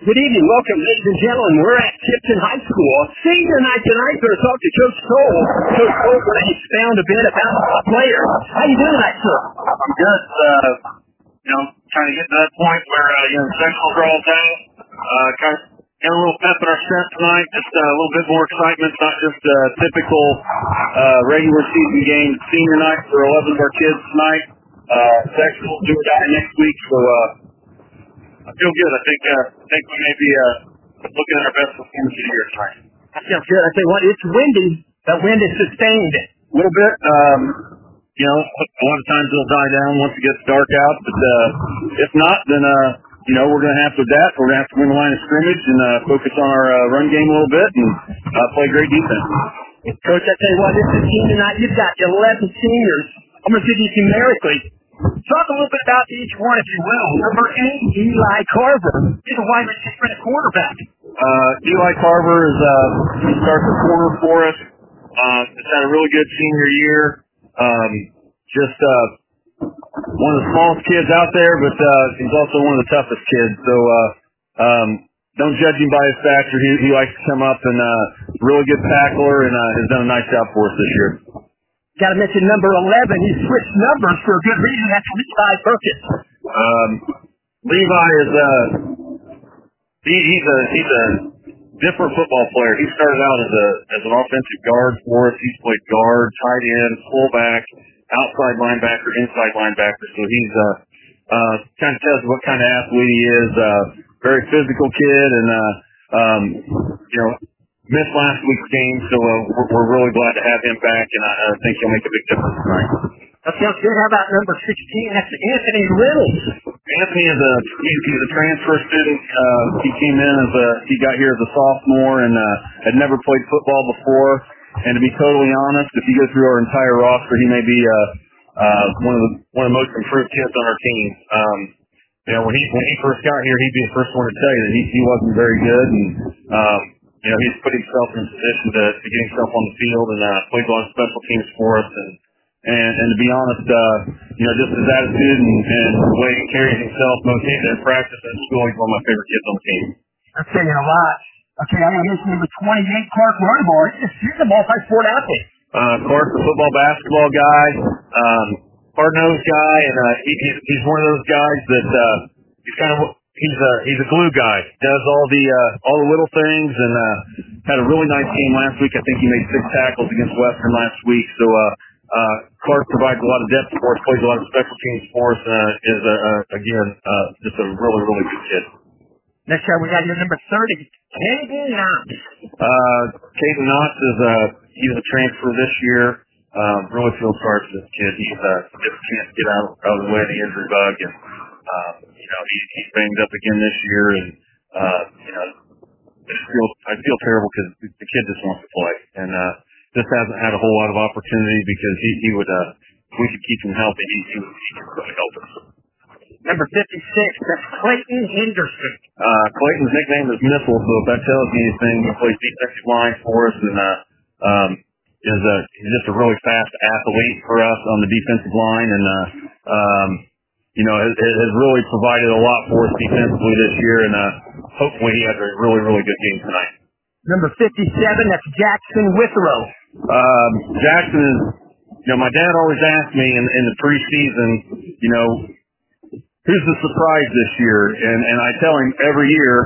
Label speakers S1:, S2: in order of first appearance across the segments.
S1: Good evening. Welcome, ladies and gentlemen. We're at Tipton High School. Senior night tonight. We're going to talk to Coach Cole. Coach Cole, we're going to expound a bit about the player. How you doing tonight, sir?
S2: I'm good. Trying to get to that point where, the sectionals are all down. Kind of get a little pep in our step tonight. Just a little bit more excitement, not just a typical regular season game. Senior night for 11 of our kids tonight. Sectionals do die next week, so I feel good. I think we may be looking at our best performance of the year tonight.
S1: That sounds good. I tell you what, it's windy. That wind is sustained.
S2: A little bit. A lot of times it'll die down once it gets dark out, but if not, then we're going to have to adapt. We're going to have to win the line of scrimmage and focus on our run game a little bit and play great defense.
S1: Coach, I tell you what, this is senior night. You've got 11 seniors. I'm going to give you numerically. Talk a little bit about each one, if you will. Number 8, Eli Carver. He's a wide receiver and a quarterback.
S2: Eli Carver he starts the corner for us. He's had a really good senior year. Just one of the smallest kids out there, but he's also one of the toughest kids. So don't judge him by his stature. He likes to come up and really good tackler and has done a nice job for us this year.
S1: Got to mention number 11. He switched numbers for a good reason. That's Levi Burkett.
S2: Levi is he's a different football player. He started out as an offensive guard for us. He's played guard, tight end, fullback, outside linebacker, inside linebacker. So he's kind of tells you what kind of athlete he is. Very physical kid, and missed last week's game, so we're really glad to have him back, and I think he'll make a big difference tonight.
S1: That sounds good. How about number 16? That's Anthony Reynolds.
S2: Anthony he's a transfer student. He came in he got here as a sophomore and had never played football before. And to be totally honest, if you go through our entire roster, he may be one of the most improved kids on our team. When he first got here, he'd be the first one to tell you that he wasn't very good, and he's put himself in a position to get himself on the field and plays a lot of special teams for us. And to be honest, just his attitude and the way he carries himself, both in practice and school, he's one of my favorite kids on the team.
S1: That's saying a lot. Okay, I'm going to mention number 28, Clark Roybar. He's a multi-sport athlete.
S2: Clark's a football, basketball guy, hard-nosed guy, and he's one of those guys that he's a glue guy. Does all the little things, and had a really nice game last week. I think he made 6 tackles against Western last week. So Clark provides a lot of depth for us, plays a lot of special teams for us, is just a really, really good kid.
S1: Next time we got your number 30, Caden Knotts.
S2: Caden Knotts he's a transfer this year. Really feel sorry for this kid. He just can't get out of the way of the injury bug, and he's banged up again this year, and I feel terrible because the kid just wants to play, and just hasn't had a whole lot of opportunity because he would if we could keep him healthy, he could really help us.
S1: Number 56, that's Clayton Henderson.
S2: Clayton's nickname is Missile, so if that tells you anything, he plays defensive line for us, and he's just a really fast athlete for us on the defensive line, and has really provided a lot for us defensively this year, and hopefully he has a really, really good game tonight.
S1: Number 57, that's Jackson Withrow.
S2: Jackson is, my dad always asked me in the preseason, who's the surprise this year? And I tell him every year,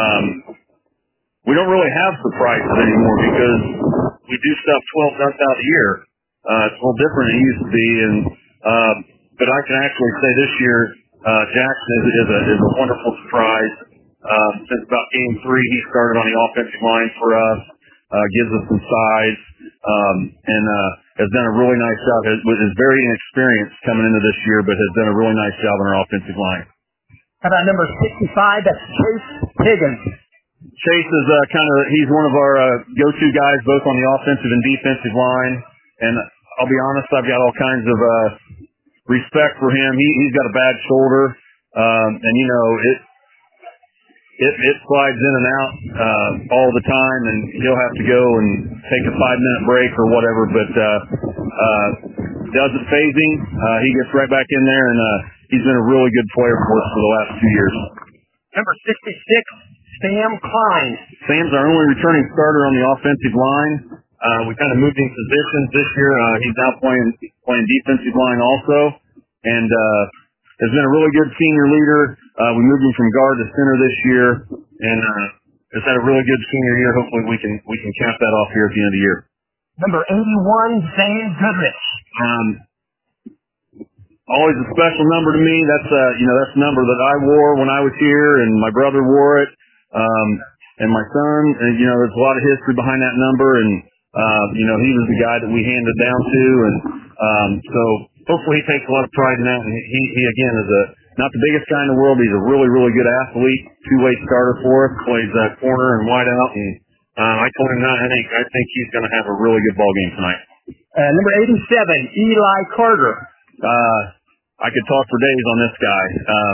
S2: we don't really have surprises anymore because we do stuff 12 months out of the year. It's a little different than it used to be, but I can actually say this year, Jackson is a wonderful surprise. Since about game 3, he started on the offensive line for us, gives us some size, and has done a really nice job. Is very inexperienced coming into this year, but has done a really nice job on our offensive line.
S1: How about number 65? That's Chase Higgins.
S2: Chase is he's one of our go-to guys, both on the offensive and defensive line. And I'll be honest, I've got all kinds of respect for him. He's got a bad shoulder, and it slides in and out all the time, and he'll have to go and take a 5-minute break or whatever, but doesn't faze him. He gets right back in there, and he's been a really good player for us for the last 2 years.
S1: Number 66, Sam Klein.
S2: Sam's our only returning starter on the offensive line. We kind of moved in positions this year. He's now playing defensive line also, and has been a really good senior leader. We moved him from guard to center this year, and has had a really good senior year. Hopefully, we can cap that off here at the end of the year.
S1: Number 81, Zane Goodrich.
S2: Always a special number to me. That's that's a number that I wore when I was here, and my brother wore it, and my son. And there's a lot of history behind that number, and he was the guy that we handed down to, and so hopefully he takes a lot of pride in that. And he again is not the biggest guy in the world. But he's a really, really good athlete, two-way starter for us. Plays corner and wide out, and I told him that I think he's going to have a really good ball game tonight.
S1: Number 87, Eli Carter.
S2: I could talk for days on this guy.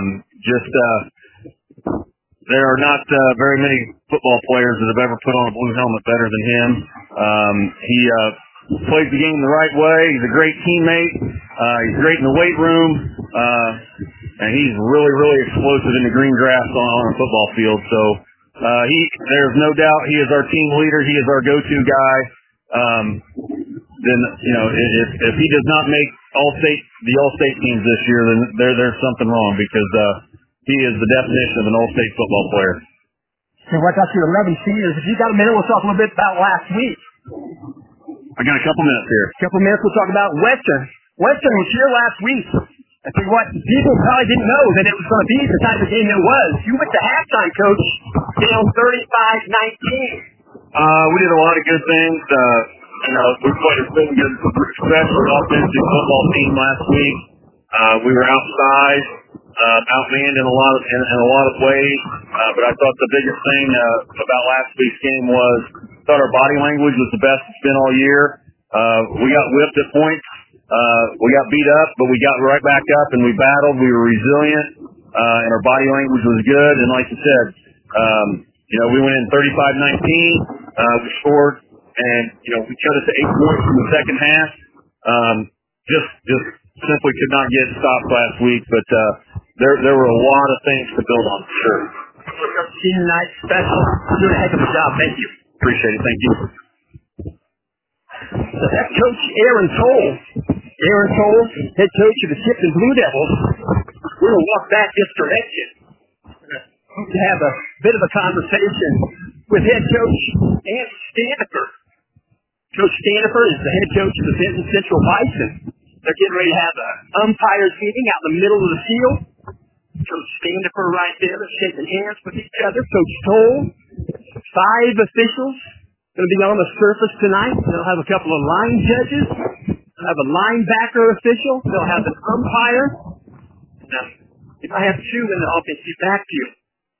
S2: There are not very many football players that have ever put on a blue helmet better than him. He plays the game the right way. He's a great teammate. He's great in the weight room. And he's really, really explosive in the green grass on a football field. So there's no doubt he is our team leader. He is our go-to guy. Then if he does not make the All-State teams this year, then there's something wrong, because he is the definition of an All-State football player.
S1: So what got your 11 seniors? If you got a minute, we'll talk a little bit about last week.
S2: I got a couple minutes here.
S1: We'll talk about Western. Western was here last week. I tell you what, people probably didn't know that it was going to be the type of game it was. You went to halftime, Coach, down 35-19.
S2: We did a lot of good things. We played a really good, special offensive football team last week. We were outside, outmanned in a lot of ways. But I thought the biggest thing about last week's game was I thought our body language was the best it's been all year. We got whipped at points. We got beat up, but we got right back up and we battled. We were resilient, and our body language was good. And like you said, we went in 35-19. We scored. And, we cut it to 8 points in the second half. Just simply could not get stopped last week, but there were a lot of things to build on, for sure.
S1: Senior night special. You're doing a heck of a job. Thank you.
S2: Appreciate it. Thank you.
S1: So that's Coach Aaron Toll. Aaron Toll, head coach of the Tipton Blue Devils. We're going to walk back this direction. Hope to have a bit of a conversation with head coach Andy Stanifer. Coach Stanifer is the head coach of the Benton Central Bison. They're getting ready to have an umpires meeting out in the middle of the field. Coach Stanifer right there, they're shaking hands with each other. Coach Toll, 5 officials going to be on the surface tonight. They'll have a couple of line judges. They'll have a linebacker official. They'll have an umpire. They might have 2 in the offensive backfield.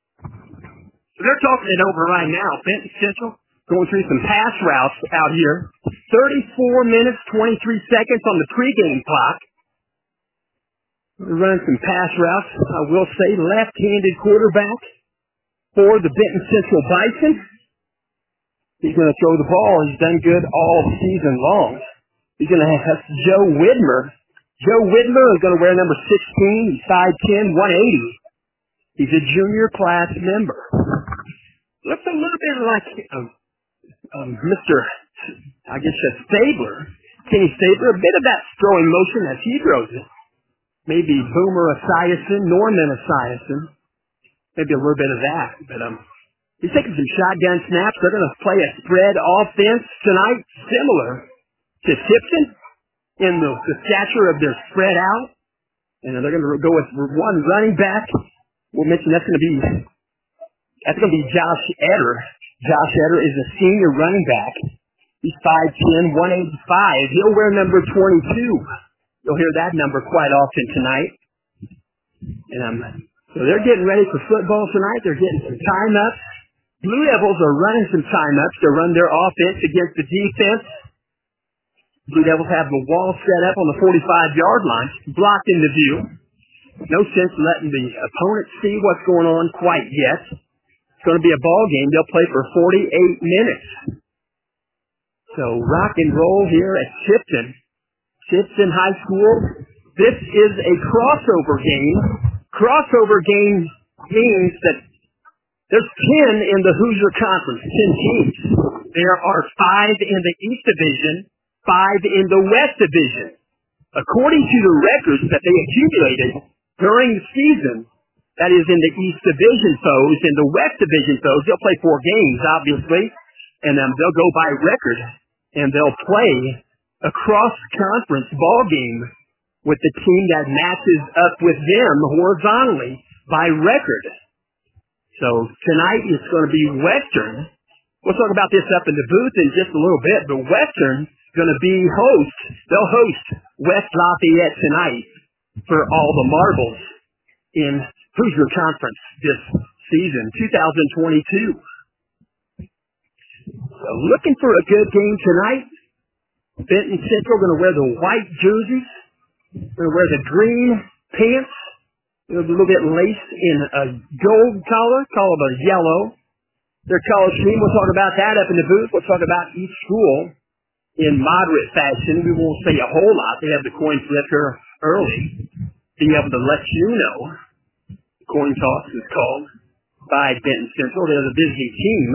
S1: So they're talking it over right now. Benton Central going through some pass routes out here. 34 minutes, 23 seconds on the pregame clock. We're running some pass routes. I will say left-handed quarterback for the Benton Central Bison. He's going to throw the ball. He's done good all season long. He's going to have Joe Widmer. Joe Widmer is going to wear number 16. He's 5'10", 180. He's a junior class member. Looks a little bit like Mr. Stabler, Kenny Stabler, a bit of that throwing motion as he throws it. Maybe Boomer Esiason, Norman Esiason, maybe a little bit of that. But he's taking some shotgun snaps. They're going to play a spread offense tonight, similar to Tipton in the stature of their spread out. And they're going to go with one running back. We'll mention that's going to be Josh Eder. Josh Eder is a senior running back. He's 5'10", 185. He'll wear number 22. You'll hear that number quite often tonight. And so they're getting ready for football tonight. They're getting some time-ups. Blue Devils are running some time-ups to run their offense against the defense. Blue Devils have the wall set up on the 45-yard line, blocked into view. No sense letting the opponent see what's going on quite yet. It's going to be a ball game. They'll play for 48 minutes. So rock and roll here at Tipton High School. This is a crossover game. Crossover game means that There's 10 in the Hoosier Conference, 10 teams. There are 5 in the East Division, 5 in the West Division. According to the records that they accumulated during the season, that is in the East Division foes, in the West Division foes, they'll play 4 games, obviously, and they'll go by record, and they'll play a cross-conference ball game with the team that matches up with them horizontally by record. So tonight it's going to be Western. We'll talk about this up in the booth in just a little bit, but Western is going to be they'll host West Lafayette tonight for all the marbles in Hoosier Conference this season, 2022. So looking for a good game tonight. Benton Central going to wear the white jerseys. They're going to wear the green pants. A little bit laced in a gold collar, called a yellow. Their color scheme, we'll talk about that up in the booth. We'll talk about each school in moderate fashion. We won't say a whole lot. They have the coin flip here early. Being able to let you know. Coin toss is called by Benton Central. They're the visiting team.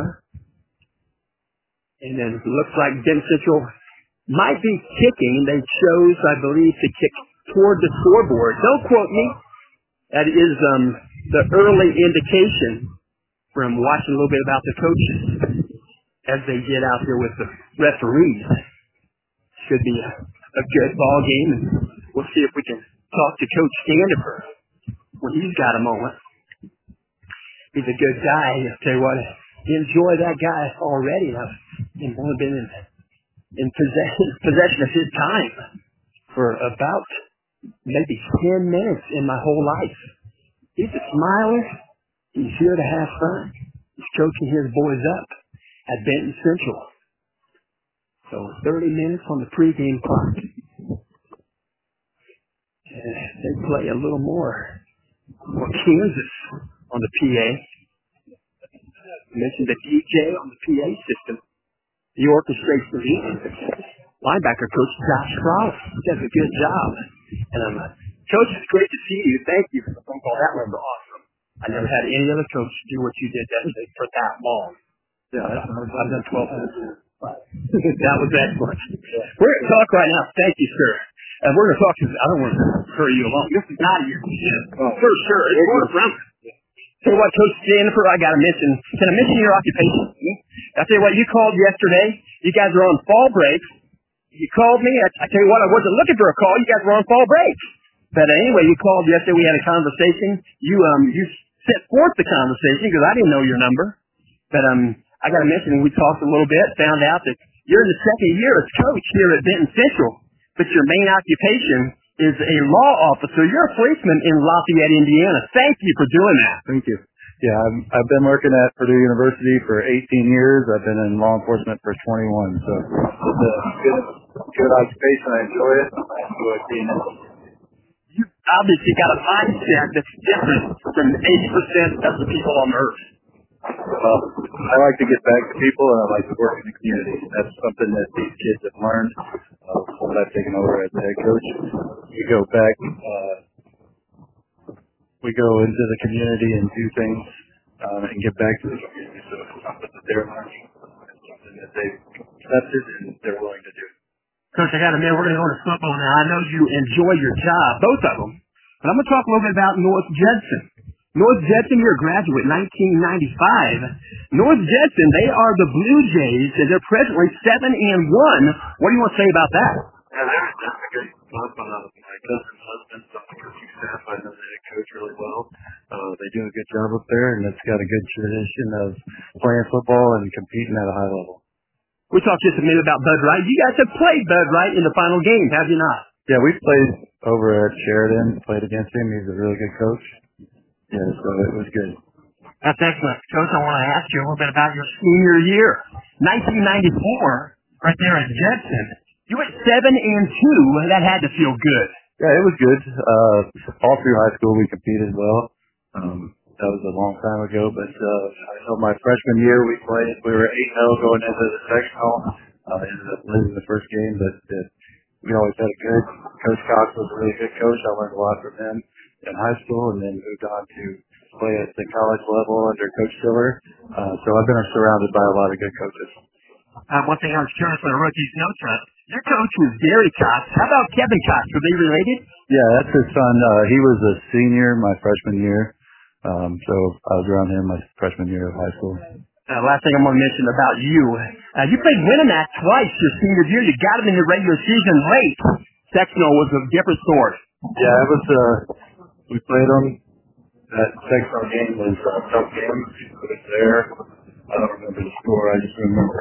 S1: And then it looks like Benton Central might be kicking. They chose, I believe, to kick toward the scoreboard. Don't quote me. That is the early indication from watching a little bit about the coaches as they get out there with the referees. Should be a good ball game, and we'll see if we can talk to Coach Standifer when he's got a moment. He's a good guy. I'll tell you what, enjoy that guy already. I've only been in possession of his time for about maybe 10 minutes in my whole life. He's a smiler. He's here to have fun. He's coaching his boys up at Benton Central. So 30 minutes on the pregame clock. They play a little more for Kansas on the PA. I mentioned the DJ on the PA system. He orchestrates the music. Linebacker coach Josh Crowley does a good job. And Coach, it's great to see you. Thank you for the phone call. That was awesome. I never had any other coach do what you did that day for that long. Yeah, I've done 12 minutes. That was excellent. We're going to talk right now. Thank you, sir. And we're going to talk to, I don't want to hurry you along. This is not a year. For sure. It's more from. Tell you what, Coach Jennifer, I got to mention. Can I mention your occupation? I'll tell you what, you called yesterday. You guys are on fall break. You called me. I tell you what, I wasn't looking for a call. You guys were on fall break. But anyway, you called yesterday. We had a conversation. You set forth the conversation because I didn't know your number. But I got to mention, we talked a little bit, found out that you're in the second year as coach here at Benton Central. But your main occupation is a law officer. You're a policeman in Lafayette, Indiana. Thank you for doing that.
S2: Thank you. Yeah, I've been working at Purdue University for 18 years. I've been in law enforcement for 21. So it's a good occupation. I enjoy it. I enjoy being in it.
S1: You obviously got a mindset that's different from 80% of the people on earth.
S2: Well, I like to get back to people, and I like to work in the community. That's something that these kids have learned since I've taken over as the head coach. We go back, we go into the community and do things and get back to the community. So it's something that they're learning, it's something that they've accepted and they're willing to do.
S1: Coach, I got to admit, we're going to go to football now. I know you enjoy your job, both of them. But I'm going to talk a little bit about North Judson. North Judson, you're a graduate, 1995. North Judson, they are the Blue Jays, and they're presently 7-1. What do you want to say about that?
S2: Yeah, that's a good club. My cousin's husband's on the coaching staff. I know the head coach really well. They do a good job up there, and it's got a good tradition of playing football and competing at a high level.
S1: We talked just a minute about Bud Wright. You guys have played Bud Wright in the final game, have you not?
S2: Yeah, we played over at Sheridan, played against him. He's a really good coach. Yeah, so it was good.
S1: That's excellent. Coach, I want to ask you a little bit about your senior year. 1994, right there at Judson. You went 7-2. That had to feel good.
S2: Yeah, it was good. All through high school, we competed well. That was a long time ago, but I know my freshman year we were 8-0 going into the sectional. Ended up losing the first game, but we always had a good Coach Cox was a really good coach. I learned a lot from him in high school, and then moved on to
S3: play at the college level under Coach Tiller. So I've been surrounded by a lot of good coaches.
S1: One thing I was curious when I wrote these notes up, your coach was Gary Cox. How about Kevin Cox? Were they related?
S3: Yeah, that's his son. He was a senior my freshman year. So I was around him my freshman year of high school.
S1: Last thing I'm going to mention about you. You played Winnemac twice your senior year. You got him in the regular season late. Sectional was a different story.
S3: Yeah, it was, we played them. That sectional game was a tough game. It was there. I don't remember the score. I just remember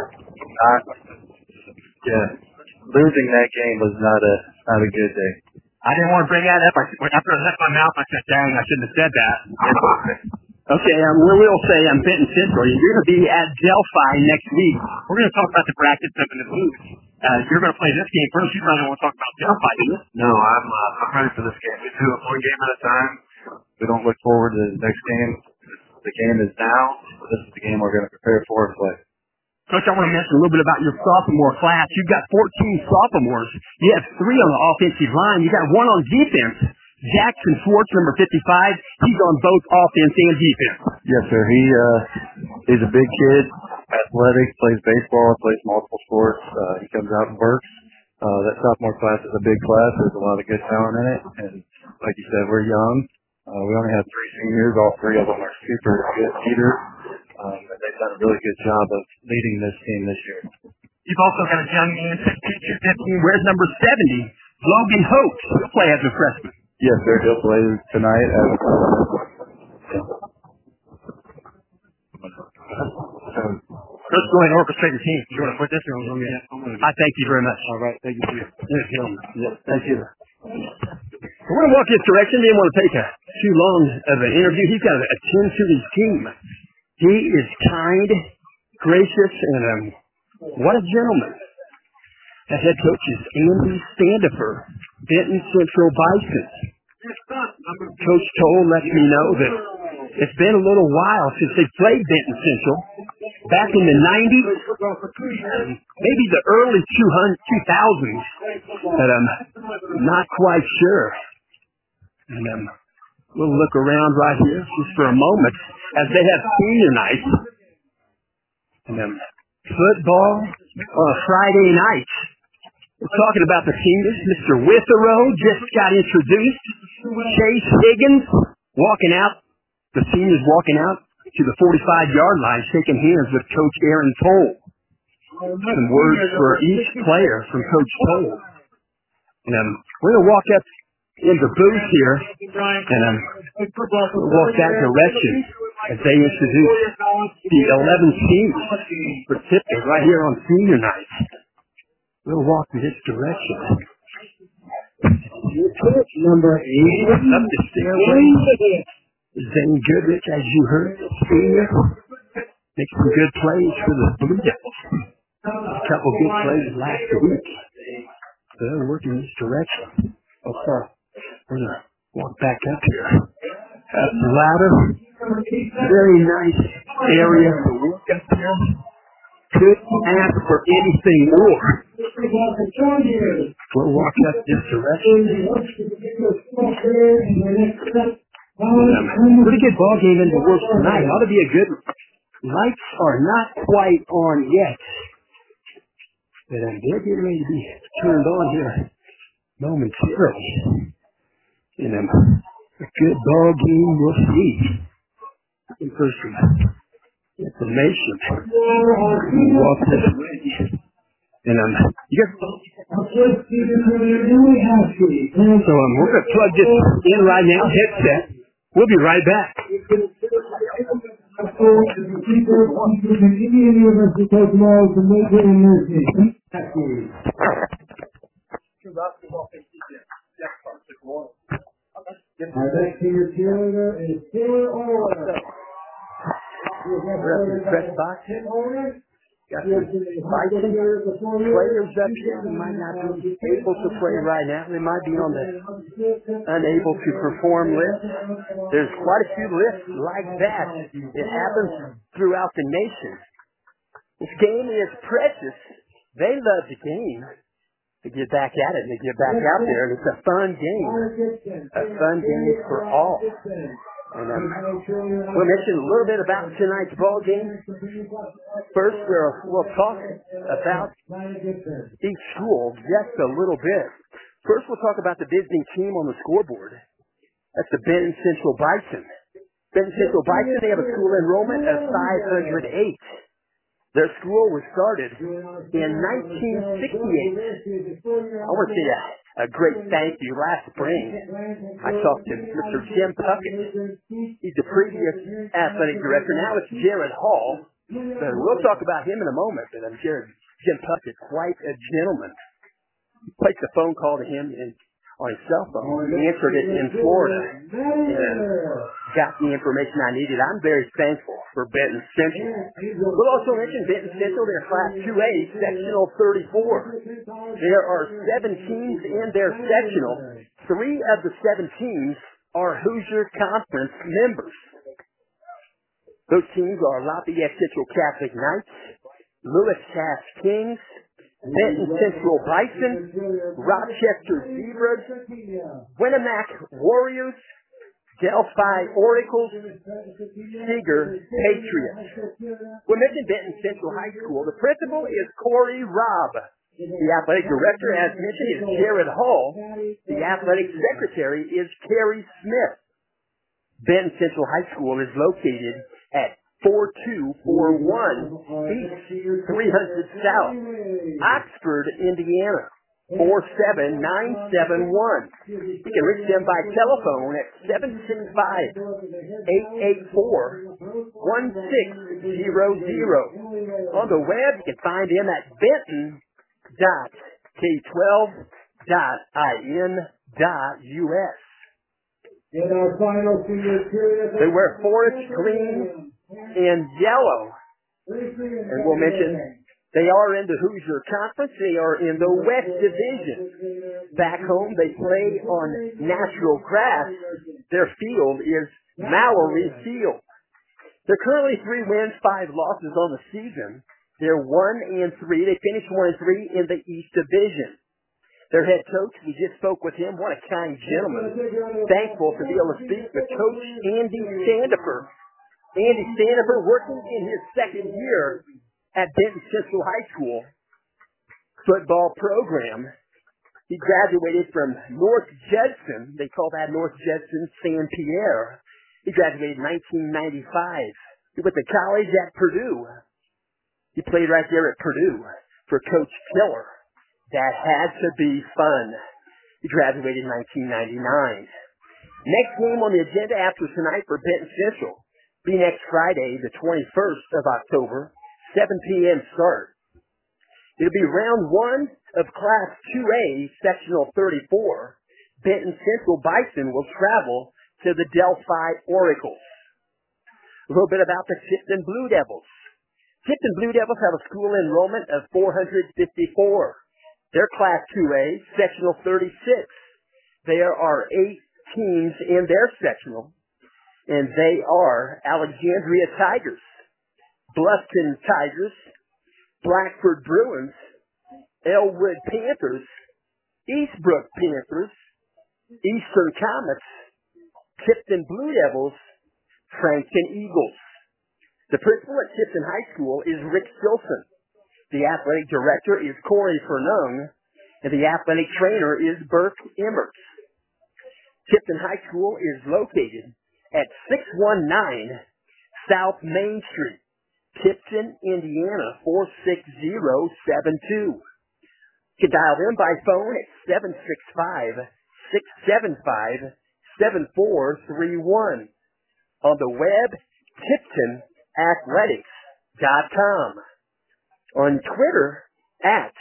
S3: losing that game was not a good day.
S1: I didn't want to bring that up. After I left my mouth, I said, dang, I shouldn't have said that. Okay, we will say I'm Benton Central. You're going to be at Delphi next week. We're going to talk about the brackets up in the booth. You're going to play this game first. You probably don't want to talk about Delphi, do you?
S3: No, I'm ready for this game. We do it one game at a time. We don't look forward to the next game. The game is now. This is the game we're going to prepare for and play.
S1: Coach, I want to mention a little bit about your sophomore class. You've got 14 sophomores. You have 3 on the offensive line. You got 1 on defense. Jackson Schwartz, number 55, he's on both offense and defense.
S3: Yes, sir. He's a big kid, athletic, plays baseball, plays multiple sports. He comes out and works. That sophomore class is a big class. There's a lot of good talent in it. And like you said, we're young. We only have 3 seniors. All 3 of them are super good leaders. And they've done a really good job of leading this team this year.
S1: You've also got a young man, 15, wears number 70, Logan Hope. He'll play as a freshman.
S3: Yes, sir. He'll play tonight.
S1: Let's go ahead and orchestrate your team. You want to put this or I thank you very much.
S3: All right. Thank you.
S1: Yes, thank you. We're going to walk this direction. Didn't want to take too long of an interview. He's got to attend to his team. He is kind, gracious, and what a gentleman. The head coach is Andy Standifer, Benton Central Bison. Coach Toll lets me know that it's been a little while since they played Benton Central. Back in the 90s, maybe the early 2000s, but I'm not quite sure. And we'll look around right here just for a moment as they have senior night. And football on a Friday night. We're talking about the seniors. Mr. Witherow just got introduced. Chase Higgins walking out. The seniors walking out to the 45-yard line, shaking hands with Coach Aaron Toll. Some words for each player from Coach Toll. And we're going to walk up in the booth here, and we'll walk that direction as they introduce the 11 teams for Tipton right here on senior night. We'll walk in this direction. Number 8 up the stairway. Zane Goodrich, as you heard, senior, makes some good plays for the Blue Devils. A couple good plays last week. So they're working this direction. Okay. We're going to walk back up here. Up the ladder. Very nice area to work up here. Couldn't ask for anything more. We'll walk up this direction. Pretty good ball game in the works tonight. Ought to be a good. Lights are not quite on yet, but they're getting ready to be turned on here momentarily. And a good ball game we'll see. Looking for some information. Walk this way. And you got. So we're going to plug this in right now. Headset. We'll be right back.
S4: Our next senior cheerleader is Taylor Orwell.
S1: Press box. Got some Bison players up here who might not be able to play right now. They might be on the unable to perform list. There's quite a few lists like that. It happens throughout the nation. This game is precious. They love the game. To get back at it and to get back out there, and it's a fun game. A fun game for all.
S5: And we'll mention a little bit about tonight's ball game. First, we'll talk about each school just a little bit. First, we'll talk about the visiting team on the scoreboard. That's the Benton Central Bison. Benton Central Bison, they have a school enrollment of 508. Their school was started in 1968. I want to say a great thank you. Last spring, I talked to Mr. Jim Puckett. He's the previous athletic director. Now it's Jared Hall. So we'll talk about him in a moment. But Jim Puckett, quite a gentleman. Placed a phone call to him on his cell phone. He answered it in Florida and got the information I needed. I'm very thankful for Benton Central. We'll also mention Benton Central. They're Class 2A, Sectional 34. There are 7 teams in their sectional. 3 of the 7 teams are Hoosier Conference members. Those teams are Lafayette Central Catholic Knights, Lewis Cass Kings, Benton Central Bison, Rochester Zebras, Winnemac Warriors, Delphi Oracles, Seeger Patriots. We mentioned Benton Central High School. The principal is Corey Robb. The athletic director, as mentioned, is Jared Hall. The athletic secretary is Carrie Smith. Benton Central High School is located at 4241 East 300 South, Oxford, Indiana, 47971. You can reach them by telephone at 765-884-1600. On the web, you can find them at benton.k12.in.us.
S4: In our final senior period,
S5: they wear forest green and yellow. And we'll mention they are in the Hoosier Conference. They are in the West Division. Back home, they play on natural grass. Their field is Mallory Field. They're currently 3 wins, 5 losses on the season. They're 1-3. They finished 1-3 in the East Division. Their head coach, we just spoke with him. What a kind gentleman. Thankful to be able to speak with Coach Andy Sandifer. Andy Sandifer working in his 2nd year at Benton Central High School football program. He graduated from North Judson. They call that North Judson San Pierre. He graduated in 1995. He went to college at Purdue. He played right there at Purdue for Coach Tiller. That had to be fun. He graduated in 1999. Next game on the agenda after tonight for Benton Central be next Friday, the 21st of October, 7 p.m. start. It'll be round 1 of Class 2A, Sectional 34. Benton Central Bison will travel to the Delphi Oracles. A little bit about the Tipton Blue Devils. Tipton Blue Devils have a school enrollment of 454. They're Class 2A, Sectional 36. There are 8 teams in their sectional, and they are Alexandria Tigers, Bluffton Tigers, Blackford Bruins, Elwood Panthers, Eastbrook Panthers, Eastern Comets, Tipton Blue Devils, Franklin Eagles. The principal at Tipton High School is Rick Stilson. The athletic director is Corey Fernung, and the athletic trainer is Burke Emmerts. Tipton High School is located at 619 South Main Street, Tipton, Indiana, 46072. You can dial them by phone at 765-675-7431. On the web, TiptonAthletics.com. On Twitter, at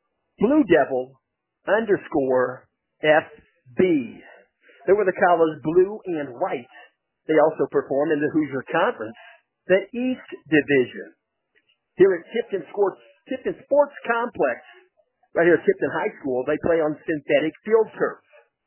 S5: BlueDevil_FB. They were the colors blue and white. They also perform in the Hoosier Conference, the East Division. Here at Tipton Sports Complex, right here at Tipton High School, they play on synthetic field turf.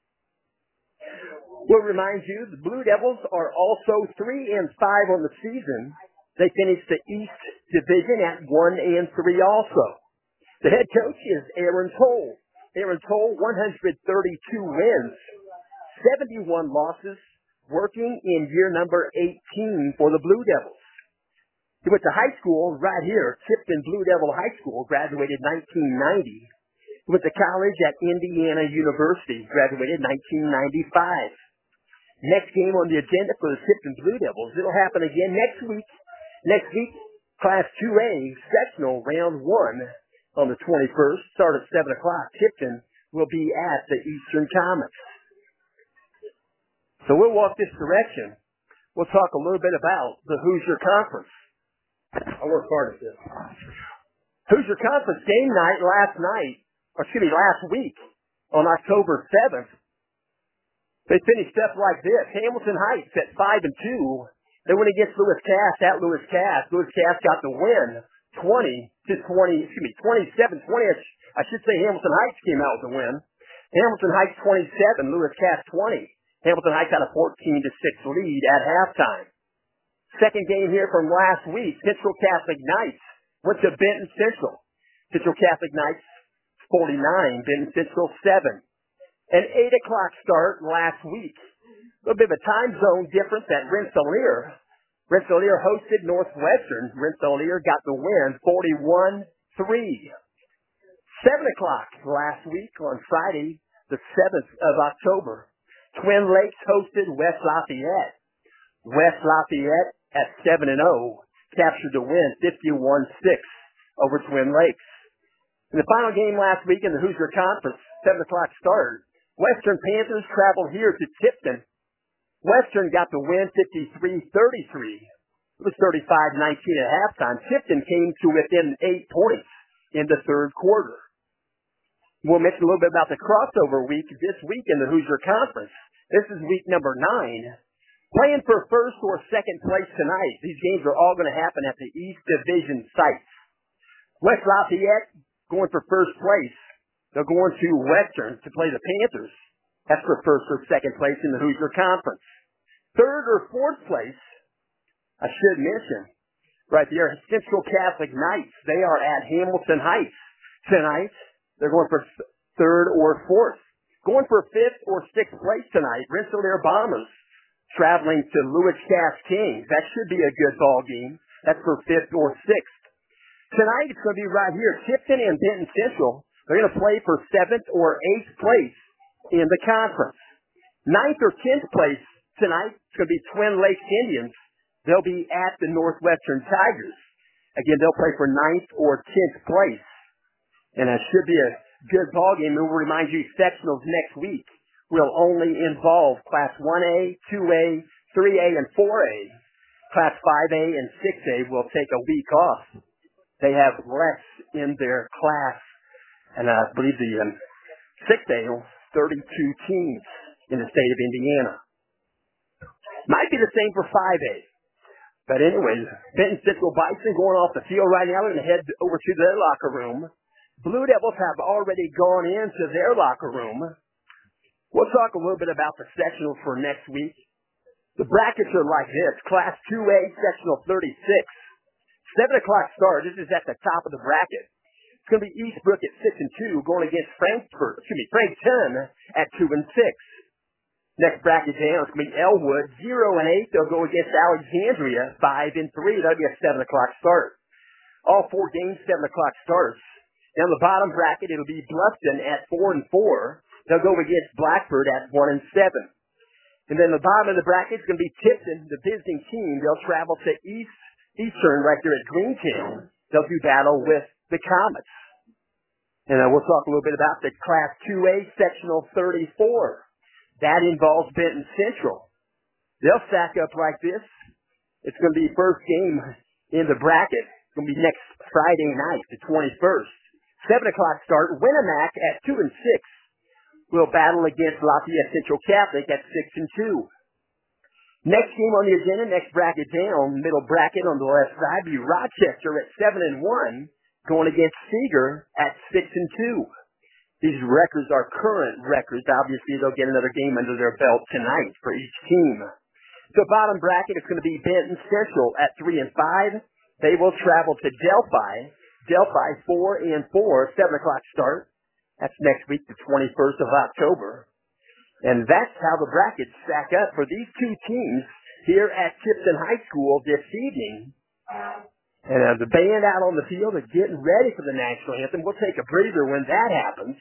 S5: We'll remind you, the Blue Devils are also 3-5 on the season. They finished the East Division at 1-3 also. The head coach is Aaron Toll. Aaron Toll, 132 wins, 71 losses, working in year number 18 for the Blue Devils. He went to high school right here, Tipton Blue Devil High School, graduated 1990. He went to college at Indiana University, graduated 1995. Next game on the agenda for the Tipton Blue Devils. It'll happen again next week. Next week, Class 2A, sectional, round 1 on the 21st. Start at 7 o'clock. Tipton will be at the Eastern Comets. So we'll walk this direction. We'll talk a little bit about the Hoosier Conference. I'll work hard at this. Hoosier Conference game night last week on October 7th. They finished up like this. Hamilton Heights at 5-2. They went against Lewis Cass at Lewis Cass. Lewis Cass got the win 27-20. I should say Hamilton Heights came out with the win. Hamilton Heights 27, Lewis Cass 20. Hamilton Heights had a 14-6 lead at halftime. Second game here from last week, Central Catholic Knights went to Benton Central. Central Catholic Knights 49, Benton Central 7. An 8 o'clock start last week. A little bit of a time zone difference at Rensselaer. Rensselaer hosted Northwestern. Rensselaer got the win 41-3. 7 o'clock last week on Friday, the 7th of October. Twin Lakes hosted West Lafayette. West Lafayette at 7-0 captured the win 51-6 over Twin Lakes. In the final game last week in the Hoosier Conference, 7 o'clock start, Western Panthers traveled here to Tipton. Western got the win 53-33. It was 35-19 at halftime. Tipton came to within 8 points in the third quarter. We'll mention a little bit about the crossover week this week in the Hoosier Conference. This is week number 9. Playing for first or second place tonight. These games are all going to happen at the East Division sites. West Lafayette going for first place. They're going to Western to play the Panthers. That's for first or second place in the Hoosier Conference. Third or fourth place, I should mention, right there, Central Catholic Knights. They are at Hamilton Heights tonight. They're going for third or fourth. Going for fifth or sixth place tonight, Rensselaer Bombers traveling to Lewis Cass Kings. That should be a good ball game. That's for fifth or sixth. Tonight it's going to be right here. Tipton and Benton Central. They're going to play for 7th or 8th place in the conference. 9th or 10th place tonight, it's going to be Twin Lakes Indians. They'll be at the Northwestern Tigers. Again, they'll play for 9th or 10th place. And that should be a good ball game. And we'll remind you, sectionals next week will only involve Class 1A, 2A, 3A, and 4A. Class 5A and 6A will take a week off. They have less in their class. And I believe the 6A, 32 teams in the state of Indiana. Might be the same for 5A. But anyways, Benton Central Bison going off the field right now. They're going to head over to their locker room. Blue Devils have already gone into their locker room. We'll talk a little bit about the sectionals for next week. The brackets are like this. Class 2A, sectional 36. 7 o'clock start. This is at the top of the bracket. It's going to be Eastbrook at 6-2 going against Frankton at 2-6. Next bracket down, it's going to be Elwood 0-8. They'll go against Alexandria 5-3. That'll be a 7 o'clock start. All 4 games 7 o'clock starts. Down the bottom bracket, it'll be Bluffton at 4-4. They'll go against Blackbird at 1-7. And then the bottom of the bracket is going to be Tipton, the visiting team. They'll travel to Eastern right there at Greentown. They'll do battle with the Comets. And we'll talk a little bit about the Class 2A sectional 34. That involves Benton Central. They'll stack up like this. It's going to be first game in the bracket. It's going to be next Friday night, the 21st. 7 o'clock start. Winnemac at 2-6 will battle against Lafayette Central Catholic at 6-2. Next game on the agenda, next bracket down, middle bracket on the left side, be Rochester at 7-1, going against Seeger at 6-2. These records are current records. Obviously, they'll get another game under their belt tonight for each team. The bottom bracket is going to be Benton Central at 3-5. They will travel to Delphi. Delphi 4-4, 7 o'clock start. That's next week, the 21st of October. And that's how the brackets stack up for these two teams here at Tipton High School this evening. And the band out on the field is getting ready for the national anthem. We'll take a breather when that happens.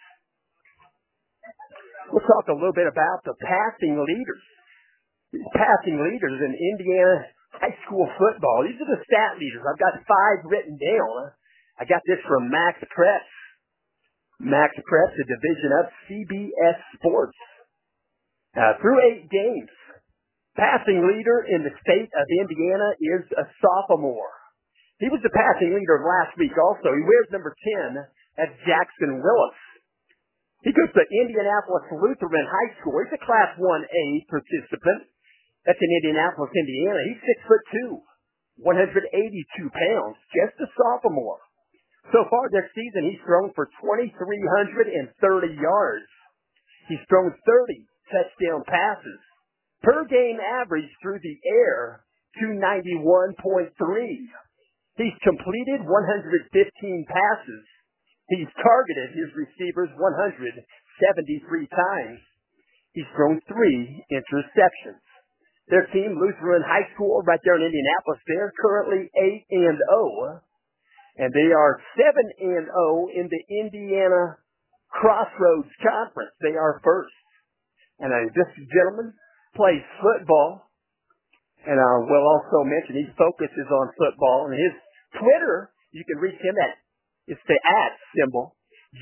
S5: We'll talk a little bit about the passing leaders. These passing leaders in Indiana high school football. These are the stat leaders. I've got 5 written down. I got this from Max Press. Max Press, a division of CBS Sports. Through 8 games, passing leader in the state of Indiana is a sophomore. He was the passing leader last week also. He wears number 10 at Jackson Willis. He goes to Indianapolis Lutheran High School. He's a Class 1A participant. That's in Indianapolis, Indiana. He's 6'2", 182 pounds, just a sophomore. So far this season, he's thrown for 2,330 yards. He's thrown 30 touchdown passes. Per game average through the air, 291.3. He's completed 115 passes. He's targeted his receivers 173 times. He's thrown 3 interceptions. Their team, Lutheran High School, right there in Indianapolis, they're currently 8-0. And they are 7-0 in the Indiana Crossroads Conference. They are first. And this gentleman plays football. And we'll also mention he focuses on football. And his Twitter, you can reach him at, it's the @ symbol,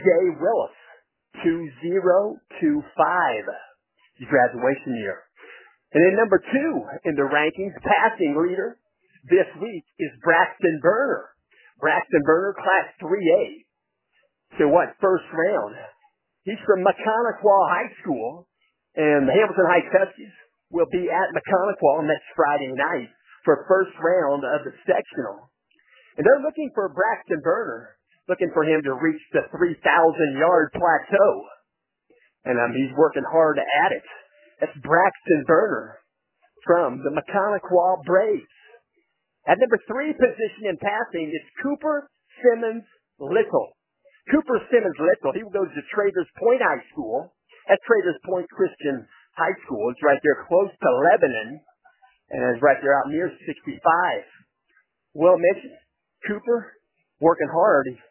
S5: JWillis2025. His graduation year. And then number 2 in the rankings, passing leader this week is Braxton Burner. Braxton Burner, Class 3A. So first round. He's from Mechaniqual High School, and the Hamilton Heights Huskies will be at Mechaniqual next Friday night for first round of the sectional. And they're looking for Braxton Burner, looking for him to reach the 3,000-yard plateau. And he's working hard at it. That's Braxton Burner from the Mechaniqual Braves. At number 3 position in passing is Cooper Simmons Little. Cooper Simmons Little, he goes to Traders Point High School. At Traders Point Christian High School. It's right there close to Lebanon. And it's right there out near 65. Well mentioned, Cooper working hard. He's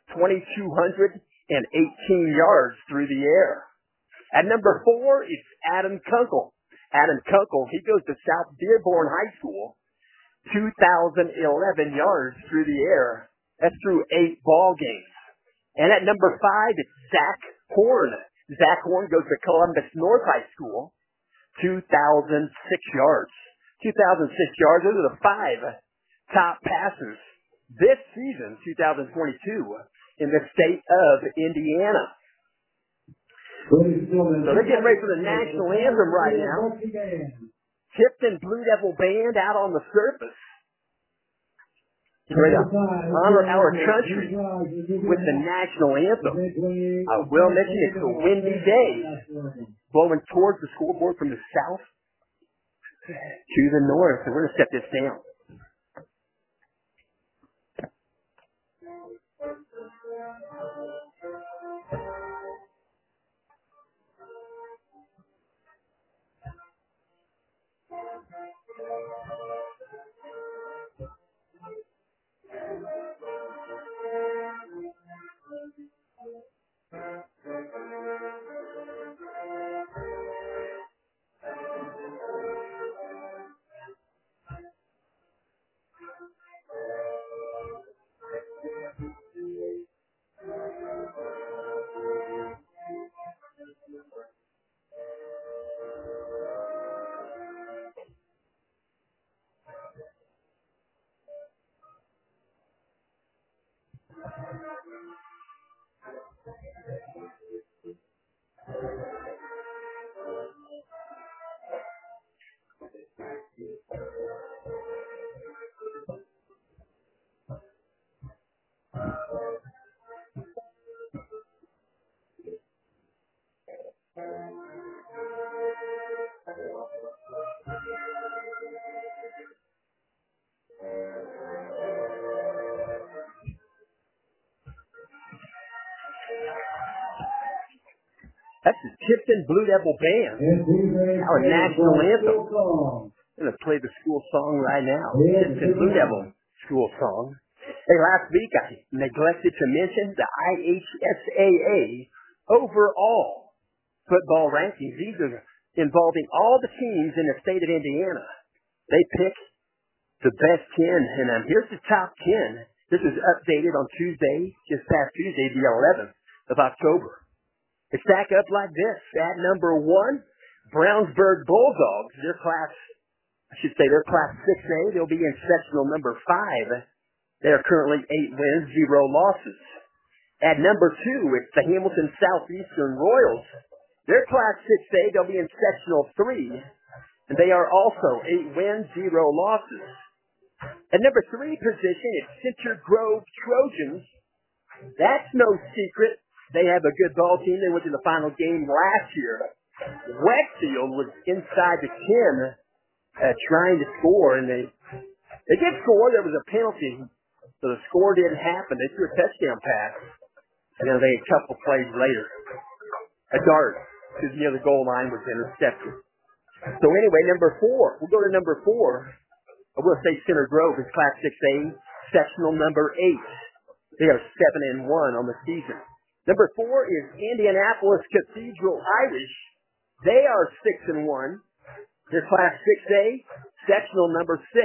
S5: 2,218 yards through the air. At number 4 is Adam Kunkel. Adam Kunkel, he goes to South Dearborn High School. 2,011 yards through the air. That's through 8 ball games. And at number 5, it's Zach Horn. Zach Horn goes to Columbus North High School. 2,006 yards. 2,006 yards. Those are the 5 top passers this season, 2022, in the state of Indiana. So they're getting ready for the national anthem right now. Tipton Blue Devil Band out on the surface. Ready to honor our country with the national anthem. I will mention it's a windy day, blowing towards the scoreboard from the south to the north. So we're going to set this down. That's the Tipton Blue Devil Band. Our national anthem. I'm going to play the school song right now. Tipton Blue Devil school song. Hey, last week I neglected to mention the IHSAA overall football rankings. These are involving all the teams in the state of Indiana. They pick the best 10, and here's the top 10. This is updated on Tuesday, just past Tuesday, the 11th of October. They stack up like this. At number 1, Brownsburg Bulldogs. They're class 6A. They'll be in sectional number 5. They are currently 8 wins, 0 losses. At number 2, it's the Hamilton Southeastern Royals. They're class 6A. They'll be in sectional 3. And they are also 8 wins, 0 losses. At number 3 position, it's Center Grove Trojans. That's no secret. They have a good ball team. They went to the final game last year. Westfield was inside the 10 trying to score, and they did score. There was a penalty, so the score didn't happen. They threw a touchdown pass, and then a couple plays later, a dart to near the goal line was intercepted. So anyway, number 4. We'll go to number 4. I will say Center Grove is class 6A, sectional number 8. They are 7-1 on the season. Number 4 is Indianapolis Cathedral Irish. They are 6-1. They're class 6A, sectional number 6.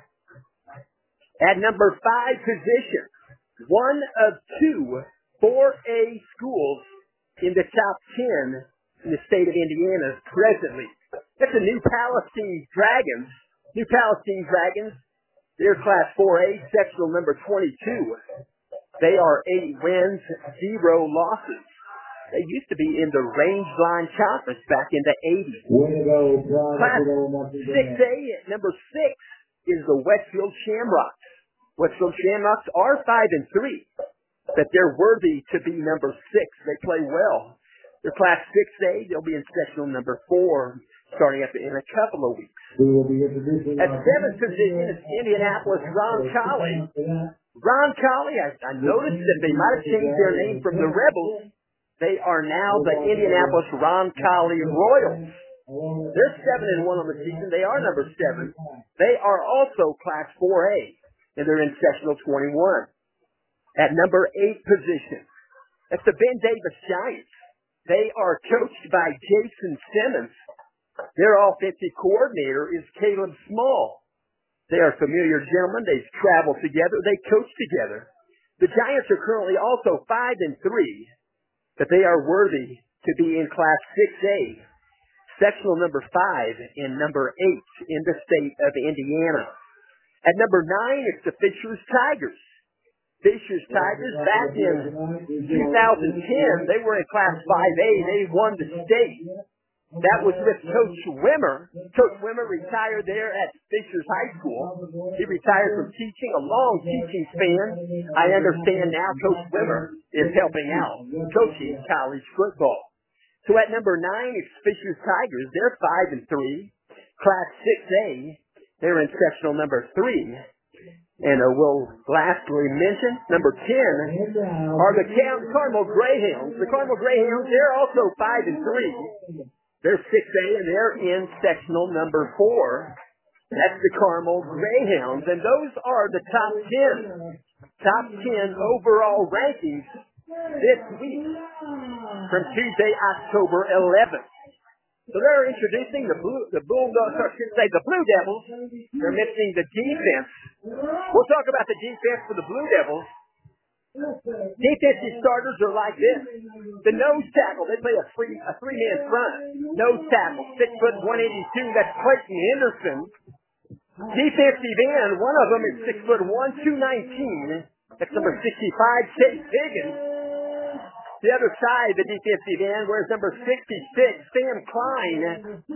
S5: At number 5 position, one of 2 4A schools in the top 10 in the state of Indiana presently. That's the New Palestine Dragons. New Palestine Dragons, they're class 4A, sectional number 22. They are 8 wins, 0 losses. They used to be in the Rangeline Conference back in the 80s. Class 6A, number 6, is the Westfield Shamrocks. Westfield Shamrocks are 5-3, but they're worthy to be number 6. They play well. They're class 6A. They'll be in sectional number 4 starting up in a couple of weeks. At 7th position is Indianapolis Roncalli. Roncalli, I noticed that they might have changed their name from the Rebels. They are now the Indianapolis Roncalli Royals. They're 7-1 on the season. They are number 7. They are also class 4A, and they're in sectional 21. At number 8 position, that's the Ben Davis Giants. They are coached by Jason Simmons. Their offensive coordinator is Caleb Small. They are familiar gentlemen. They travel together. They coach together. The Giants are currently also 5-3, but they are worthy to be in class 6A, sectional number 5 and number 8 in the state of Indiana. At number 9, it's the Fishers Tigers. Fishers Tigers, back in 2010, they were in class 5A. They won the state. That was with Coach Wimmer. Coach Wimmer retired there at Fishers High School. He retired from teaching, a long teaching span. I understand now Coach Wimmer is helping out, coaching college football. So at number 9, it's Fishers Tigers. They're 5-3. Class 6A. They're in sectional number 3. And we'll lastly mention number 10 are the Carmel Greyhounds. The Carmel Greyhounds, they're also 5-3. They're 6A, and they're in sectional number 4. That's the Carmel Greyhounds. And those are the top 10 overall rankings this week from Tuesday, October 11th. So they're introducing the Bulldogs, or I should say the Blue Devils. They're mentioning the defense. We'll talk about the defense for the Blue Devils. Defensive starters are like this. The nose tackle, they play a three-man front. Nose tackle, 6'1", 182. That's Clayton Henderson. Defensive end, one of them is 6'1", 219. That's number 65, Chase Higgins. The other side, the defensive end, wears number 66, Sam Klein, 5'10",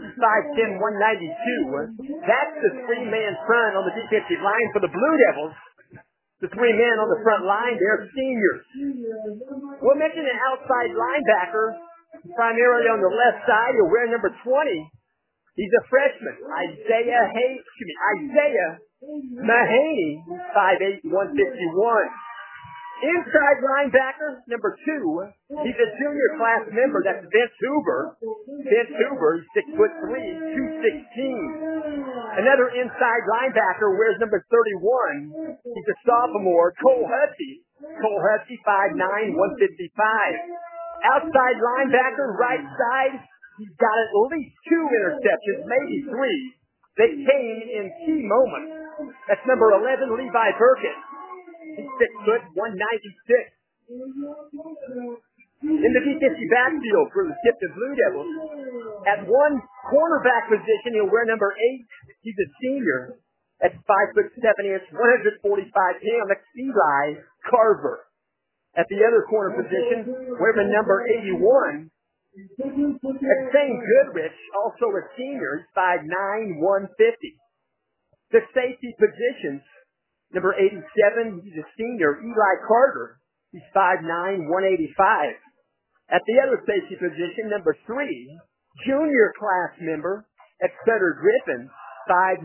S5: 192. That's the three-man front on the defensive line for the Blue Devils. The 3 men on the front line, they're seniors. We'll mention an outside linebacker, primarily on the left side. He'll wear number 20. He's a freshman, Isaiah Mahaney, 5'8", 151. Inside linebacker, number 2. He's a junior class member. That's Vince Hoover. Vince Hoover, he's 6'3", 216. Another inside linebacker wears number 31. He's a sophomore, Cole Hussey. Cole Hussey, 5'9", 155. Outside linebacker, right side, he's got at least 2 interceptions, maybe 3. They came in key moments. That's number 11, Levi Burkett. He's 6'1", 196. In the defensive backfield for the Tipton Blue Devils, at one cornerback position, he'll wear number 8. He's a senior. That's 5'7", 145 pounds. That's Eli Carver. At the other corner position, wearing number 81. That's Zane Goodrich, also a senior. He's 5'9", 150. The safety positions, number 87, he's a senior, Eli Carter. He's 5'9", 185. At the other safety position, number 3, junior class member, that's Sutter Griffin, 5'9",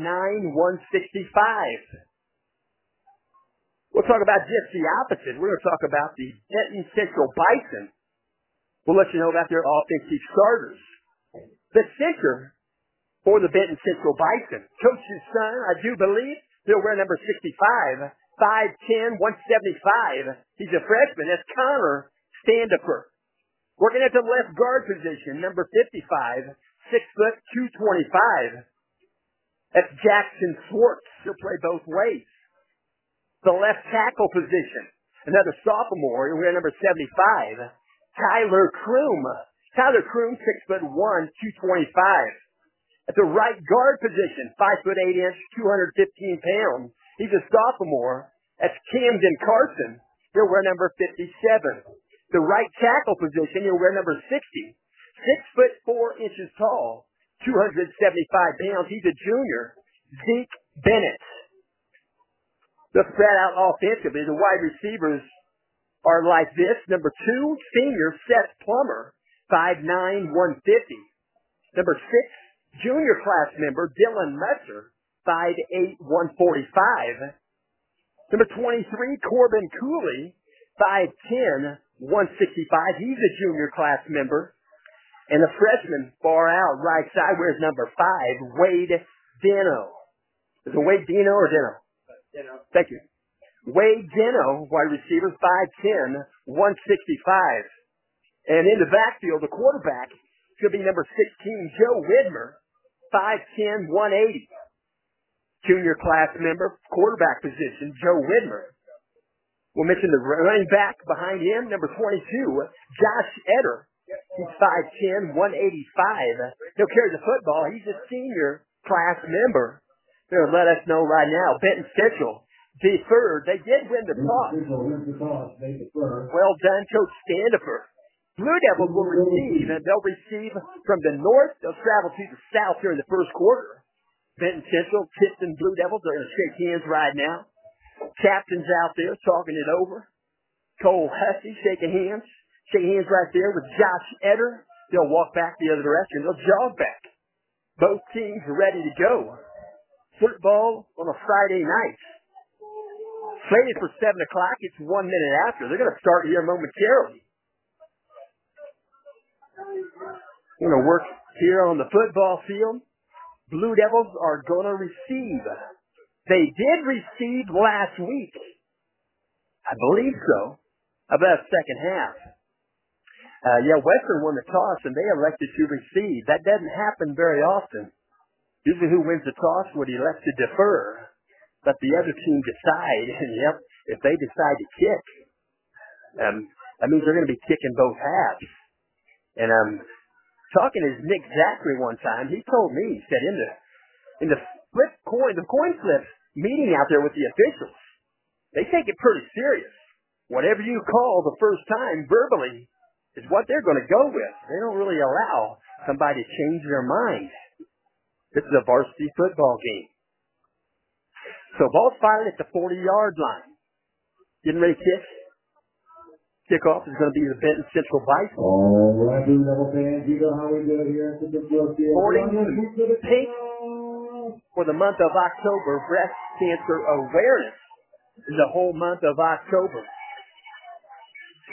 S5: 165. We'll talk about just the opposite. We're going to talk about the Benton Central Bison. We'll let you know about their offensive starters. The center for the Benton Central Bison, Coach's son, I do believe, he'll wear number 65, 5'10", 175. He's a freshman. That's Connor Standifer. Working at the left guard position, number 55, 6'2", 225. That's Jackson Swartz. He'll play both ways. The left tackle position, another sophomore, he'll wear number 75, Tyler Kroom. Tyler Kroom, 6'1", 225. At the right guard position, 5'8", 215 pounds. He's a sophomore. That's Camden Carson. He'll wear number 57. The right tackle position, he'll wear number 60. 6'4" tall, 275 pounds. He's a junior. Zeke Bennett. The spread out offensively, the wide receivers are like this. Number 2, senior Seth Plummer, 5'9", 150. Number 6, junior class member Dylan Messer, 5'8", 145. Number 23, Corbin Cooley, 5'10", 165. He's a junior class member. And the freshman far out right side wears number 5, Wade Dino. Is it Wade Dino or Dino? Dino. Thank you. Wade Dino, wide receiver, 5'10", 165. And in the backfield, the quarterback could be number 16, Joe Widmer, 5'10", 180. Junior class member, quarterback position, Joe Widmer. We'll mention the running back behind him, number 22, Josh Eder. He's 5'10", 185. He'll carry the football. He's a senior class member. They'll let us know right now. Benton Central deferred. They did win the toss. Well done, Coach Standifer. Blue Devils will receive, and they'll receive from the north. They'll travel to the south here in the first quarter. Benton Central, Tipton Blue Devils are going to shake hands right now. Captain's out there talking it over. Cole Hussey shaking hands. Shaking hands right there with Josh Eder. They'll walk back the other direction. They'll jog back. Both teams are ready to go. Football on a Friday night. Slated for 7 o'clock. It's 1 minute after. They're going to start here momentarily. We're going to work here on the football field. Blue Devils are going to receive. They did receive last week. I believe so. About second half. Western won the toss, and they elected to receive. That doesn't happen very often. Usually who wins the toss would elect to defer. But the other team decide, and if they decide to kick, that means they're going to be kicking both halves. And talking to Nick Zachary one time, he told me, he said in the coin flip meeting out there with the officials, they take it pretty serious. Whatever you call the first time verbally is what they're going to go with. They don't really allow somebody to change their mind. This is a varsity football game. So ball's fired at the 40-yard line. Getting ready to kick. Kickoff is going to be the Benton Central Bison.
S4: All right, Blue Devil fans, you know how we do it here at the Central Field.
S5: Sporting pink for the month of October. Breast Cancer Awareness is the whole month of October.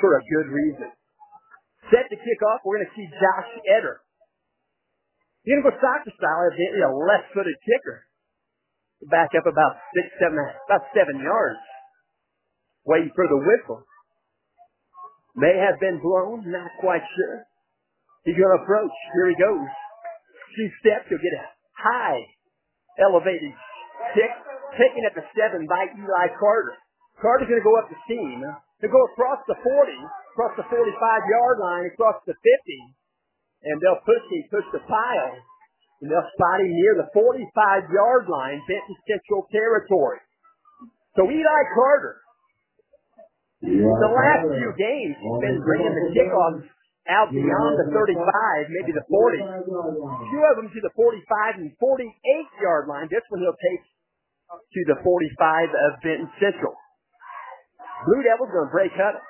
S5: for a good reason. Set to kick off, we're going to see Josh Eder. He's going to go soccer style, evidently a left-footed kicker. Back up about 7 yards. Waiting for the whistle. May have been blown, not quite sure. He's going to approach. Here he goes. 2 steps, he'll get a high, elevated kick. Taken at the 7 by Eli Carter. Carter's going to go up the seam. He'll go across the 40, across the 45-yard line, across the 50. And they'll push the pile. And they'll spot him near the 45-yard line, Benton Central territory. So Eli Carter, the last few games, he's been bringing the kickoffs out beyond the 35, maybe the 40. A few of them to the 45 and 48-yard line. This one he'll take to the 45 of Benton Central. Blue Devils going to break huddle.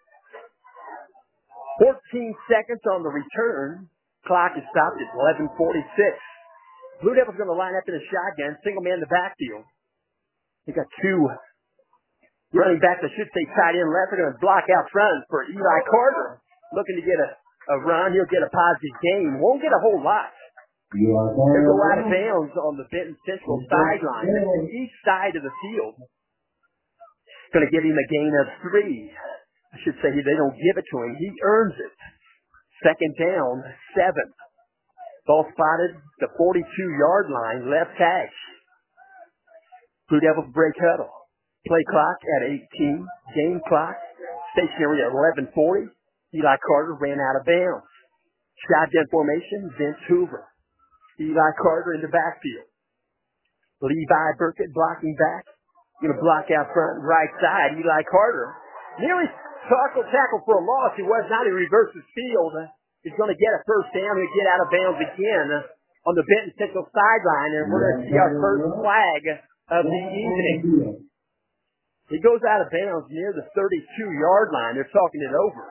S5: 14 seconds on the return. Clock is stopped at 11:46. Blue Devils going to line up in a shotgun, single man in the backfield. They got 2 running backs, I should say tight end left. They're going to block out front for Eli Carter. Looking to get a run. He'll get a positive gain. Won't get a whole lot. They'll go out of bounds on the Benton Central sideline. That's the east side of the field. Going to give him a gain of 3. I should say they don't give it to him. He earns it. Second down, 7. Ball spotted the 42-yard line, left hash. Blue Devils break huddle. Play clock at 18. Game clock stationary at 11:40. Eli Carter ran out of bounds. Shotgun formation, Vince Hoover. Eli Carter in the backfield. Levi Burkett blocking back. Going to block out front, right side. Eli Carter nearly tackle for a loss. He was not. He reverses field. He's going to get a first down and get out of bounds again on the Benton Central sideline, and we're going to see our first flag of the evening. He goes out of bounds near the 32-yard line. They're talking it over.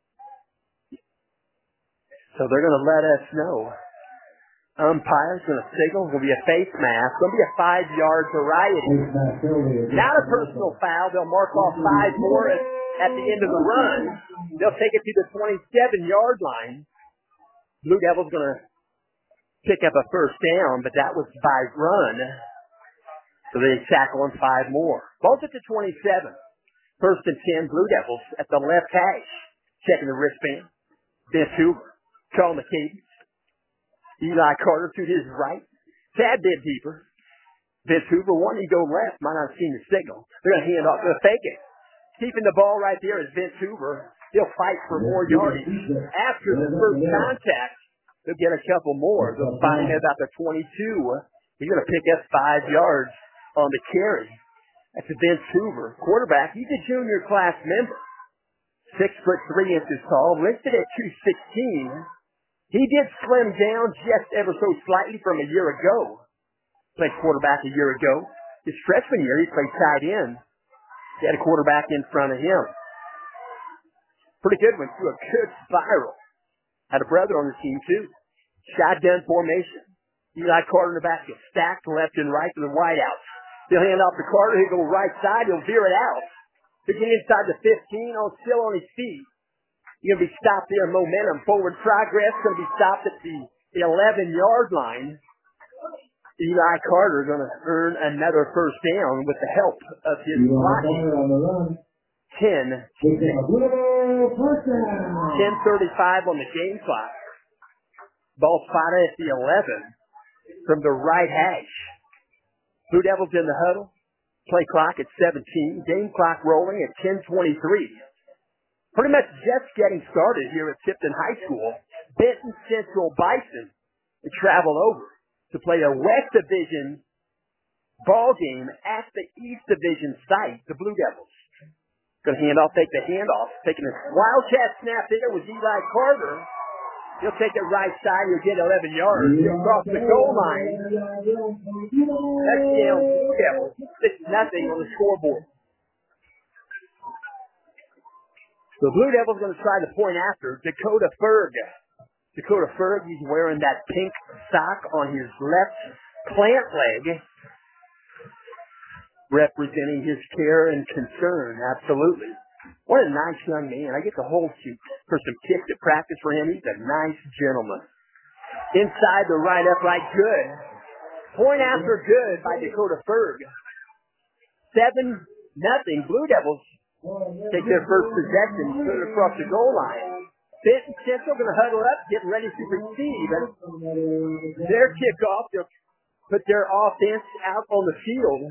S5: So they're going to let us know. Umpire's going to signal. It's going to be a face mask. It's going to be a 5-yard variety. Not a personal foul. They'll mark off 5 more at the end of the run. They'll take it to the 27-yard line. Blue Devils going to pick up a first down, but that was by run. So they tackle on 5 more. Both at the 27. First and 10, Blue Devils at the left hash. Checking the wristband. Vince Hoover. Calling the cadence. Eli Carter to his right. Tad bit deeper. Vince Hoover wanting to go left. Might not have seen the signal. They're going to hand off to the fake it. Keeping the ball right there is Vince Hoover. He'll fight for more yardage. After the first contact, they'll get a couple more. They'll find him at about the 22. He's going to pick up 5 yards on the carry. That's Vince Hoover. Quarterback, he's a junior class member. 6'3" tall. Listed at 216. He did slim down just ever so slightly from a year ago. Played quarterback a year ago. His freshman year, he played tight end. He had a quarterback in front of him. Pretty good. Went through a good spiral. Had a brother on the team, too. Shotgun formation. Eli Carter in the basket. Stacked left and right to the wideouts. They'll hand off to Carter. He'll go right side. He'll veer it out. He'll get inside the 15. Still on his feet. He's going to be stopped there. Momentum. Forward progress. Going to be stopped at the 11-yard line. Eli Carter going to earn another first down with the help of his blocking. 10:35 on the game clock. Ball spotted at the 11 from the right hash. Blue Devils in the huddle. Play clock at 17. Game clock rolling at 10:23. Pretty much just getting started here at Tipton High School. Benton Central Bison to travel over to play a West Division ball game at the East Division site, the Blue Devils. Going to take the handoff. Taking a wildcat snap there with Eli Carter. He'll take it right side. He'll get 11 yards. He'll cross the goal line. Touchdown Blue Devils. 6-0 on the scoreboard. The Blue Devils going to try to point after Dakota Ferg. Dakota Ferg, he's wearing that pink sock on his left plant leg, representing his care and concern, absolutely. What a nice young man. I get to hold you for some kicks at practice for him. He's a nice gentleman. Inside the right upright, good. Point after good by Dakota Ferg. 7-0. Blue Devils take their first possession, put it across the goal line. Benton Central going to huddle up, getting ready to receive their kickoff. They'll put their offense out on the field.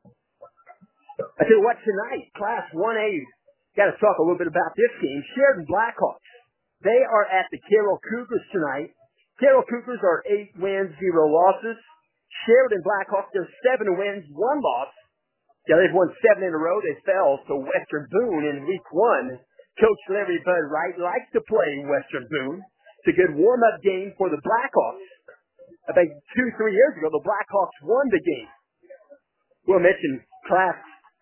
S5: I tell you what, tonight, Class 1A, got to talk a little bit about this game. Sheridan Blackhawks. They are at the Carroll Cougars tonight. Carroll Cougars are 8 wins, 0 losses. Sheridan Blackhawks, they're 7 wins, 1 loss. Yeah, they've won 7 in a row. They fell to Western Boone in week 1. Coach Larry Bud Wright likes to play Western Boone. It's a good warm-up game for the Blackhawks. I think 2-3 years ago, the Blackhawks won the game. We'll mention Class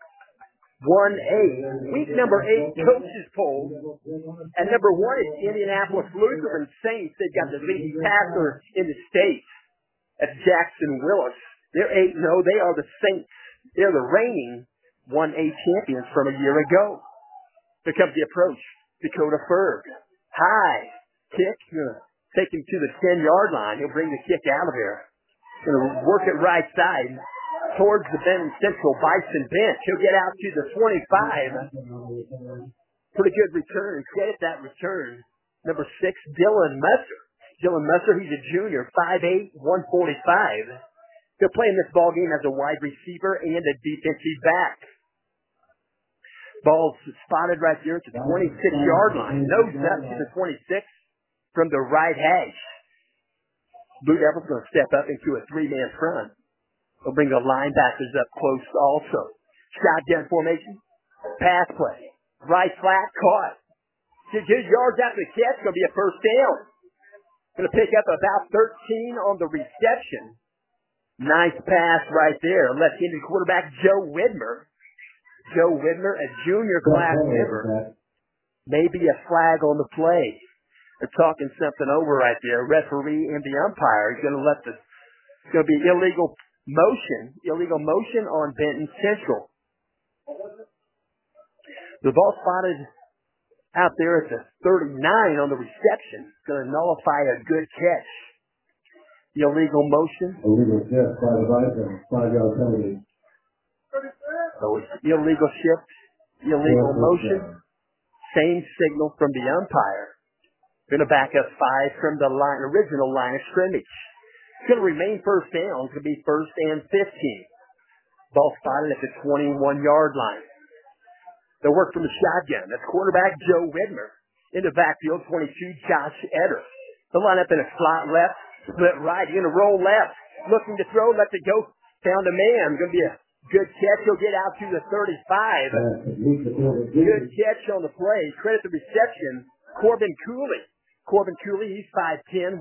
S5: 1A. Week number 8, coaches poll. And number 1 is Indianapolis Lutheran Saints. They've got the leading passer in the state. That's Jackson Willis. They're 8-0. They are the Saints. They're the reigning 1A champions from a year ago. Here comes the approach. Dakota Ferg. High. Kick. Take him to the 10-yard line. He'll bring the kick out of there. Going to work it right side towards the Benton Central Bison bench. He'll get out to the 25. Pretty good return. Credit that return. Number 6, Dylan Musser. Dylan Musser, he's a junior, 5'8", 145. They're playing this ball game as a wide receiver and a defensive back. Ball's spotted right there at the 26-yard line. Nose up to the 26 from the right hash. Blue Devils going to step up into a 3-man front. They'll bring the linebackers up close also. Shotgun formation. Pass play. Right flat, caught. 2 yards after the catch, going to be a first down. Going to pick up about 13 on the reception. Nice pass right there. Left-handed quarterback Joe Widmer. Joe Widmer, a junior class member. Maybe a flag on the play. They're talking something over right there. Referee and the umpire is going to let the. It's going to be illegal motion on Benton Central. The ball spotted out there at the 39 on the reception. It's going to nullify a good catch. The illegal motion.
S4: Illegal shift by the Bison, 5-yard penalty.
S5: So it's illegal shift, illegal motion. Same signal from the umpire. Going to back up 5 from the original line of scrimmage. It's going to remain first down. It's going to be 1st and 15. Ball spotted at the 21-yard line. They'll work from the shotgun. That's quarterback Joe Widmer. In the backfield, 22, Josh Etter. They'll line up in a slot left, split right. You're going to roll left. Looking to throw, let it go. Found a man. Going to be a good catch. He'll get out to the 35. Good catch on the play. Credit the reception. Corbin Cooley. He's 5'10", 165.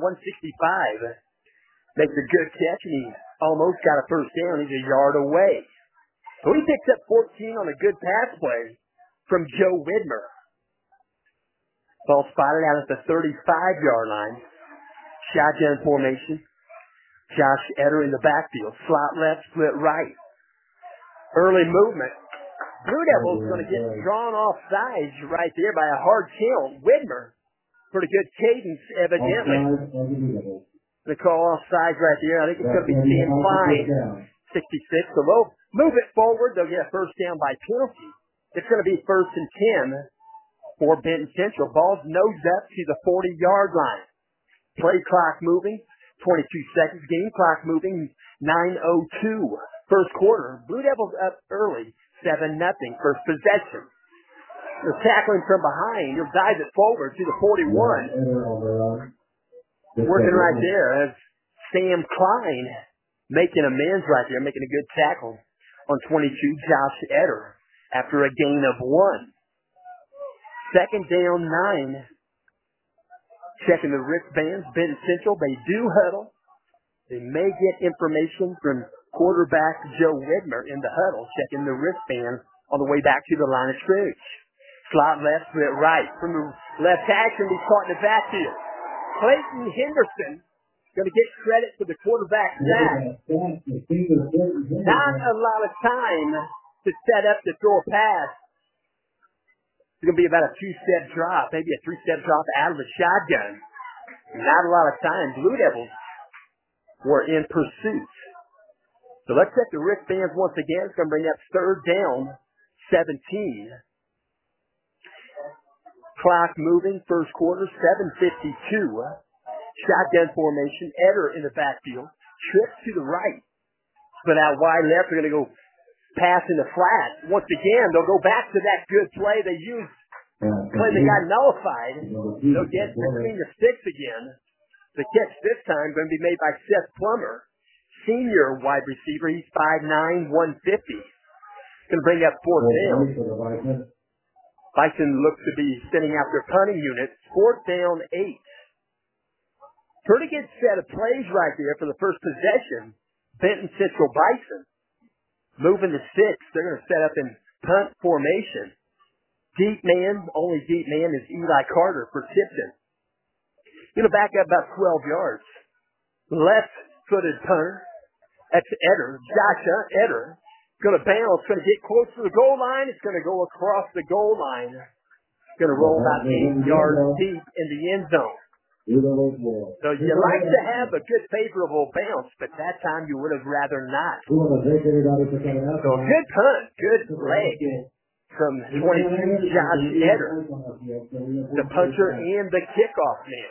S5: Makes a good catch, and he almost got a first down. He's a yard away. So he picks up 14 on a good pass play from Joe Widmer. Ball spotted out at the 35-yard line. Shotgun formation. Josh Etter in the backfield. Slot left, split right. Early movement. Blue Devils going to get drawn off sides right there by a hard kill. Widmer. Pretty good cadence, evidently. They call off sides right there. I think it's going to be Sam Klein. 66. So they'll move it forward. They'll get a first down by penalty. It's going to be 1st and 10 for Benton Central. Ball's nose up to the 40-yard line. Play clock moving. 22 seconds. Game clock moving. 9:02. First quarter. Blue Devils up early. 7-0. First possession. They're tackling from behind. He'll dive it forward to the 41. Working right there as Sam Klein making amends right there, making a good tackle on 22, Josh Etter, after a gain of 1. 2nd down, 9. Checking the wristbands. Benton Central, they do huddle. They may get information from quarterback Joe Widmer in the huddle, checking the wristband on the way back to the line of scrimmage. Slot left, split right. From the left action, he's caught in the backfield. Clayton Henderson going to get credit for the quarterback sack. Not a lot of time to set up to throw a pass. It's going to be about a 2-step drop, maybe a 3-step drop out of the shotgun. Not a lot of time. Blue Devils were in pursuit. So let's check the wristbands once again. It's going to bring up third down, 17. Clock moving, first quarter, 7:52. Shotgun formation. Eder in the backfield. Trip to the right. Split out wide left. They're going to go pass in the flat. Once again, they'll go back to that good play they used. Play that got nullified. They'll get between the sticks again. The catch this time going to be made by Seth Plummer, senior wide receiver. He's 5'9", 150. Going to bring up fourth down. Bison looks to be sending out their punting unit. Fourth down, 8. Pretty good set of plays right there for the first possession. Benton Central Bison moving to 6. They're going to set up in punt formation. Deep man, only deep man is Eli Carter for Tipton. Going to back up about 12 yards. Left-footed punter. That's Eder. Joshua Eder. Going to bounce. Going to get close to the goal line. It's going to go across the goal line. Going to roll about 8 yards deep in the end zone. So you like to have a good favorable bounce, but that time you would have rather not. So a good punt, good leg from 22 Josh Eder, the puncher and the kickoff man.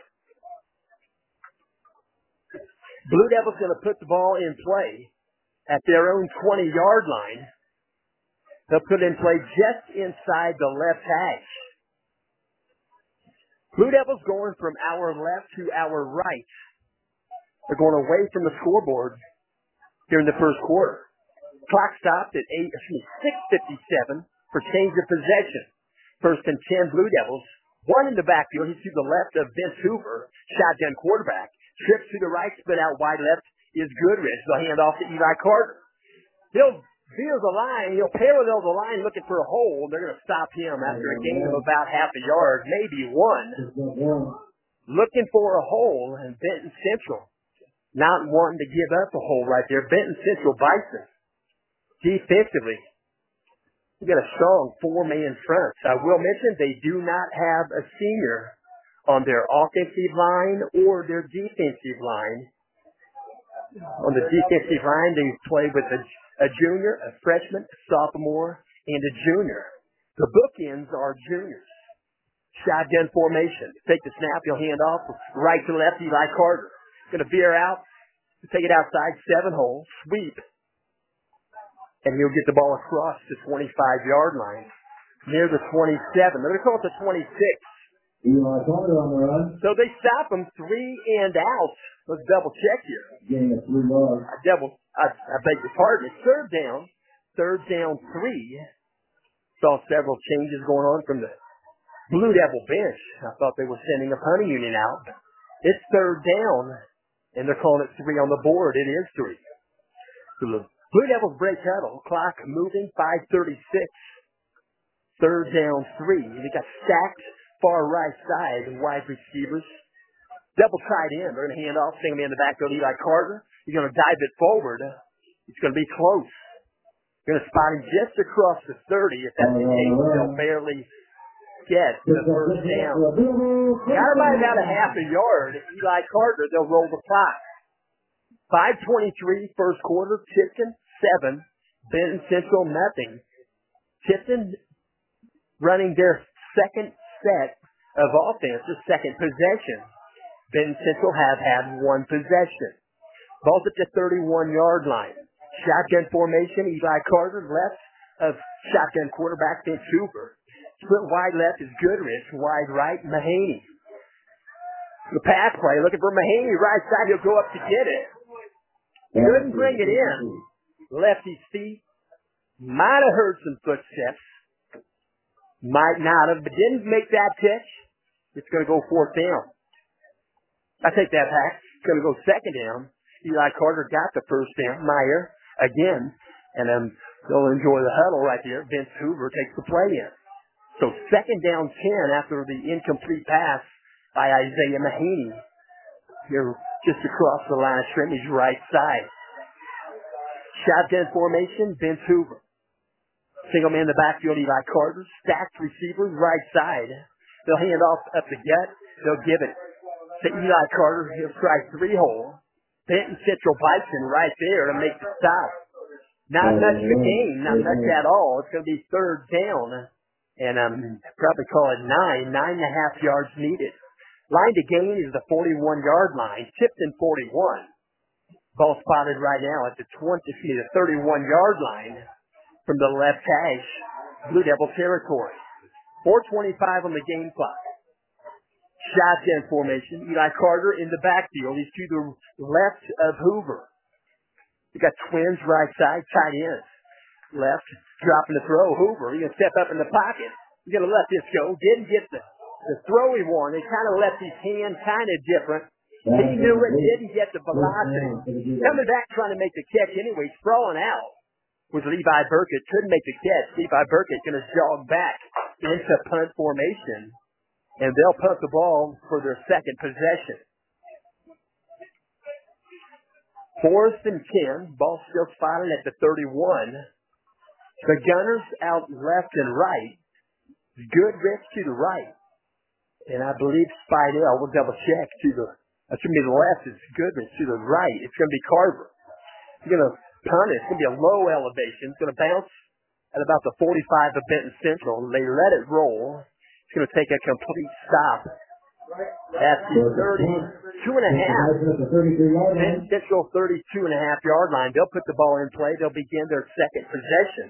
S5: Blue Devils going to put the ball in play at their own 20-yard line. They'll put it in play just inside the left hash. Blue Devils going from our left to our right. They're going away from the scoreboard here in the first quarter. Clock stopped at 6:57 for change of possession. First and 10 Blue Devils. One in the backfield. He's to the left of Vince Hoover, shotgun quarterback. Trips to the right, split out wide left is Goodrich. They'll hand off to Eli Carter. He'll veer the line. He'll parallel the line looking for a hole. They're going to stop him after a gain of about half a yard, maybe one. Looking for a hole, and Benton Central not wanting to give up a hole right there. Benton Central Bison. Defensively, we got a strong 4-man front. I will mention they do not have a senior on their offensive line or their defensive line. On the defensive line, they play with a junior, a freshman, a sophomore, and a junior. The bookends are juniors. Shotgun formation. Take the snap, he'll hand off right to left, Eli Carter. Going to veer out, take it outside, 7 holes, sweep. And he'll get the ball across the 25-yard line. Near the 27. They're going to call it the 26.
S4: Eli Carter on the run.
S5: So they stop him 3 and out. Let's double check here.
S4: Getting a 3 yard.
S5: I beg your pardon. It's third down. Third down 3. Saw several changes going on from the Blue Devil bench. I thought they were sending a punting unit out. It's third down, and they're calling it 3 on the board. It is 3. So the Blue Devils break huddle. Clock moving, 5:36. Third down 3. They got stacked far right side wide receivers. Double tight end. They're going to hand off. Single man in the backfield, Eli Carter. He's going to dive it forward. It's going to be close. Going to spot him just across the 30. If that's the case, they'll barely get the first down. Got him by about a half a yard. Eli Carter, they'll roll the clock. 5:23 first quarter. Tipton 7. Benton Central nothing. Tipton running their second set of offense, the second possession. Benton Central have had 1 possession. Ball's at the 31-yard line. Shotgun formation, Eli Carter, left of shotgun quarterback Vince Hoover. Split wide left is Goodrich, wide right Mahaney. The pass play, looking for Mahaney, right side, he'll go up to get it. Couldn't bring it in. Lefty's feet. Might have heard some footsteps. Might not have, but didn't make that catch. It's going to go fourth down. I take that back. It's going to go second down. Eli Carter got the first down. Meyer again. And then they'll enjoy the huddle right there. Vince Hoover takes the play in. So second down 10 after the incomplete pass by Isaiah Mahaney. Here just across the line of scrimmage right side. Shotgun formation, Vince Hoover. Single man in the backfield, Eli Carter. Stacked receivers, right side. They'll hand off up the gut. They'll give it to Eli Carter. He'll strike 3-hole. Benton Central Bison right there to make the stop. Not much of a game, not much at all. It's going to be third down. And probably call it 9.5 yards needed. Line to gain is the 41-yard line. Tipton 41. Ball spotted right now at the 31-yard line from the left hash. Blue Devil territory. 4:25 on the game clock. Shotgun formation. Eli Carter in the backfield. He's to the left of Hoover. You got twins right side, tight ends. Left, dropping the throw. Hoover, he's going to step up in the pocket. He's going to let this go. Didn't get the throw he wanted. Kind of left his hand kind of different. He knew it, didn't get the velocity. Coming back trying to make the catch anyway. Sprawling out with Levi Burkett. Couldn't make the catch. Levi Burkett going to jog back into punt formation. And they'll punt the ball for their second possession. 4th and 10. Ball still spotted at the 31. The Gunners out left and right. Goodrich to the right. And I believe Spidell will double check to the, that's going to be the left. It's Goodrich to the right. It's going to be Carver. He's going to punt it. It's going to be a low elevation. It's going to bounce at about the 45 of Benton Central. They let it roll. It's going to take a complete stop at the 32.5. Benton Central 32.5-yard line. They'll put the ball in play. They'll begin their second possession.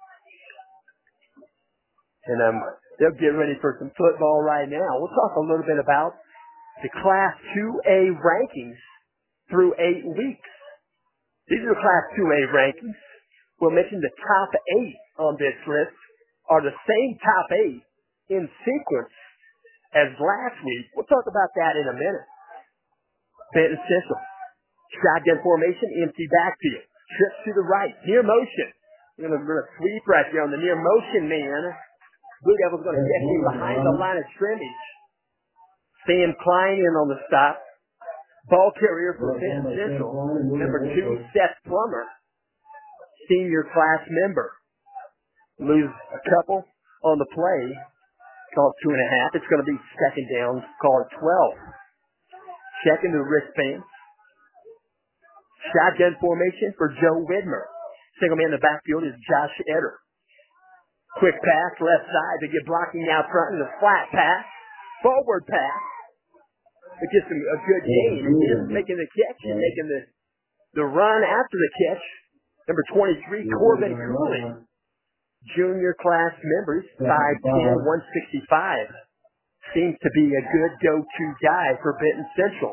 S5: And they'll get ready for some football right now. We'll talk a little bit about the Class 2A rankings through 8 weeks. These are the Class 2A rankings. We'll mention the top 8 on this list are the same top 8 in sequence as last week. We'll talk about that in a minute. Benton Central. Shotgun formation, empty backfield. Trips to the right, near motion. We're going to sweep right there on the near motion man. Blue Devils going to get him behind the line of scrimmage. Sam Klein in on the stop. Ball carrier for Benton Central. Number 2, Seth Plummer. Senior class member. Lose a couple on the play. Call it 2.5. It's going to be second down. Call it 12. Checking the wristbands. Shotgun formation for Joe Widmer. Single man in the backfield is Josh Etter. Quick pass, left side. They get blocking out front in the flat pass. Forward pass. It gets a good gain. He's making the catch and making the run after the catch. Number 23, Corbin Cooley. Junior class members, 5'10", 165. Seems to be a good go-to guy for Benton Central.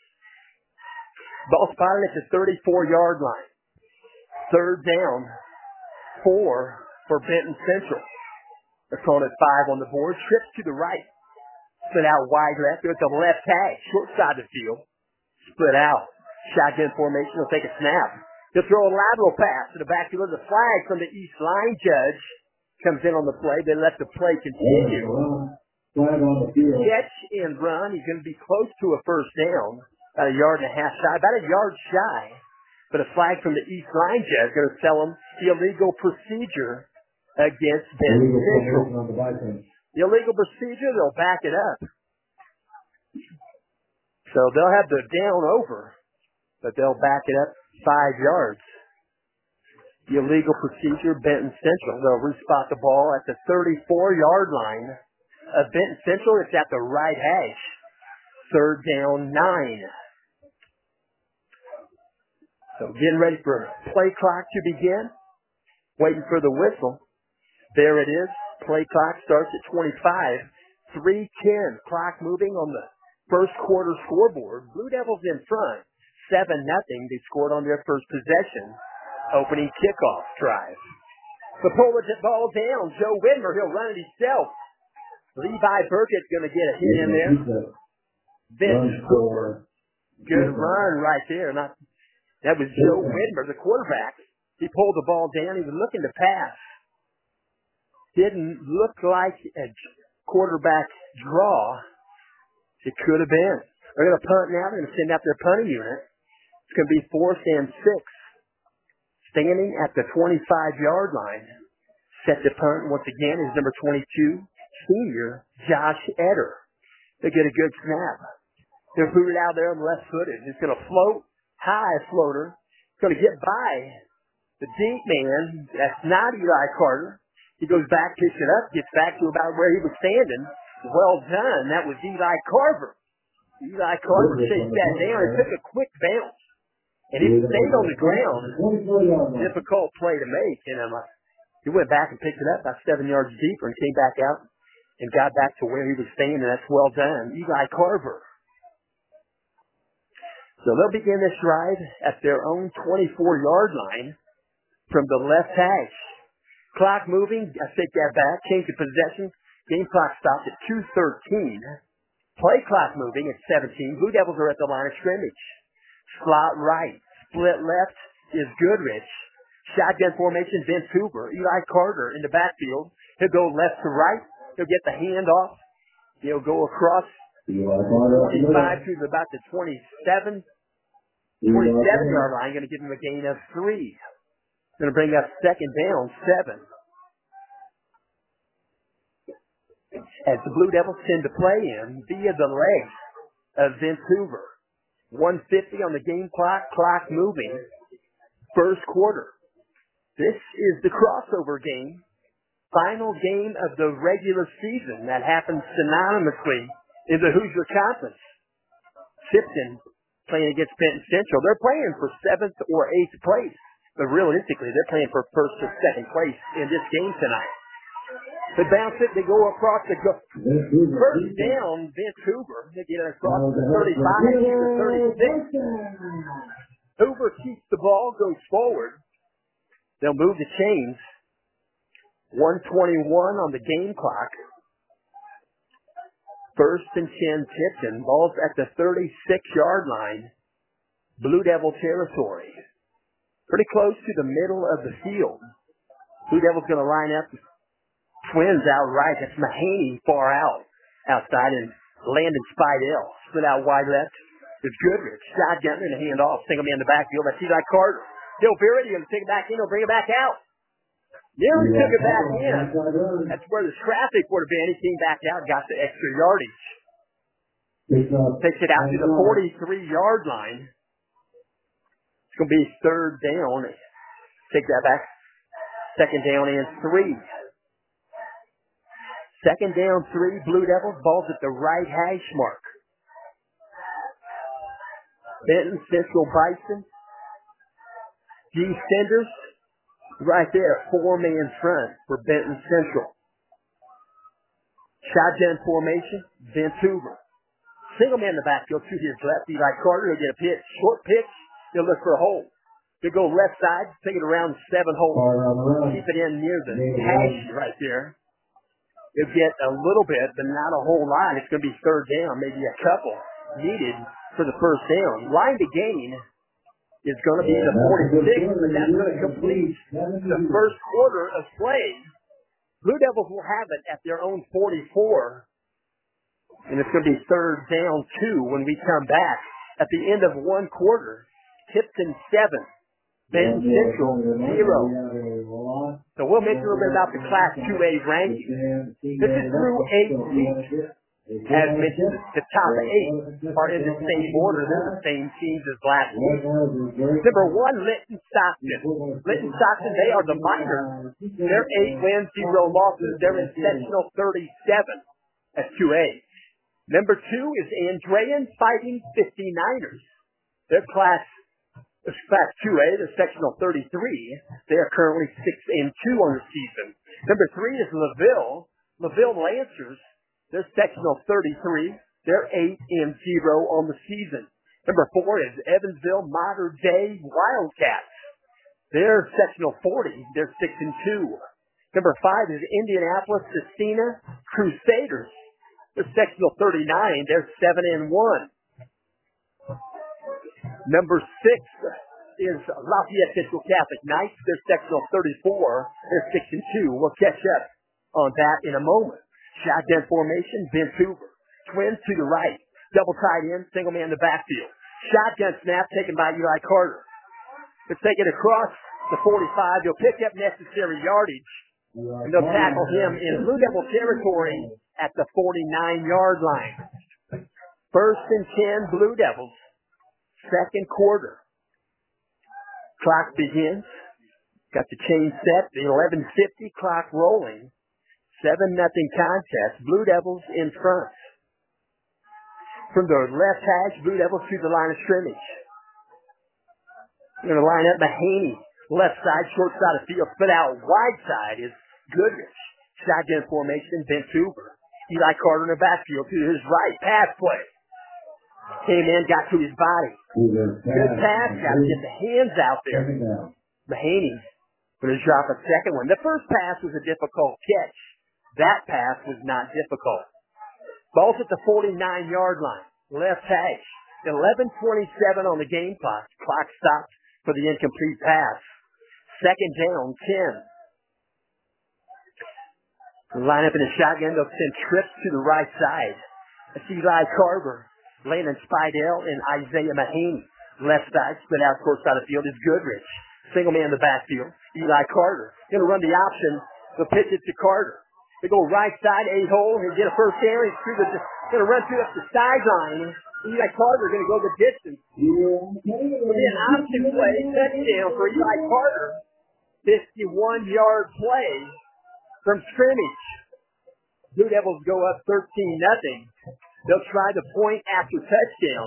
S5: Ball spotted at the 34-yard line. Third down, 4 for Benton Central. They're calling it 5 on the board. Trips to the right. Split out wide left. There's the left tag, short side of the field. Split out. Shotgun formation. Will take a snap. They'll throw a lateral pass to the backfield. The flag from the East line judge comes in on the play. They let the play continue. Catch and run. He's going to be close to a first down. About 1.5 yards shy. About a yard shy. But a flag from the East line judge going to tell him illegal procedure against Benton Central. Illegal procedure. They'll back it up. So they'll have the down over, but they'll back it up 5 yards. The illegal procedure, Benton Central. They'll respot the ball at the 34-yard line of Benton Central. It's at the right hash. Third down, 9. So getting ready for play clock to begin. Waiting for the whistle. There it is. Play clock starts at 25. 3:10. Clock moving on the first quarter scoreboard. Blue Devils in front. 7-0. They scored on their first possession. Opening kickoff drive. The pull the ball down. Joe Widmer, he'll run it himself. Levi Burkett's going to get a hit in there. Vince Hoover. Good run right there. That was Joe Widmer, the quarterback. He pulled the ball down. He was looking to pass. Didn't look like a quarterback draw. It could have been. They're going to punt now. They're going to send out their punting unit. It's going to be 4th and 6. Standing at the 25-yard line. Set to punt once again is number 22, senior Josh Eder. They get a good snap. They're booted out there on the left footed. It's going to float, high floater. It's going to get by the deep man. That's not Eli Carter. He goes back, picks it up, gets back to about where he was standing. Well done. That was Eli Carver. Eli Carver chased that down and took a quick bounce. And it stayed on the ground. Difficult play to make. And he went back and picked it up about 7 yards deeper and came back out and got back to where he was standing. That's well done. Eli Carver. So they'll begin this drive at their own 24-yard line from the left hash. Clock moving. I take that back. Change of possession. Game clock stopped at 2:13. Play clock moving at 17. Blue Devils are at the line of scrimmage. Slot right. Split left is Goodrich. Shotgun formation, Vince Hoover. Eli Carter in the backfield. He'll go left to right. He'll get the handoff. He'll go across 45 to about the 27-yard line. Going to give him a gain of 3. Going to bring up second down, 7. As the Blue Devils tend to play in via the legs of Vince Hoover. 1:50 on the game clock, clock moving. First quarter. This is the crossover game. Final game of the regular season that happens synonymously in the Hoosier Conference. Tipton playing against Benton Central. They're playing for 7th or 8th place. But realistically, they're playing for 1st or 2nd place in this game tonight. They bounce it. They go across the first down. Vince Hoover. They get it across the 35 to the 36. Hoover keeps the ball, goes forward. They'll move the chains. 1:21 on the game clock. First and 10 Tipton. Ball's at the 36-yard line. Blue Devil territory. Pretty close to the middle of the field. Blue Devil's going to line up. Twins out right. That's Mahaney far outside, and Landon Spidell split out wide left. It's Goodrich. Shotgun and a handoff. Single man in the backfield. That's Eli Carter. He'll veer it. He'll take it back in. He'll bring it back out. Nearly took it back in. That's where the traffic would have been. He came back out, got the extra yardage. Takes it out to the 43-yard line. It's going to be third down. Take that back. Second down and 3. Second down, 3. Blue Devils. Ball's at the right hash mark. Benton Central Bison. G. Senders. Right there. 4-man front for Benton Central. Shotgun formation. Vince Hoover. Single man in the backfield to his left. Eli Carter. He'll get a pitch. Short pitch. He'll look for a hole. He'll go left side. Take it around 7 holes. Keep it in near the hash right there. He'll get a little bit, but not a whole lot. It's going to be third down, maybe a couple needed for the first down. Line to gain is going to be the 46, but that's going to complete the first quarter of play. Blue Devils will have it at their own 44, and it's going to be third down 2 when we come back at the end of 1 quarter. Tipton 7. Benton Central 0. So we'll mention a little bit about the Class 2A ranking. This is through 8 weeks. As mentioned, the top 8 are in the same order. They're the same teams as last week. Number 1, Linton Stockton. Linton Stockton, they are the minors. They're 8 wins, 0 losses. They're in sectional 37 at 2A. Number 2 is Andrean Fighting 59ers. They're Class 2A, they're sectional 33. They are currently 6-2 on the season. Number 3 is LaVille Lancers. They're sectional 33. They're 8-0 on the season. Number 4 is Evansville Mater Dei Wildcats. They're sectional 40. They're 6-2. Number 5 is Indianapolis Christina Crusaders. They're sectional 39. They're 7-1. Number 6 is Lafayette Central Catholic Knights. They're sectional 34. They're 6-2. We'll catch up on that in a moment. Shotgun formation, Vince Hoover. Twins to the right. Double tight end, single man in the backfield. Shotgun snap taken by Eli Carter. Let's take it across the 45. He'll pick up necessary yardage And they'll tackle him in Blue Devil territory at the 49-yard line. 1st and 10, Blue Devils. Second quarter. Clock begins. Got the chain set. The 11:50 clock rolling. 7-0 contest. Blue Devils in front. From the left hash, Blue Devils to the line of scrimmage. They're going to line up Mahaney. Left side, short side of field. Split out wide side is Goodrich. Shotgun formation, bent over. Eli Carter in the backfield to his right. Pass play. Came in, got to his body. Good pass. Got to get the hands out there. Mahaney going to drop a second one. The first pass was a difficult catch. That pass was not difficult. Ball's at the 49-yard line. Left hash. 11:27 on the game clock. Clock stopped for the incomplete pass. Second down, 10. Line up in a shotgun. They'll send trips to the right side. That's Eli Carver, Landon Spidell, and Isaiah Mahaney. Left side, split out short side of the field is Goodrich. Single man in the backfield. Eli Carter. Going to run the option. They'll pitch it to Carter. They go right side, 8-hole, and get a first down. He's going to run through up the sideline. Eli Carter going to go the distance. It'll be an option play, touchdown for Eli Carter. 51-yard play from scrimmage. Blue Devils go up 13-0. They'll try the point after touchdown.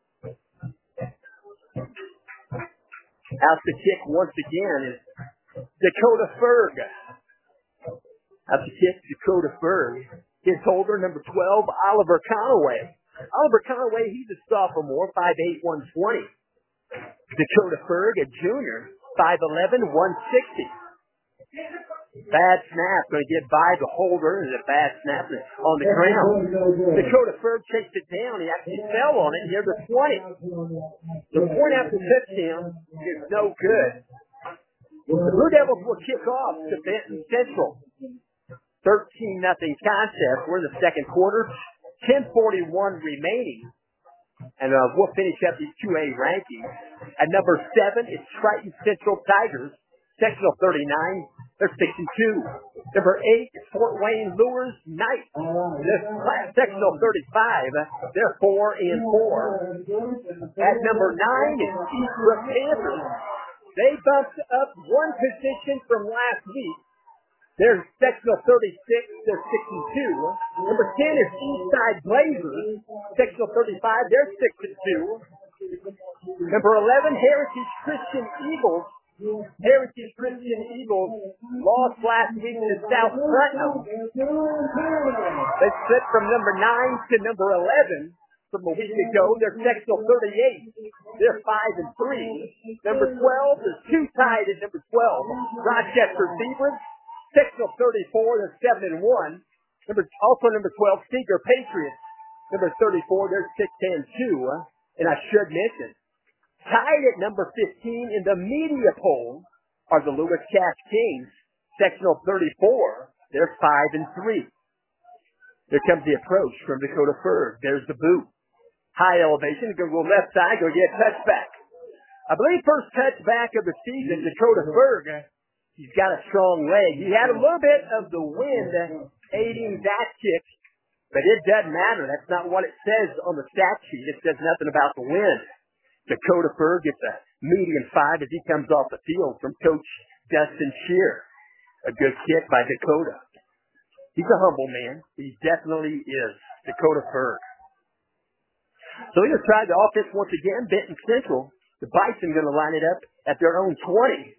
S5: Out the kick once again is Dakota Ferg. Out the kick, Dakota Ferg. His holder, number 12, Oliver Conaway. Oliver Conaway, he's a sophomore, 5'8", 120. Dakota Ferg, a junior, 5'11", 160. Bad snap, going to get by the holder. There's a bad snap on the ground. Dakota Ferg chased it down. He actually fell on it near the 20. The point after touchdown is no good. The Blue Devils will kick off to Benton Central. 13-0 contest. We're in the second quarter. 10:41 remaining. And we'll finish up these 2A rankings. At number 7, it's Triton Central Tigers. Sectional 39, they're 6-2. Number 8 is Fort Wayne Lures Knights. Sectional 35, they're 4-4. At number 9 is Eastbrook Panthers. They bumped up one position from last week. They're sectional 36, they're 6-2. Number 10 is Eastside Blazers. Sectional 35, they're 6-2. Number 11, Heritage Christian Eagles. Heritage Christian Eagles lost last week to South Putnam. They split from number 9 to number 11 from a week ago. They're sectional 38. They're 5-3. Number 12 is two tied at number 12. Rochester Zebras. Sectional 34, they're 7-1. Also number 12, Seeger Patriots. Number 34, they're 6-2. And I should mention, tied at number 15 in the media poll are the Lewis Cash Kings. Sectional 34, they're 5-3. There comes the approach from Dakota Ferg. There's the boot. High elevation, go left side, go get touchback. I believe first touchback of the season, Dakota Ferg. He's got a strong leg. He had a little bit of the wind aiding that kick, but it doesn't matter. That's not what it says on the stat sheet. It says nothing about the wind. Dakota Ferg gets a median 5 as he comes off the field from Coach Dustin Shear. A good kick by Dakota. He's a humble man. He definitely is. Dakota Ferg. So he's going to try the offense once again. Benton Central. The Bison going to line it up at their own 20.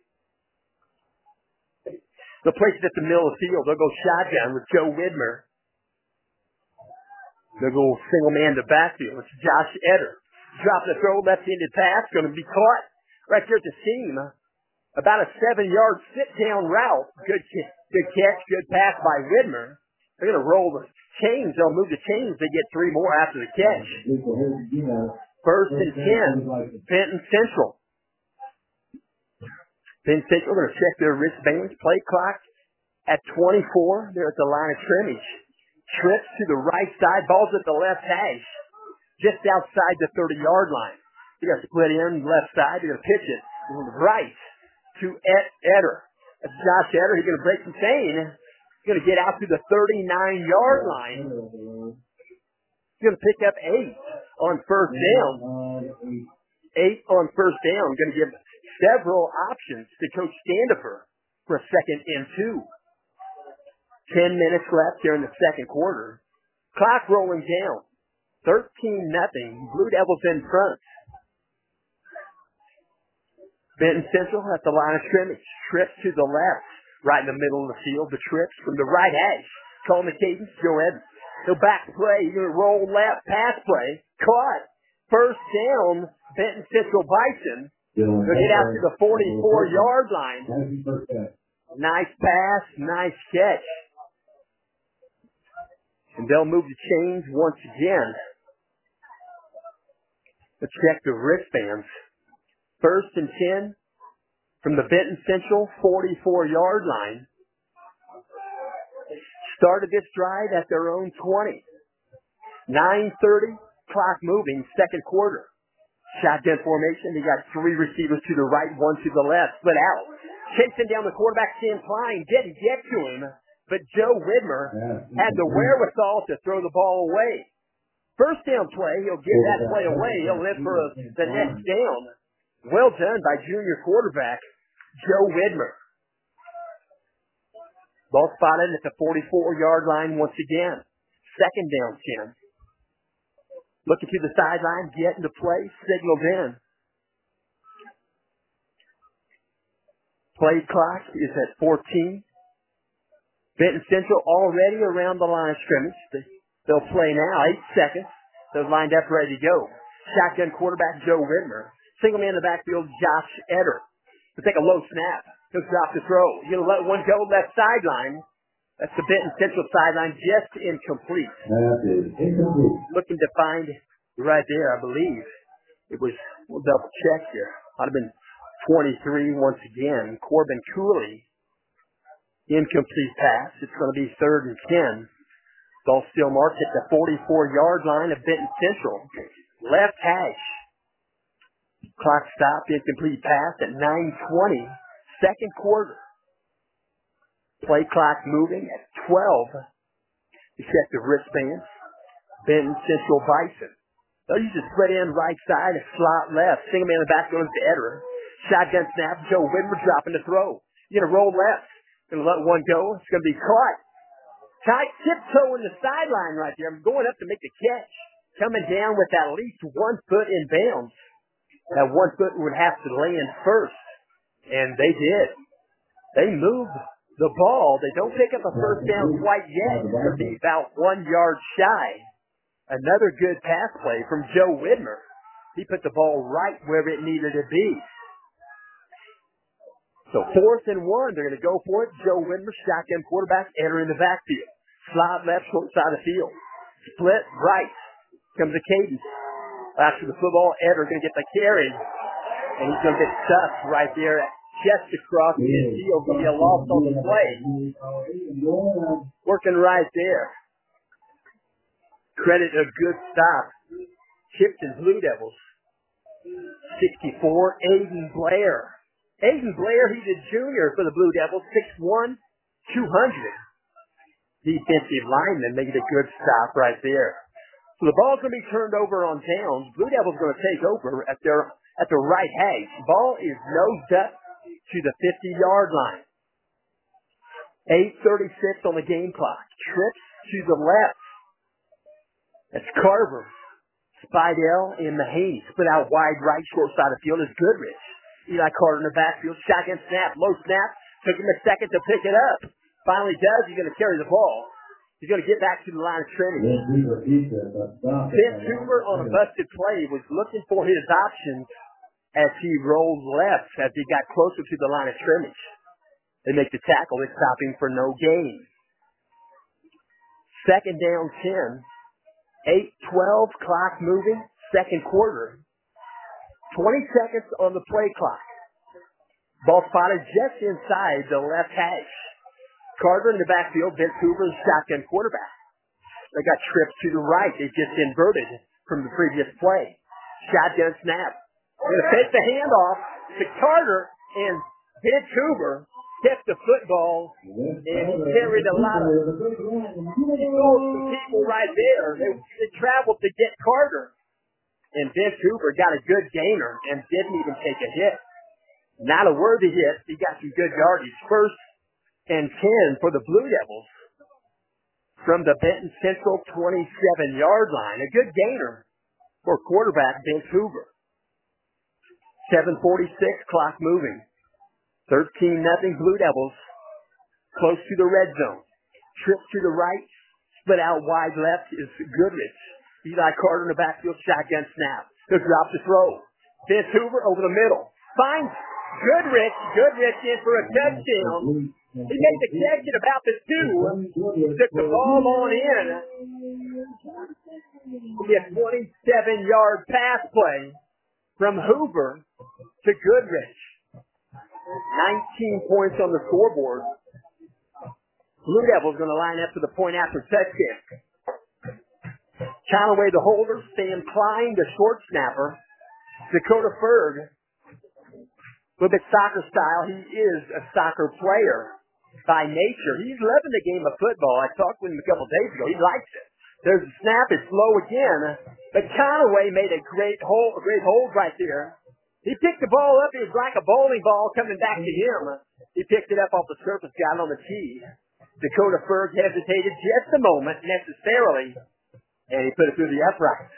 S5: They'll place it at the middle of the field. They'll go shotgun with Joe Widmer. They'll go single man to backfield. It's Josh Eder. Drop the throw, left-handed pass. Going to be caught right there at the seam. About a 7-yard sit-down route. Good catch, good pass by Widmer. They're going to roll the chains. They'll move the chains. They get 3 more after the catch. 1st and 10. Benton Central. Benton Central, they're going to check their wristbands. Play clock at 24. They're at the line of scrimmage. Trips to the right side. Ball's at the left hash. Just outside the 30-yard line. They're going to split in left side. They're going to pitch it right to Eder. That's Josh Eder. He's going to break some chain. He's going to get out to the 39-yard line. He's going to pick up 8 on first down. 8 on first down. Going to give several options to Coach Standifer for a 2nd and 2. 10 minutes left here in the second quarter. Clock rolling down. 13-0. Blue Devils in front. Benton Central at the line of scrimmage. Trips to the left. Right in the middle of the field. The trips from the right hash. Calling the cadence. Joe Evans. He'll back play. He's going to roll left. Pass play. Caught. First down. Benton Central Bison. He'll get out to the 44-yard line. Nice pass. Nice catch. And they'll move the chains once again. Let's check the wristbands. 1st and 10 from the Benton Central 44-yard line. Started this drive at their own 20. 9:30, clock moving, second quarter. Shotgun formation. They got 3 receivers to the right, 1 to the left. Split out. Chasing down the quarterback, Sam Klein. Didn't get to him, but Joe Widmer had the wherewithal to throw the ball away. First down play. He'll give that play away. He'll live for the next down. Well done by junior quarterback Joe Widmer. Ball spotted at the 44-yard line once again. Second down 10. Looking to the sideline, getting to play, signaled in. Play clock is at 14. Benton Central already around the line of scrimmage. They'll play now, 8 seconds. They're lined up, ready to go. Shotgun quarterback Joe Widmer. Single man in the backfield, Josh Eder. He'll take a low snap. He'll drop the throw. He's going to let one go left sideline. That's the Benton Central sideline, just incomplete.
S4: That is incomplete.
S5: Looking to find right there, I believe. It was, we'll double check here. Might have been 23 once again. Corbin Cooley. Incomplete pass. It's going to be 3rd and 10. Ball still marked at the 44-yard line of Benton Central. Left hash. Clock stopped, incomplete pass at 9:20, second quarter. Play clock moving at 12. You check the wristbands. Benton Central Bison. They'll use the spread end right side and slot left. Single man in the back goes to Eder. Shotgun snap. Joe Widmer dropping the throw. You're going to roll left. Going to let one go. It's going to be caught. Tight tiptoe in the sideline right there. I'm going up to make the catch. Coming down with at least 1 foot in bounds. That 1 foot would have to land first. And they did. They moved the ball. They don't pick up a first down quite yet. They'll be about 1 yard shy. Another good pass play from Joe Widmer. He put the ball right where it needed to be. So 4th and 1. They're going to go for it. Joe Widmer, shotgun quarterback, Eder in the backfield. Slide left, short side of the field. Split right. Comes the cadence. After the football, Eder going to get the carry. And he's going to get stuffed right there just across his field. Going to be a loss on the play. Working right there. Credit a good stop. Chipton Blue Devils. 64, Aiden Blair. Aiden Blair, he's a junior for the Blue Devils. 6'1", 200. Defensive lineman making a good stop right there. So the ball's going to be turned over on downs. Blue Devils going to take over at the right hash. Ball is nosed up to the 50-yard line. 8:36 on the game clock. Trips to the left. That's Carver, Spidell, and Mahaney. Split out wide right, short side of the field is Goodrich. Eli Carter in the backfield. Shotgun snap, low snap. Took him a second to pick it up. Finally does. He's going to carry the ball. He's going to get back to the line of scrimmage. Vince Hoover on a busted play was looking for his options as he rolled left as he got closer to the line of scrimmage. They make the tackle. They stop him for no gain. Second down 10. 8:12, clock moving. Second quarter. 20 seconds on the play clock. Ball spotted just inside the left hash. Carter in the backfield, Vince Hoover, shotgun quarterback. They got trips to the right. They just inverted from the previous play. Shotgun snap. They're going to take the handoff to Carter, and Vince Hoover kept the football, and he carried a lot of people right there. They traveled to get Carter. And Vince Hoover got a good gainer and didn't even take a hit. Not a worthy hit. He got some good yardage. 1st and 10 for the Blue Devils from the Benton Central 27-yard line. A good gainer for quarterback Vince Hoover. 7:46, clock moving. 13-0 Blue Devils. Close to the red zone. Trip to the right. Split out wide left is Goodrich. Eli Carter in the backfield, shotgun snap. He'll drop the throw. Vince Hoover over the middle. Finds Goodrich. Goodrich in for a touchdown. He made the catch at about the 2. Took the ball on in. It'll be a 27-yard pass play from Hoover to Goodrich. 19 points on the scoreboard. Blue Devils going to line up for the point after touchdown. Callaway, the holder. Sam Klein, the short snapper. Dakota Ferg, a little bit soccer style. He is a soccer player by nature. He's loving the game of football. I talked with him a couple days ago. He likes it. There's a snap. It's low again. But Callaway made a great hold right there. He picked the ball up. It was like a bowling ball coming back to him. He picked it up off the surface, got it on the tee. Dakota Ferg hesitated just a moment necessarily. And he put it through the uprights.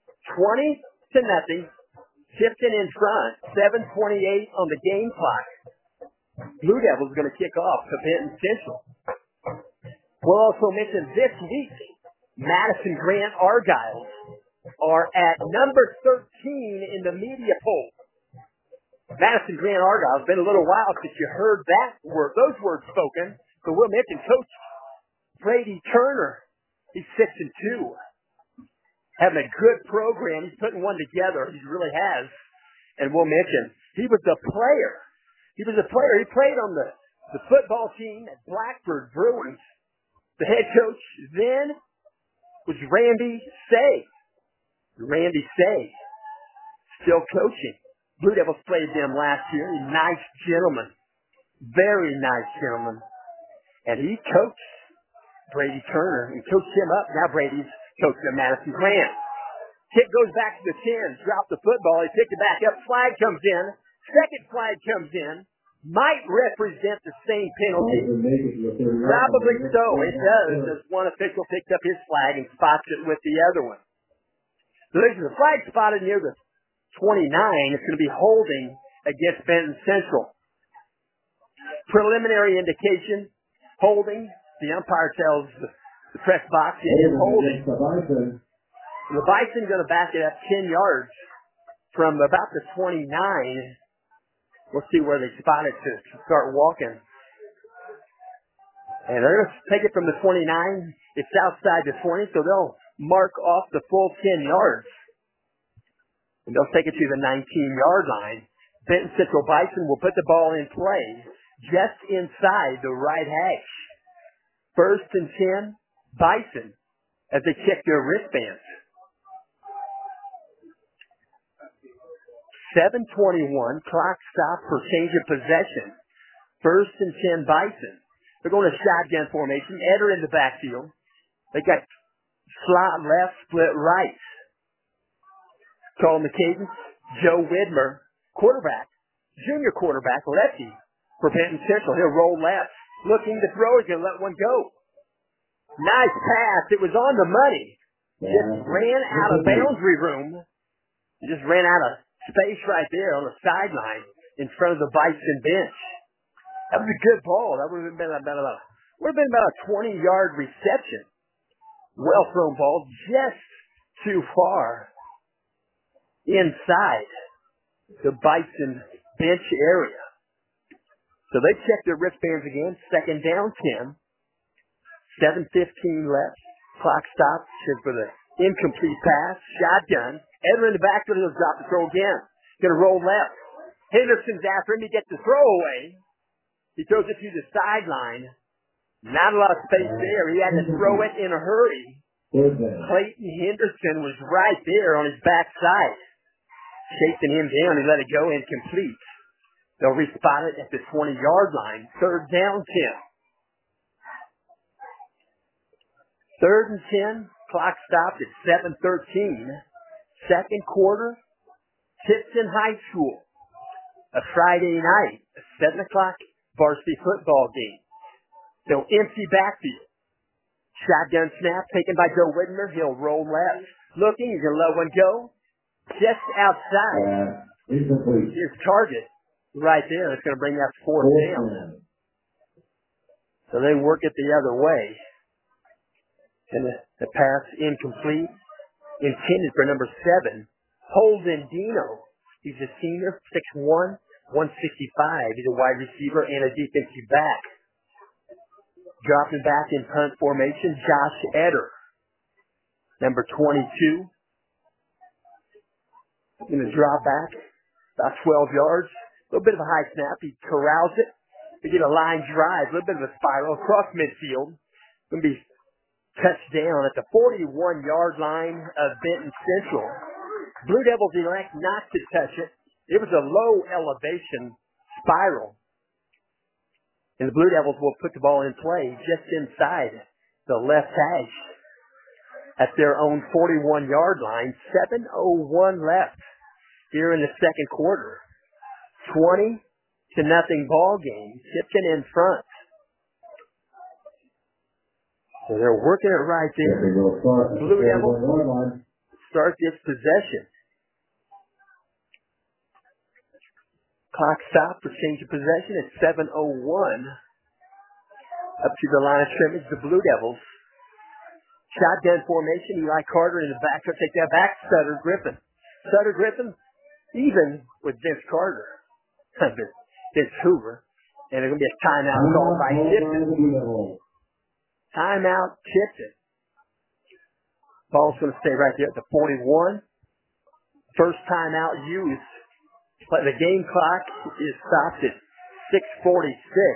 S5: 20-0. Tipton in front. 7:28 on the game clock. Blue Devils going to kick off to Benton Central. We'll also mention this week, Madison Grant Argyles are at number 13 in the media poll. Madison Grant Argyles, been a little while since you heard those words spoken. So we'll mention Coach Brady Turner. He's 6-2. Having a good program. He's putting one together. He really has. And we'll mention, he was a player. He played on the football team at Blackbird Bruins. The head coach then was Randy Say. Randy Say. Still coaching. Blue Devils played them last year. Nice gentleman. Very nice gentleman. And he coached Brady Turner and coached him up. Now Brady's coaching Madison Grant. Kick goes back to the 10. Dropped the football. He picked it back up. Flag comes in. Second flag comes in. Might represent the same penalty. Probably so. It does. As one official picked up his flag and spots it with the other one. So there's a flag spotted near the 29. It's going to be holding against Benton Central. Preliminary indication. Holding. The umpire tells the press box it is holding. The Bison going to back it up 10 yards from about the 29. We'll see where they spot it to start walking. And they're going to take it from the 29. It's outside the 20, so they'll mark off the full 10 yards. And they'll take it to the 19-yard line. Benton Central Bison will put the ball in play just inside the right hash. 1st and 10, Bison, as they check their wristbands. 7:21, clock stop for change of possession. 1st and 10, Bison. They're going to shotgun formation. Eder in the backfield. They got slot left, split right. Calling the cadence, Joe Widmer, quarterback, junior quarterback, lefty for Benton Central. He'll roll left. Looking to throw, he's going to let one go. Nice pass. It was on the money. Just ran out of boundary room. Just ran out of space right there on the sideline in front of the Bison bench. That was a good ball. That would have been about a 20-yard reception. Well thrown ball, just too far inside the Bison bench area. So they check their wristbands again. 2nd down 10. 7:15 left. Clock stops. Check for the incomplete pass. Shotgun. Eder in the backfield. He'll drop the throw again. Going to roll left. Henderson's after him. He gets the throw away. He throws it to the sideline. Not a lot of space there. He had to throw it in a hurry. Clayton Henderson was right there on his backside. Chasing him down. He let it go incomplete. They'll respot it at the 20-yard line. 3rd down 10. 3rd and 10. Clock stopped at 7:13. Second quarter. Tipton High School. A Friday night. A 7 o'clock varsity football game. They'll empty backfield. Shotgun snap taken by Joe Whitmer. He'll roll left. Looking. He's going to let one go. Just outside. His target. Right there, it's going to bring that 4th down. So they work it the other way. And the pass incomplete. Intended for number 7, Holden Dino. He's a senior, 6'1", 165. He's a wide receiver and a defensive back. Dropping back in punt formation, Josh Eder. Number 22. Going to drop back about 12 yards. A little bit of a high snap. He corrals it. They get a line drive. A little bit of a spiral across midfield. Going to be touched down at the 41-yard line of Benton Central. Blue Devils elect not to touch it. It was a low elevation spiral. And the Blue Devils will put the ball in play just inside the left hash at their own 41-yard line. 7:01 left here in the second quarter. 20-0 ball game. Tipton in front. So they're working it right there. Blue Devils start this possession. Clock stop for change of possession at 7:01. Up to the line of scrimmage, the Blue Devils. Shotgun formation. Eli Carter in the back. He'll take that back. Sutter Griffin. Sutter Griffin, even with Vince Carter. Vince Hoover. And there's going to be a timeout called by Tipton. Timeout Tipton. Ball's going to stay right there at the 41. First timeout used. But the game clock is stopped at 6:46.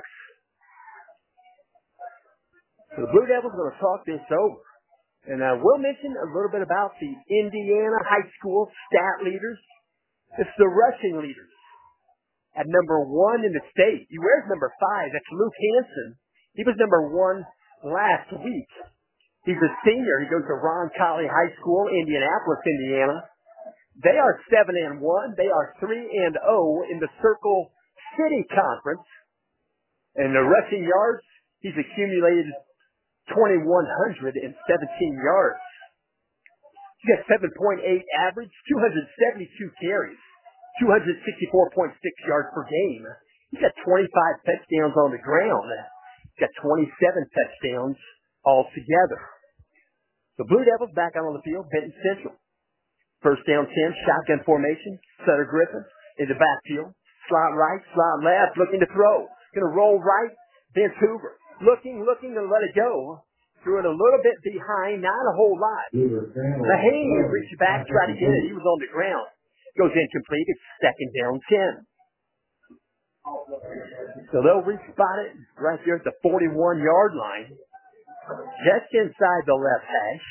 S5: So the Blue Devils are going to talk this over. And we'll mention a little bit about the Indiana high school stat leaders. It's the rushing leaders. At number 1 in the state. He wears number 5. That's Luke Hansen. He was number 1 last week. He's a senior. He goes to Ron Colley High School, Indianapolis, Indiana. They are 7-1. They are 3-0 in the Circle City Conference. And the rushing yards, he's accumulated 2,117 yards. He got 7.8 average, 272 carries. 264.6 yards per game. He's got 25 touchdowns on the ground. He's got 27 touchdowns altogether. The Blue Devils back out on the field, Benton Central. First down 10, shotgun formation. Sutter Griffin in the backfield. Slot right, slot left, looking to throw. Going to roll right. Vince Hoover. Looking to let it go. Threw it a little bit behind, not a whole lot. Mahaney reached back, tried to get it. He was on the ground. Goes incomplete. It's second down 10. So they'll respot it right there at the 41-yard line. Just inside the left hash.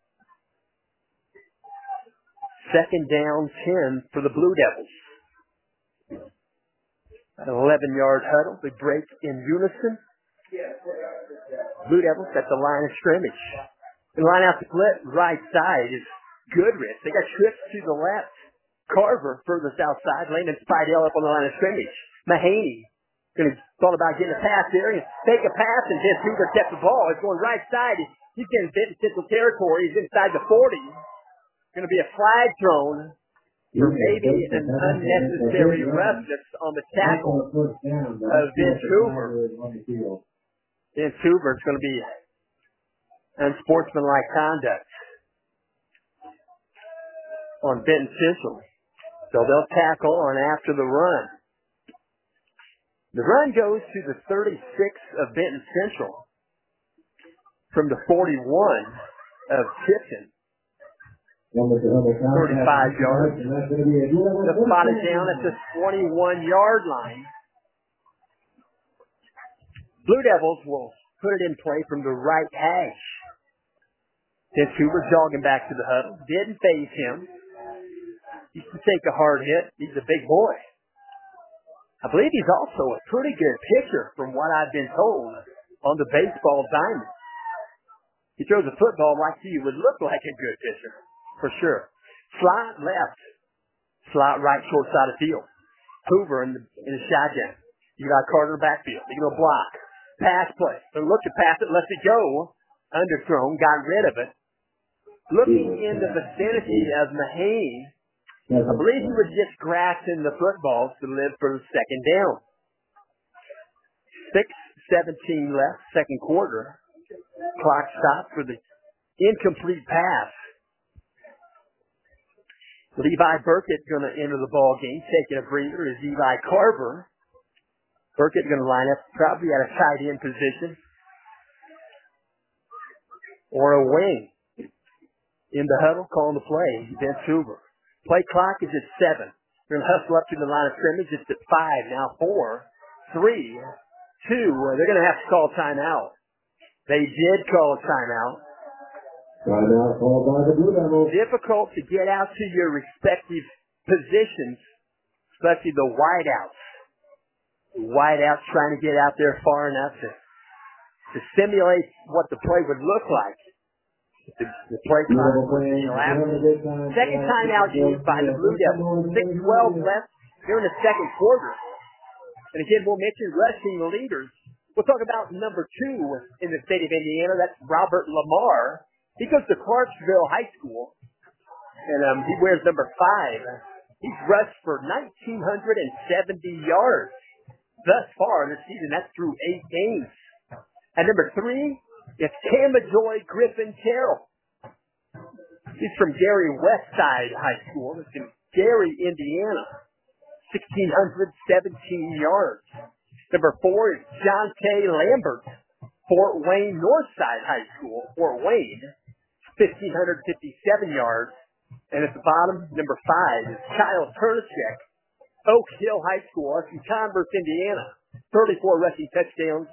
S5: Second down 10 for the Blue Devils. An 11-yard huddle. They break in unison. Blue Devils at the line of scrimmage. The line out split right side is Goodrich. They got trips to the left. Carver further south side. Landon Spidell up on the line of scrimmage. Mahaney thought about getting a pass there. Take a pass and Vince Hoover kept the ball. It's going right side. He's getting Benton Central territory. He's inside the 40. Going to be a flag thrown for maybe an unnecessary roughness on the tackle of Vince Hoover. Vince Hoover is going to be unsportsmanlike conduct on Benton Central. So they'll tackle on after the run. The run goes to the 36 of Benton Central from the 41 of Tipton. 35 yards. They'll spot it down at the 21-yard line. Blue Devils will put it in play from the right hash. Vince Hoover jogging back to the huddle. Didn't phase him. Used to take a hard hit. He's a big boy. I believe he's also a pretty good pitcher from what I've been told on the baseball diamond. He throws a football like he would look like a good pitcher, for sure. Slot left, slot right, short side of field. Hoover in the shotgun. You got Carter backfield. You go block. Pass play. They looked to pass it, lets it go. Underthrown, got rid of it. Looking in the vicinity of Mahaney, I believe he was just grasping the football to live for the second down. 6:17 left, second quarter. Clock stopped for the incomplete pass. Levi Burkett going to enter the ball game, taking a breather is Eli Carver. Burkett going to line up probably at a tight end position or a wing. In the huddle, calling the play, Vince Hoover. Play clock is at 7. They're going to hustle up to the line of scrimmage. It's at 5. Now 4, 3, 2. They're going to have to call timeout. They did call a timeout.
S4: Timeout called by the Blue Devils.
S5: Difficult to get out to your respective positions, especially the wideouts. Wideouts trying to get out there far enough to simulate what the play would look like. The play clock. Second timeout used by the Blue Devils. 6:12 left here in the second quarter. And again, we'll mention rushing the leaders. We'll talk about number 2 in the state of Indiana. That's Robert Lamar. He goes to Clarksville High School, and he wears number 5. He's rushed for 1,970 yards thus far in the season. That's through 8 games. And number 3 is Camajoy Griffin Carroll. He's from Gary Westside High School. It's in Gary, Indiana. 1,617 yards. Number 4 is John K. Lambert, Fort Wayne Northside High School, Fort Wayne, 1,557 yards. And at the bottom, number 5 is Kyle Turnacek, Oak Hill High School, that's in Converse, Indiana, 34 rushing touchdowns,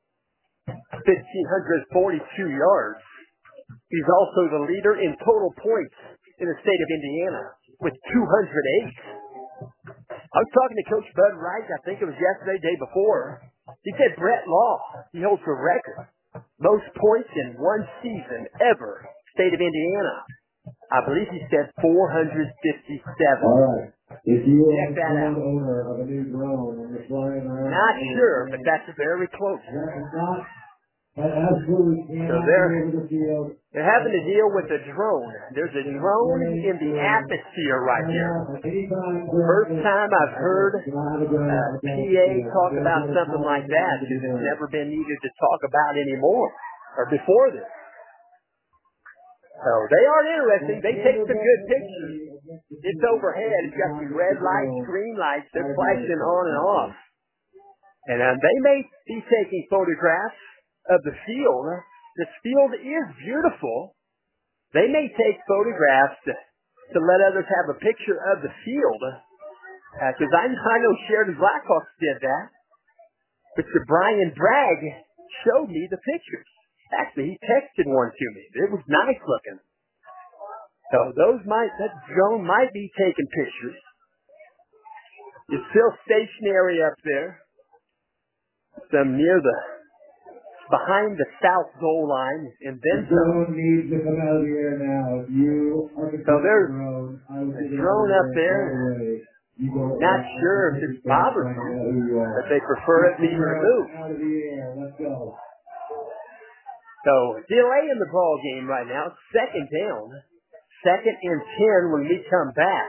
S5: 1,542 yards. He's also the leader in total points in the state of Indiana with 208. I was talking to Coach Bud Wright, I think it was yesterday, day before. He said Brett Law, he holds the record. Most points in one season ever, state of Indiana. I believe he said 457.
S4: All right. If you
S5: check that out.
S4: Owner of a new drone and you're flying around,
S5: not sure, but that's very close.
S4: That absolutely
S5: so they're having to deal with a drone. There's a drone in the atmosphere right here. First time I've heard PA talk about something like that. It's never been needed to talk about anymore, or before this. So they are interesting. They take some good pictures. It's overhead. It's got some red lights, green lights. They're flashing on and off. And they may be taking photographs of the field. This field is beautiful. They may take photographs to let others have a picture of the field. Because I know Sheridan Blackhawks did that. Mr. Brian Bragg showed me the pictures. Actually, he texted one to me. It was nice looking. So that drone might be taking pictures. It's still stationary up there. Some near behind the south goal line, and then
S4: drone needs to come out of the air now.
S5: So there's a drone up there. Not sure if it's bothering them, but they prefer it be removed.
S4: Out of the air. Let's go.
S5: So delay in the ball game right now. Second down. 2nd and 10 when we come back.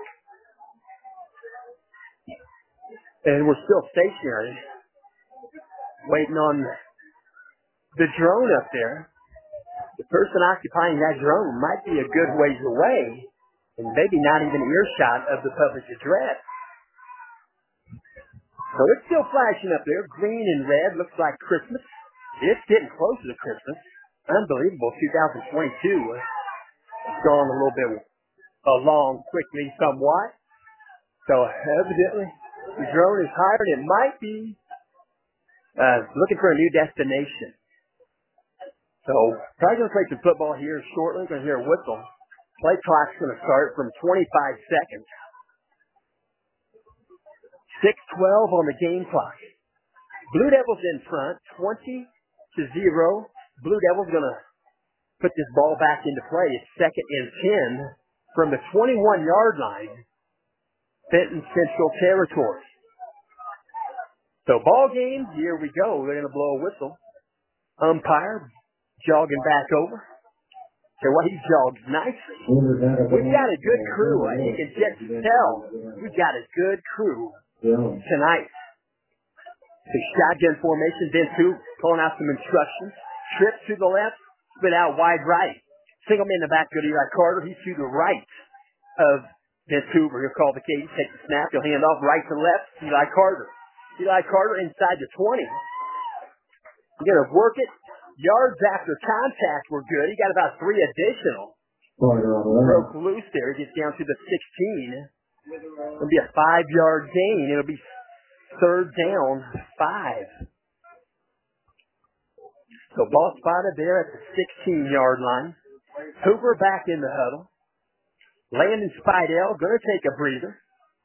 S5: And we're still stationary, waiting on the drone up there. The person occupying that drone might be a good ways away, and maybe not even earshot of the public address. So it's still flashing up there. Green and red looks like Christmas. It's getting closer to Christmas. Unbelievable. 2022 has gone a little bit along quickly somewhat. So evidently the drone is hired. It might be looking for a new destination. So probably going to play some football here shortly. We're going to hear a whistle. Play clock's going to start from 25 seconds. 6:12 on the game clock. Blue Devils in front, 20-0. Blue Devils going to put this ball back into play. It's 2nd and 10 from the 21-yard line, Benton Central territory. So ball game, here we go. We're going to blow a whistle. Umpire jogging back over. So what, he jogs nicely. We've got a good crew. You can just tell we've got a good crew tonight. The shotgun formation, Ben Tube calling out some instructions. Trip to the left, spit out wide right. Single man in the back, go to Eli Carter. He's to the right of Ben Tuber. He'll call the cadence, take the snap. He'll hand off right to left. Eli Carter. Eli Carter inside the 20. He's going to work it. Yards after contact were good. He got about 3 additional. Broke loose there. He gets down to the 16. It'll be a 5-yard gain. It'll be 3rd down, 5. So ball spotted there at the 16-yard line. Hoover back in the huddle. Landon Spidell going to take a breather.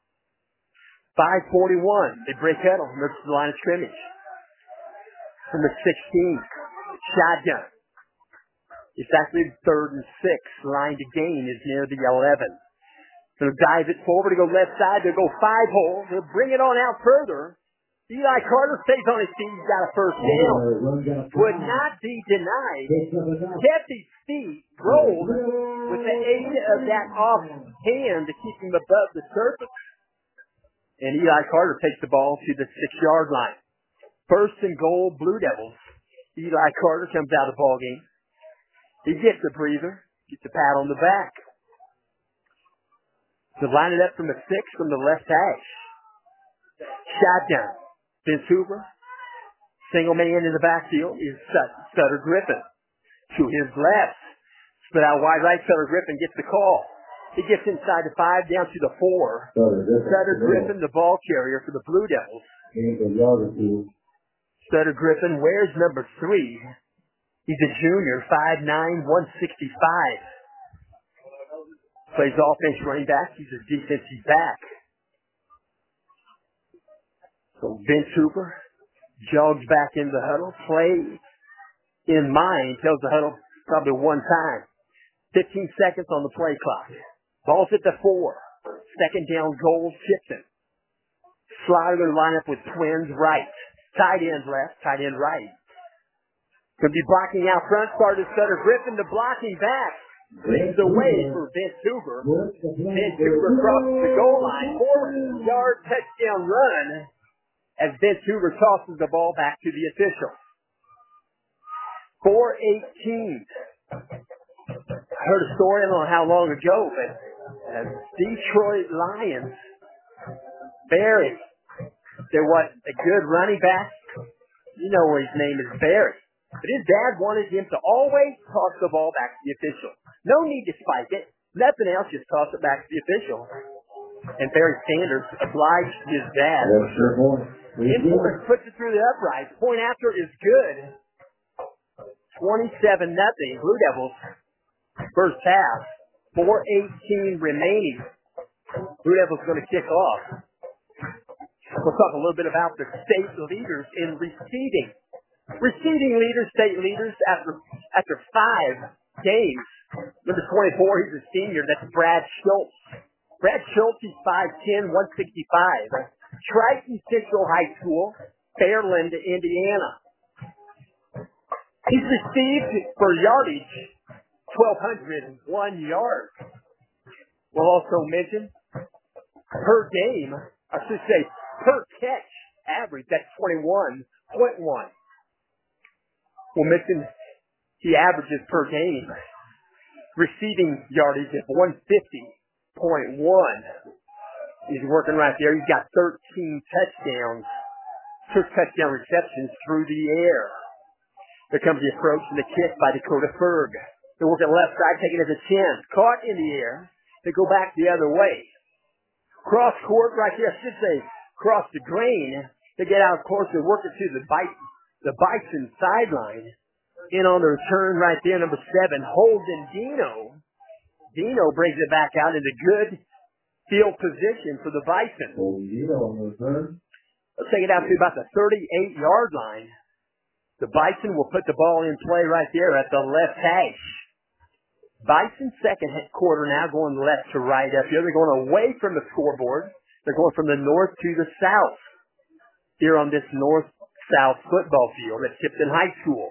S5: 5:41. They break huddle. Moves to the line of scrimmage. From the 16. Shotgun. It's actually 3rd and 6. Line to gain is near the 11. They'll dive it forward to go left side. They'll go 5-hole. They'll bring it on out further. Eli Carter stays on his feet. He's got a 1st down. Would not be denied. Kept his feet, rolled with the aid of that off hand to keep him above the surface. And Eli Carter takes the ball to the 6-yard line. 1st and goal, Blue Devils. Eli Carter comes out of the ball game. He gets a breather, gets a pat on the back. To line it up from the 6 from the left hash. Shotgun. Vince Hoover. Single man in the backfield is Sutter Griffin. To his left. Spit out wide right. Sutter Griffin gets the call. He gets inside the 5 down to the 4. Sutter Griffin, the ball carrier for the Blue Devils. Sutter Griffin wears number 3. He's a junior, 5'9", 165. Plays offense running back. He's a defensive back. So Vince Hooper jogs back in the huddle. Play in mind. Tells the huddle probably one time. 15 seconds on the play clock. Ball's at the 4. 2nd down goal, Tipton. Slider to line up with twins right. Tight end left, tight end right. Could be blocking out front. Started Sutter Griffin to blocking back. Leads the way for Vince Hoover. Vince Hoover crosses the goal line. 4-yard touchdown run as Vince Hoover tosses the ball back to the official. 4:18. I heard a story, I don't know how long ago, but Detroit Lions, Barry, there was a good running back. You know his name is Barry. But his dad wanted him to always toss the ball back to the official. No need to spike it. Nothing else, just toss it back to the official. And Barry Sanders obliged his dad. Influence puts it through the uprights. Point after is good. 27-0. Blue Devils. First half. 4:18 remaining. Blue Devils going to kick off. We'll talk a little bit about the state leaders in receiving. Receiving leaders, state leaders, after 5 games. Number 24, he's a senior. That's Brad Schultz. Brad Schultz, he's 5'10", 165. Triton Central High School, Fairland, Indiana. He's received for yardage 1,201 yards. We'll also mention per game, I should say per catch average, that's 21.1. We'll mention he averages per game receiving yardage at 150.1. He's working right there. He's got 13 touchdowns, 2 touchdown receptions through the air. There comes the approach and the kick by Dakota Ferg. They work at left side, taking it as a 10. Caught in the air. They go back the other way. Cross court right there, I should say, cross the grain. They get out of course and work it to the Bison sideline. In on the return right there, number 7, Holden Dino. Dino brings it back out into good field position for the Bison. Let's take it out to about the 38-yard line. The Bison will put the ball in play right there at the left hash. Bison second quarter now going left to right up here. They're going away from the scoreboard. They're going from the north to the south here on this north-south football field at Tipton High School.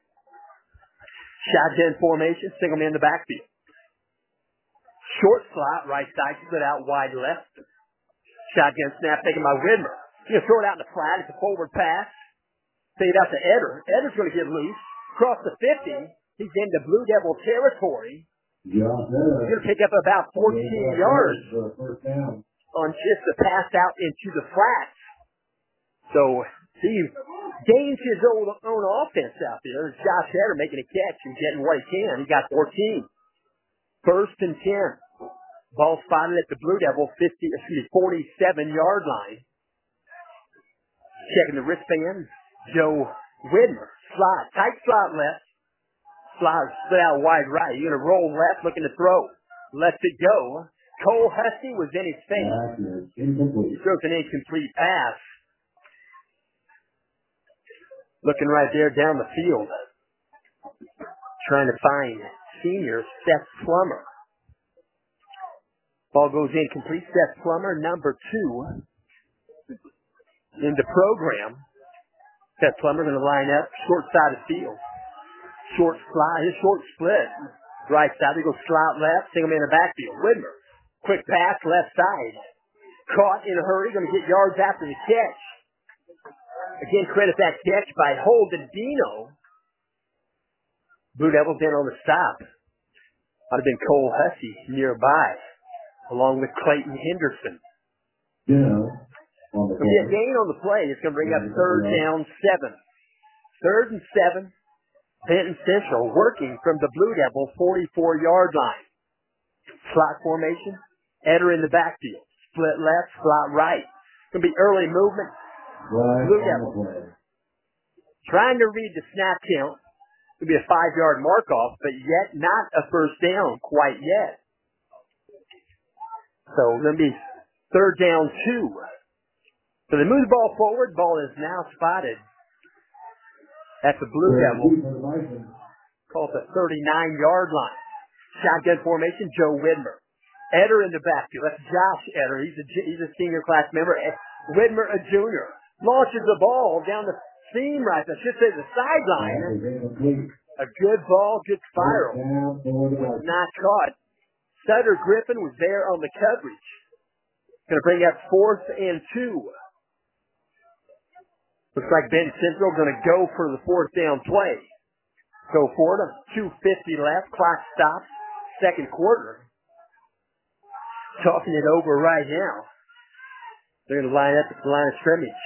S5: Shotgun formation, single man in the backfield. Short slot, right side, split out wide left. Shotgun snap taken by Widmer. He's going to throw it out in the flat. It's a forward pass. Take it out to Eder. Eder's going to get loose. Across the 50. He's into Blue Devil territory. He's going to pick up about 14 yards on just the pass out into the flats. So he gains his own offense out there. There's Josh Eder making a catch and getting what he can. He got 14. First and 10. Ball spotted at the Blue Devil 47-yard line. Checking the wristband. Joe Widmer. Slide. Tight slot left. Slide split out wide right. You're going to roll left, looking to throw. Lets it go. Cole Hussey was in his face. He throws an incomplete pass. Looking right there down the field. Trying to find senior Seth Plummer. Ball goes incomplete. Seth Plummer, number 2 in the program. Seth Plummer going to line up short side of the field. Short slide, his short split. Right side, he goes slot left, single man in the backfield. Widmer, quick pass, left side. Caught in a hurry, going to get yards after the catch. Again, credit that catch by Holden Dino. Blue Devils in on the stop. Might have been Cole Hussey nearby, along with Clayton Henderson. It'll be a gain on the play. It's going to bring up third down 7. Third and 7. Benton Central working from the Blue Devil 44-yard line. Slot formation. Eder in the backfield. Split left, slot right. Going to be early movement. Blue Devil trying to read the snap count. It'll be a 5-yard mark off, but yet not a first down quite yet. So going to be third down 2. So they move the ball forward. Ball is now spotted at the Blue Devil. Called the 39-yard line. Shotgun formation, Joe Widmer. Eder in the backfield. That's Josh Eder. He's a senior class member. Widmer, a junior. Launches the ball down the seam right. I should say the sideline. A good ball, good spiral. Was not caught. Sutter Griffin was there on the coverage. Going to bring up 4th and 2. Looks like Benton Central going to go for the 4th down play. Go for it. 2:50 left. Clock stops. Second quarter. Talking it over right now. They're going to line up at the line of scrimmage.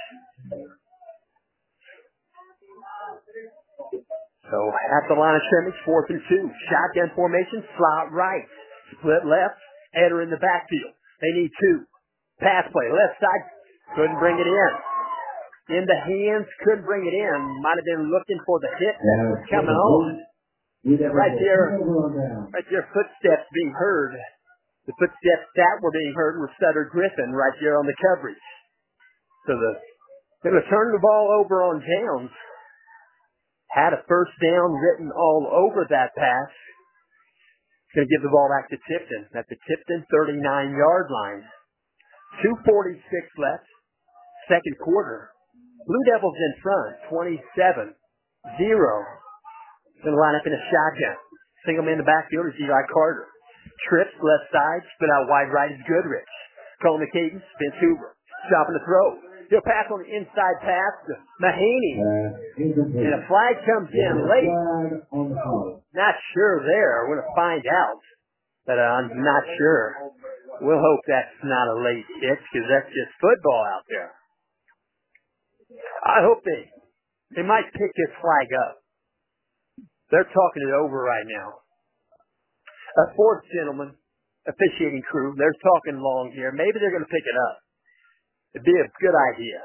S5: So at the line of scrimmage, 4th and 2. Shotgun formation. Slot right. Split left. Eder in the backfield. They need 2. Pass play. Left side. Couldn't bring it in. In the hands, couldn't bring it in. Might have been looking for the hit coming on. Right there, footsteps being heard. The footsteps that were being heard were Sutter Griffin right there on the coverage. So they're going to turn the ball over on downs. Had a first down written all over that pass. Going to give the ball back to Tipton at the Tipton 39-yard line. 2:46 left. Second quarter. Blue Devils in front, 27-0. Going to line up in a shotgun. Single man in the backfield is Eli Carter. Trips left side, spit out wide right is Goodrich. Calling the cadence, Vince Hoover. Stopping the throw. He'll pass on the inside pass to Mahaney. And a flag comes in late. Not sure there. We're going to find out. But I'm not sure. We'll hope that's not a late hit because that's just football out there. I hope they might pick this flag up. They're talking it over right now. A 4th gentleman, officiating crew, they're talking long here. Maybe they're going to pick it up. It'd be a good idea.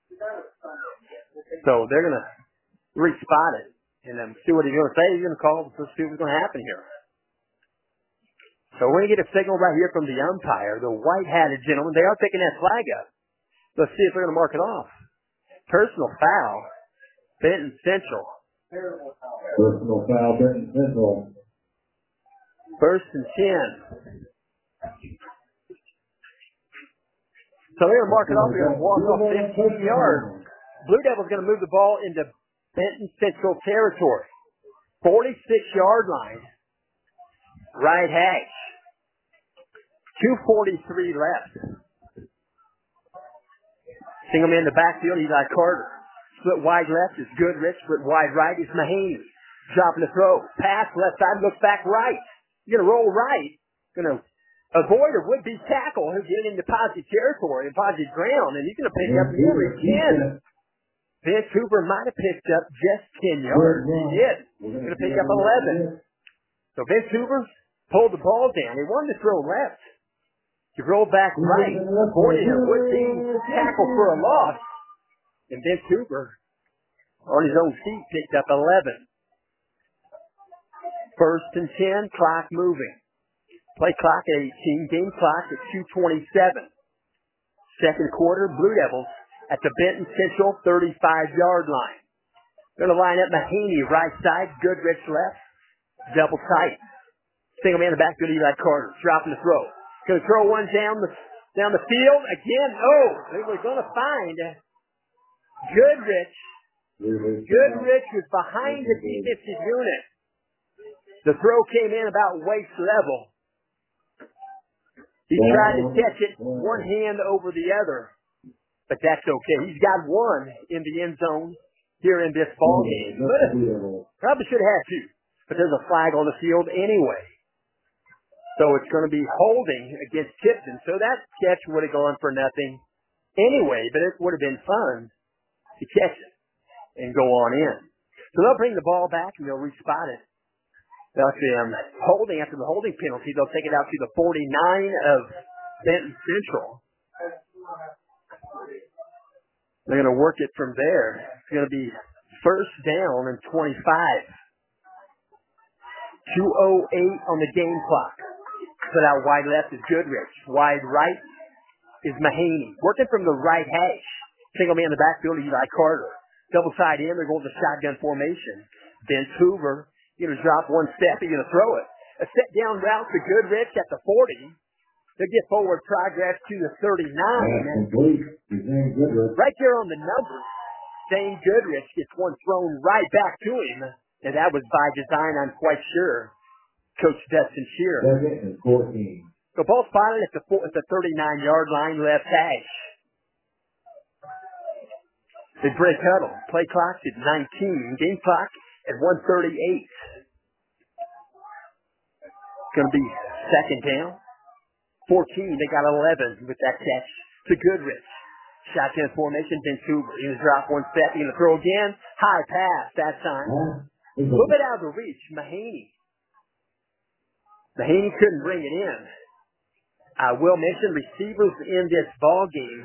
S5: So they're going to re-spot it and then see what he's going to say. He's going to call. Let's see what's going to happen here. So we're going to get a signal right here from the umpire, the white-hatted gentleman. They are picking that flag up. Let's see if they're going to mark it off. Personal foul, Benton Central.
S4: Personal foul, Benton Central.
S5: First and 10. So they're going to mark it off. They're going to walk off 15 yards. Blue Devils going to move the ball into Benton Central territory. 46-yard line. Right hash. 2:43 left. Single man in the backfield, Eli Carter. Split wide left is Goodrich. Split wide right is Mahaney. Dropping the throw. Pass left side, looks back right. You're going to roll right. Going to avoid a would-be tackle who's getting into positive territory and positive ground, and he's going to pick up nearly 10. Vince Hoover might have picked up just 10 yards. He did. He's going to pick up 11. So Vince Hoover pulled the ball down. He wanted to throw left. He rolled back right, avoiding a would-be tackle for a loss. And Vince Hoover, on his own feet, picked up 11. First and 10, clock moving. Play clock at 18, game clock at 2:27. Second quarter, Blue Devils at the Benton Central 35-yard line. They're going to line up Mahaney right side, Goodrich left, double tight. Single man in the backfield, Eli Carter, dropping the throw. Going to throw one down the field again. Oh, they were going to find Goodrich. Goodrich was behind the defensive unit. The throw came in about waist level. He tried to catch it one hand over the other, but that's okay. He's got one in the end zone here in this ball game. Probably should have had two, but there's a flag on the field anyway. So it's going to be holding against Tipton. So that catch would have gone for nothing anyway, but it would have been fun to catch it and go on in. So they'll bring the ball back and they'll respot it. They'll see them holding after the holding penalty. They'll take it out to the 49 of Benton Central. They're going to work it from there. It's going to be first down and 25. 2:08 on the game clock. Put out wide left is Goodrich. Wide right is Mahaney. Working from the right hash. Single man in the backfield, Eli Carter. Double side in, they're going to shotgun formation. Vince Hoover, going to drop one step, he's going to throw it. A set down route to Goodrich at the 40. They'll get forward progress to the 39. Right there on the numbers, Zane Goodrich gets one thrown right back to him. And that was by design, I'm quite sure. Coach Dustin Shearer. So ball spotted at the 39-yard line, left hash. They break huddle. Play clock at 19. Game clock at 1:38. It's going to be second down. 14. They got 11 with that catch to Goodrich. Shotgun formation, Vince Hoover. He's going to drop one step. He's going to throw again. High pass that time. A little bit out of the reach. Mahaney couldn't bring it in. I will mention receivers in this ball game.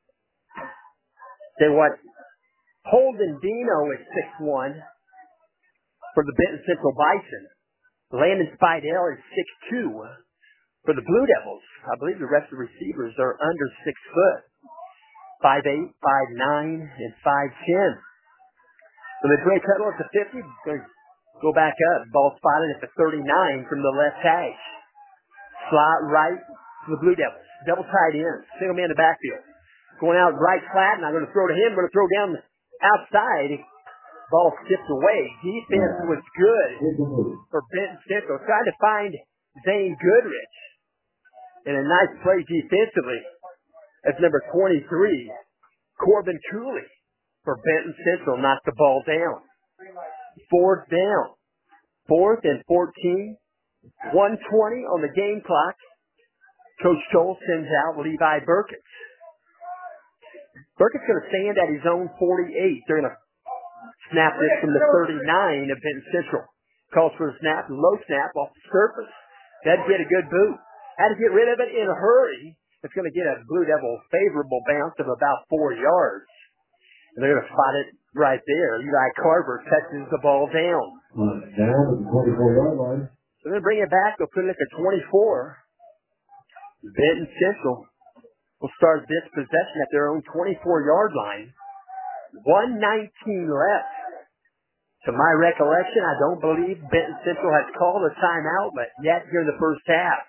S5: They what? Holden Dino is 6'1" for the Benton Central Bison. Landon Spidell is 6'2" for the Blue Devils. I believe the rest of the receivers are under 6 foot. 5'8", 5'9", and 5'10". So they break huddle at the 50. They go back up. Ball spotted at the 39 from the left hash. Slot right to the Blue Devils. Double tight end. Single man in the backfield. Going out right flat, and I'm going to throw to him. I'm going to throw down outside. Ball skipped away. Defense was good for Benton Central. Trying to find Zane Goodrich. And a nice play defensively. That's number 23, Corbin Cooley. For Benton Central, knocked the ball down. Fourth down. 4th and 14. 1:20 on the game clock. Coach Cole sends out Levi Burkett. Burkett's going to stand at his own 48. They're going to snap this from the 39 of Benton Central. Calls for a snap, low snap off the surface. That'd get a good boot. Had to get rid of it in a hurry. It's going to get a Blue Devil favorable bounce of about 4 yards. And they're going to spot it right there. Eli Carver touches the ball down.
S4: Down at the 24-yard line.
S5: So So they're bring it back. They'll put it at the 24. Benton Central will start this possession at their own 24-yard line. 1:19 left. To my recollection, I don't believe Benton Central has called a timeout, but yet here in the first half.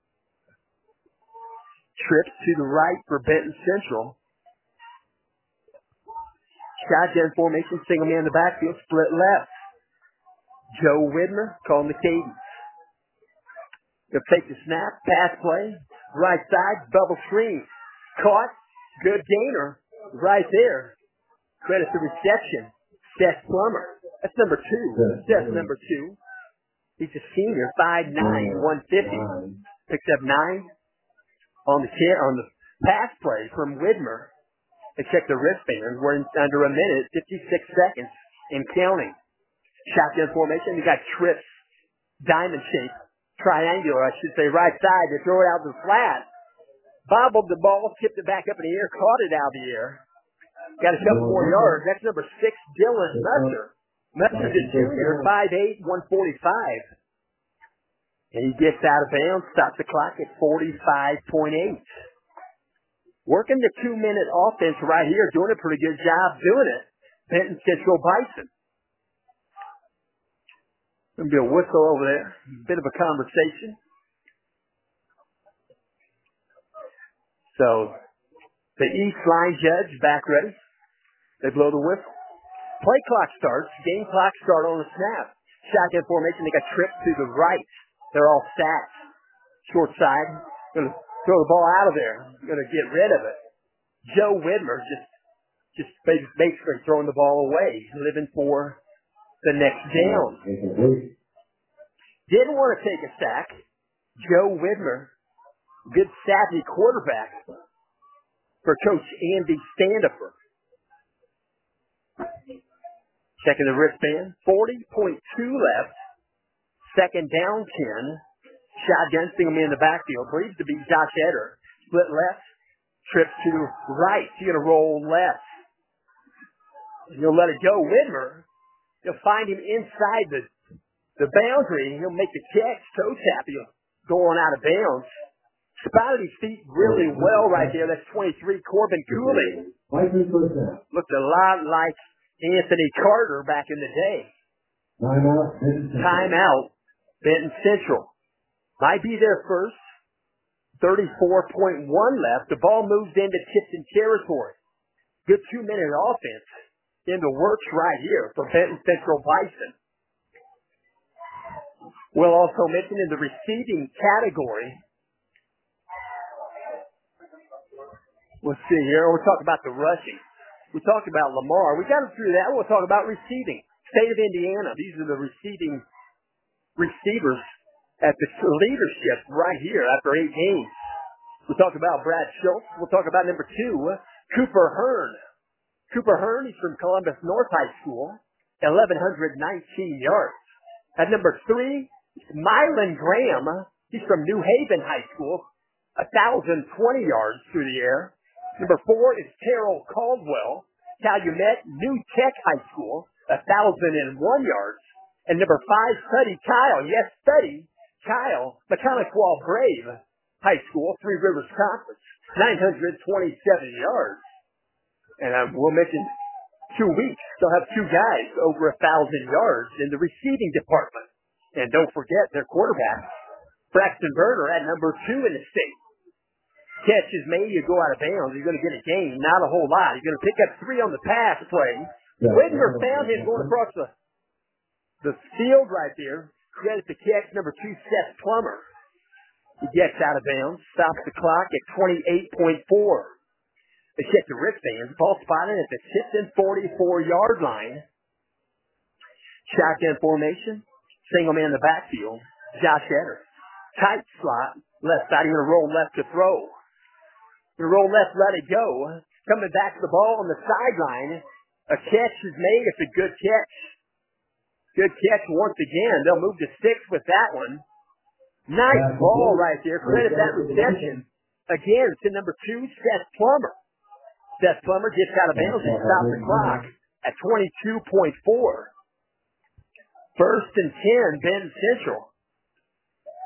S5: Trips to the right for Benton Central. Shotgun formation, single man in the backfield, split left. Joe Widmer calling the cadence. They'll take the snap, pass play, right side, bubble screen. Caught, good gainer, right there. Credit the reception, Seth Plummer. That's number 2. Seth number 2. He's a senior, 5'9", 150. Picks up 9 on the pass play from Widmer. They check the wristband. We're under a minute, 56 seconds, and counting. Shotgun formation. You got trips, diamond shape, triangular, I should say, right side. They throw it out to the flat. Bobbled the ball, tipped it back up in the air, caught it out of the air. Got a couple more yards. That's number 6, Dylan Musser. Musser's a junior, 5'8", 145. And he gets out of bounds, stops the clock at 45.8. Working the 2-minute offense right here, doing a pretty good job doing it. Benton Central Bison. Going to be a whistle over there. Bit of a conversation. So, the East line judge back ready. They blow the whistle. Play clock starts. Game clock start on the snap. Shotgun formation. They got tripped to the right. They're all stacked. Short side. Going to throw the ball out of there. Going to get rid of it. Joe Widmer just basically throwing the ball away, living for the next down. Didn't want to take a sack. Joe Widmer, good savvy quarterback for Coach Andy Standifer. Checking the wristband. 40.2 left. Second down 10. Shotgun, single man in the backfield. Believes to be Josh Eder. Split left. Trips to right. He's going to roll left. He'll let it go. Widmer, you'll find him inside the boundary. He'll make the catch. Toe tap. He'll go on out of bounds. Spotted his feet really well right there. That's 23, Corbin Cooley. Looked a lot like Anthony Carter back in the day. Timeout. Benton Central. Might be their first. 34.1 left. The ball moves into Tipton territory. Good 2-minute offense in the works right here for Benton Central Bison. We'll also mention in the receiving category, let's see here, we'll talk about the rushing. We talked about Lamar. We got through that. We'll talk about receiving. State of Indiana. These are the receivers at the leadership right here after 8 games. We'll talk about Brad Schultz. We'll talk about number 2, Cooper Hearn. Cooper Hearn, he's from Columbus North High School, 1,119 yards. At number 3, Mylan Graham. He's from New Haven High School, 1,020 yards through the air. Number 4 is Terrell Caldwell, Calumet New Tech High School, 1,001 yards. And number 5, Study Kyle. Yes, Study Kyle, Mechanic-Wall Brave High School, Three Rivers Conference, 927 yards. And we'll mention 2 weeks, they'll have 2 guys over 1,000 yards in the receiving department. And don't forget their quarterback, Braxton Berger, at number 2 in the state. Catch is made, you go out of bounds, you're going to get a gain, not a whole lot. You're going to pick up 3 on the pass play. Widmer found him going across the field right there. Credit the catch, number 2, Seth Plummer. He gets out of bounds, stops the clock at 28.4. They check the wristbands. Ball spotted at the Tipton 44-yard line. Shotgun formation. Single man in the backfield. Josh Eder. Tight slot. Left side. He's going to roll left to throw. Going to roll left, let it go. Coming back to the ball on the sideline. A catch is made. It's a good catch. Good catch once again. They'll move to 6 with that one. Nice ball right there. Credit that reception. Again, to number 2, Seth Plummer. Seth Plummer gets out of bounds and stops the clock at 22.4. First and 10, Benton Central.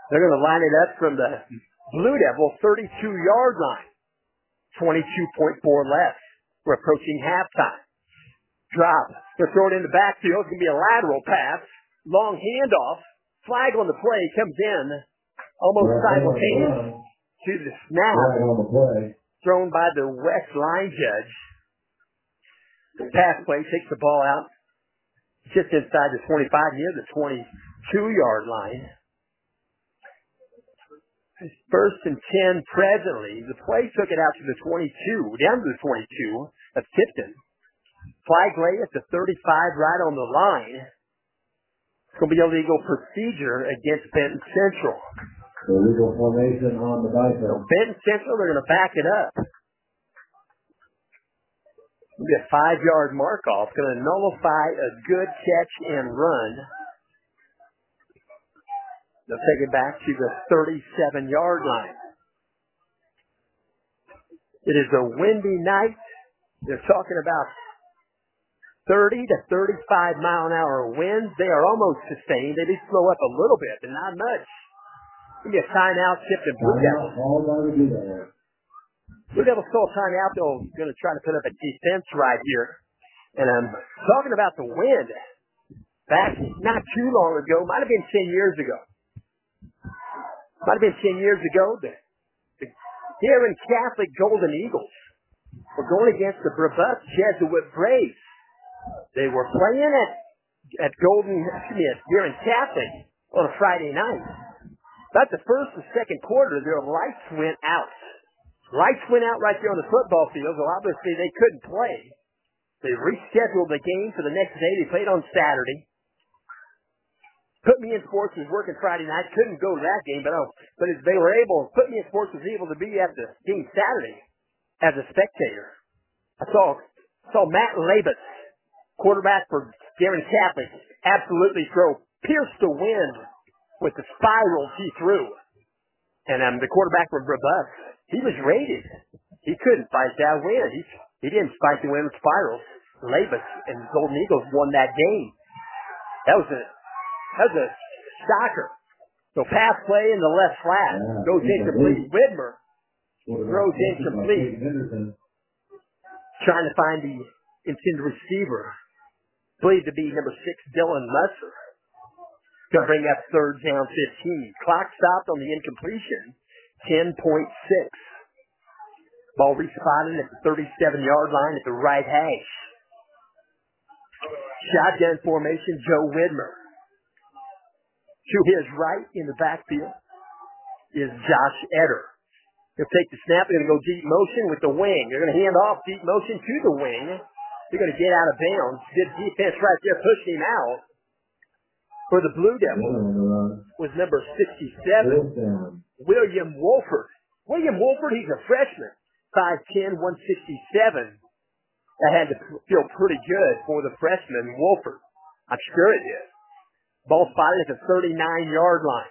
S5: They're going to line it up from the Blue Devil 32-yard line. 22.4 left. We're approaching halftime. Drop. They're throwing it in the backfield. It's going to be a lateral pass. Long handoff. Flag on the play comes in almost simultaneous to the snap. Thrown by the West line judge. The pass play takes the ball out just inside the 25, near the 22-yard line. First and 10 presently. The play took it out to the 22, down to the 22 of Tipton. Flag lay at the 35 right on the line. It's going to be illegal procedure against Benton Central.
S4: Illegal formation on the bicep.
S5: So Benton Central, they're going to back it up. It'll be a 5-yard mark off. Going to nullify a good catch and run. They'll take it back to the 37-yard line. It is a windy night. They're talking about 30 to 35 mile an hour winds. They are almost sustained. They did slow up a little bit, but not much. Give me a timeout, Tipton Blue Devils. Blue Devils call timeout. They're going to try to put up a defense right here. And I'm talking about the wind. Back not too long ago, might have been 10 years ago. Might have been 10 years ago, the Darien Catholic Golden Eagles were going against the Brebeuf Jesuit Braves. They were playing at Darien Catholic on a Friday night. About the first and second quarter, their lights went out. Lights went out right there on the football field, so obviously they couldn't play. They rescheduled the game for the next day. They played on Saturday. Put Me in Sports was working Friday night. Couldn't go to that game, but they were able. Put Me in Sports was able to be at the game Saturday as a spectator. I saw Matt Labus, quarterback for Darien Catholic, absolutely pierce the wind with the spirals he threw. And the quarterback for Brebeuf, he was rated. He couldn't fight that wind. He didn't fight the wind with spirals. Labus and the Golden Eagles won that game. That was a shocker. So pass play in the left flat. Goes incomplete. Widmer throws incomplete. Trying to find the intended receiver. Believed to be number 6, Dylan Musser. Going to bring up third down 15. Clock stopped on the incompletion. 10.6. Ball respotted at the 37-yard line at the right hash. Shotgun formation, Joe Widmer. To his right in the backfield is Josh Eder. He'll take the snap. They're going to go deep motion with the wing. They're going to hand off deep motion to the wing. They're going to get out of bounds. Good defense right there, pushing him out. For the Blue Devils was number 67, William Wolford. William Wolford, he's a freshman, 5'10", 167. That had to feel pretty good for the freshman, Wolford. I'm sure it did. Ball spotted at the 39-yard line.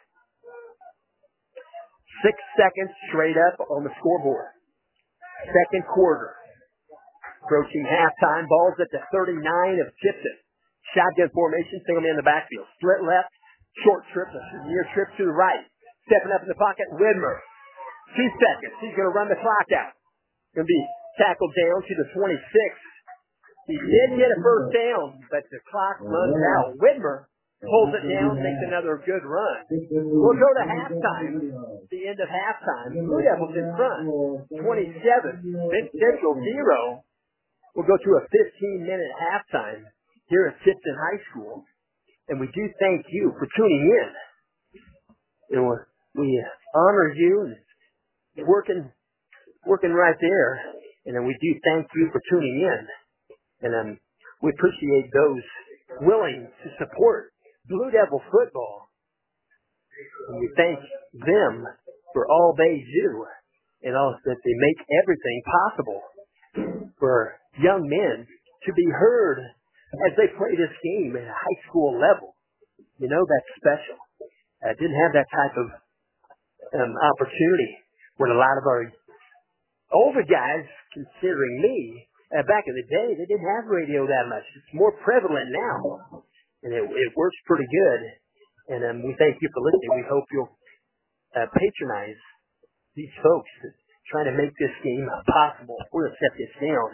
S5: 6 seconds straight up on the scoreboard. Second quarter. Approaching halftime. Ball's at the 39 of Tipton. Shotgun formation, single man in the backfield. Split left, short trip, near trip to the right. Stepping up in the pocket, Widmer. 2 seconds. He's going to run the clock out. Going to be tackled down to the 26. He did get a first down, but the clock runs out. Widmer pulls it down, makes another good run. We'll go to halftime. The end of halftime. Blue Devils in front. 27. Benton Central 0. We'll go to a 15-minute halftime here at Tipton High School. And we do thank you for tuning in. And we honor you and working right there. And then we do thank you for tuning in. And we appreciate those willing to support Blue Devil football. And we thank them for all they do and all that they make everything possible for young men to be heard as they play this game at a high school level. You know, that's special. I didn't have that type of opportunity with a lot of our older guys, considering me. Back in the day, they didn't have radio that much. It's more prevalent now. And it works pretty good. And we thank you for listening. We hope you'll patronize these folks trying to make this game possible. We're going to set this down.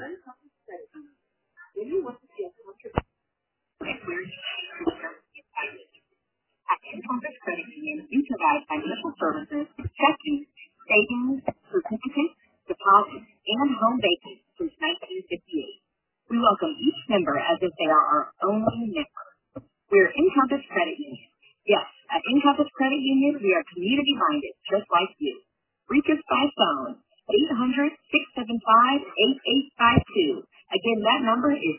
S6: At Encompass Credit Union, we provide financial services, checking, savings, certificates, deposits, and home banking since 1958. We welcome each member as if they are our only member. We're Encompass Credit Union. Yes, at Encompass Credit Union, we are community-minded, just like you. Reach us by phone, 800-675-8852. Again, that number is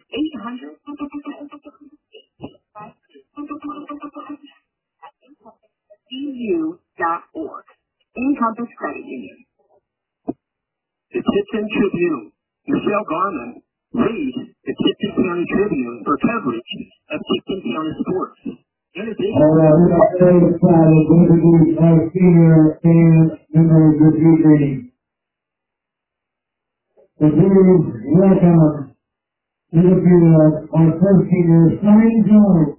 S6: 800-675-8852.org. Encompass Credit Union.
S1: The Tipton Tribune. Michelle Garman, read the Tipton County Tribune for coverage of Tipton County sports. In addition,
S4: all right, we are very excited to introduce our senior and members of the evening. So please welcome to the field our first senior, Sonny Jones.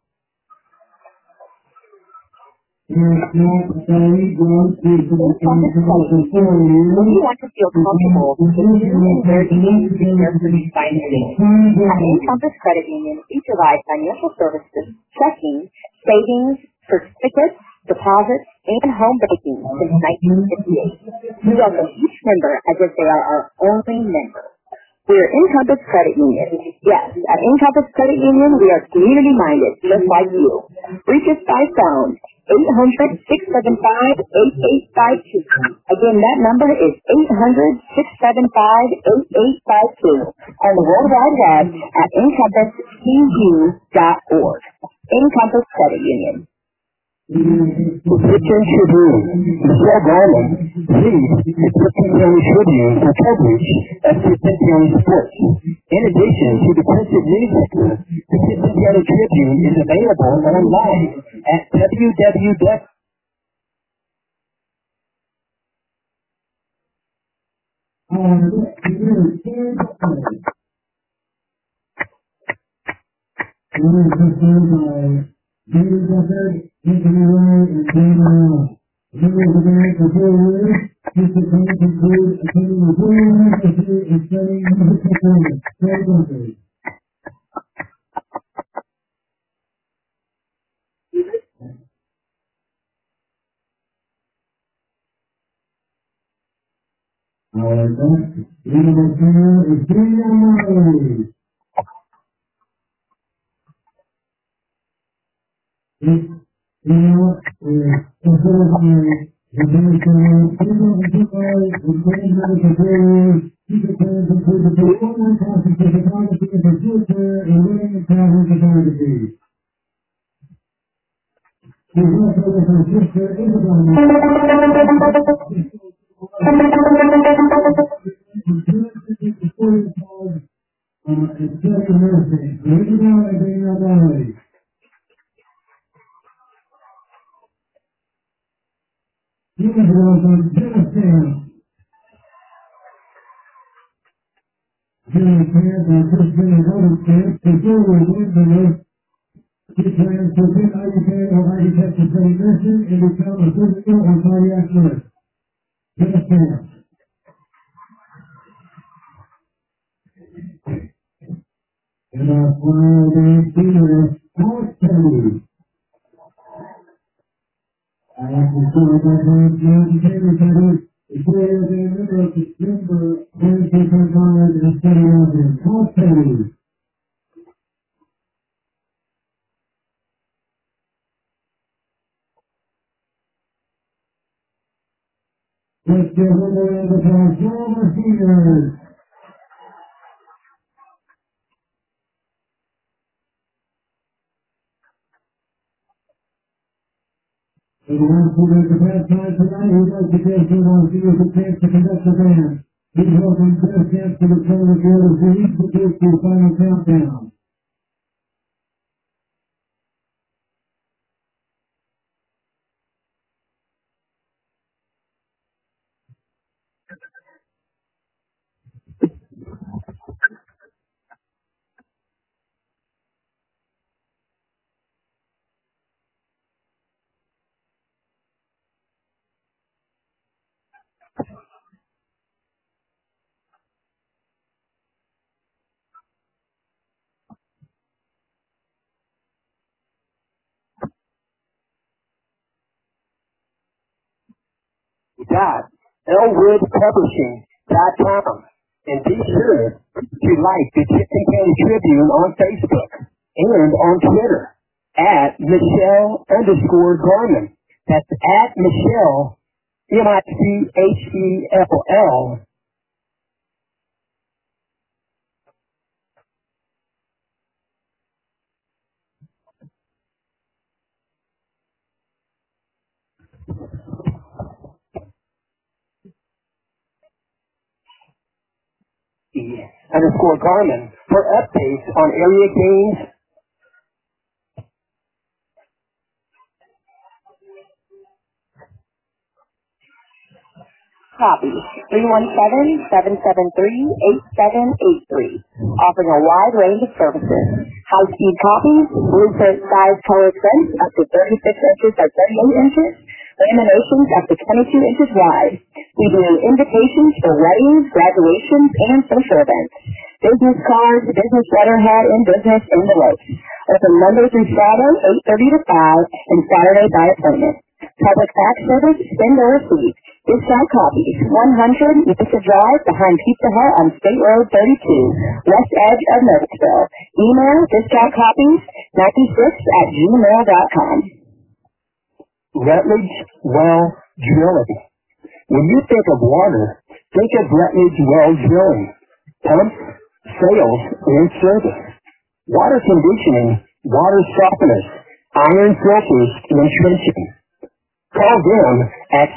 S4: Here's Matt Sonny Jones, who's been in the for 4 years.
S6: We want to feel comfortable with you and their team to be carefully financing. At Encompass Credit Union, we provide financial services, checking, savings, certificates, deposits, and home banking since 1958. We welcome each member as if they are our only member. We are Encompass Credit Union. Yes, at Encompass Credit Union, we are community-minded, just like you. Reach us by phone, 800-675-8852. Again, that number is 800-675-8852. On the World Wide Web at encompasscu.org. Encompass Credit Union.
S1: Tipton Tribune. Michelle Garman, read the Tipton County Tribune for coverage of Tipton County sports. In addition to the printed newspaper, the Tipton County Tribune is available online at www.
S4: David Dufford, Anthony Wright, and Dan Morrell. Members of the band for 4 years, Mr. Grant includes attending the Blue University and studying music performance. David Dufford. Our next leader singer is Daniel Murray. This now is considered by the Venezuelan people and people in Venezuela for 4 years. Future plans include the performance classes for photography and for future and living and traveling photography. She's also with her sister Isabel. It's just a nursing. Isabel and Daniel Murray. He was on Genesis. Genesis, our first general chance to go with Windows. He plans to get educated or architect to study nursing and become a physical or cardiac nurse. Genesis. And our final dance leader, Alex Kelly. I have to show that man's mountain everybody. The players and members of December 2025 and study on him. Alex Kelly. Let's give one more round of applause for all the seniors. And the ones who make the past time tonight, we'd like to give to our seniors a chance to conduct the band. Please welcome Jeff Camp to the front of the order for each to take the final countdown.
S7: www.elwoodpublishing.com. And be sure to like the Tipton County Tribune on Facebook and on Twitter at Michelle_Garman. That's at Michelle, Michell. _Garman for updates on area games.
S6: Copies 317-773-8783, offering a wide range of services. High-speed copies, blueprint size color prints up to 36 inches by 38 inches, laminations up to 22 inches wide. We do invitations for weddings, graduations, and social events. Business cards, business letterhead, and business envelopes. Open Monday through Friday, 8:30 to 5, and Saturday by appointment. Public fax service, send or receive. Discount copies, 100 Mesa Drive behind Pizza Hut on State Road 32, west edge of Noblesville. Email discountcopies96@gmail.com.
S7: Rutledge Well Drilling. When you think of water, think of Rutledge Well Drilling. Pumps, sales, and service. Water conditioning, water softeners, iron filters, and trenching. Call them at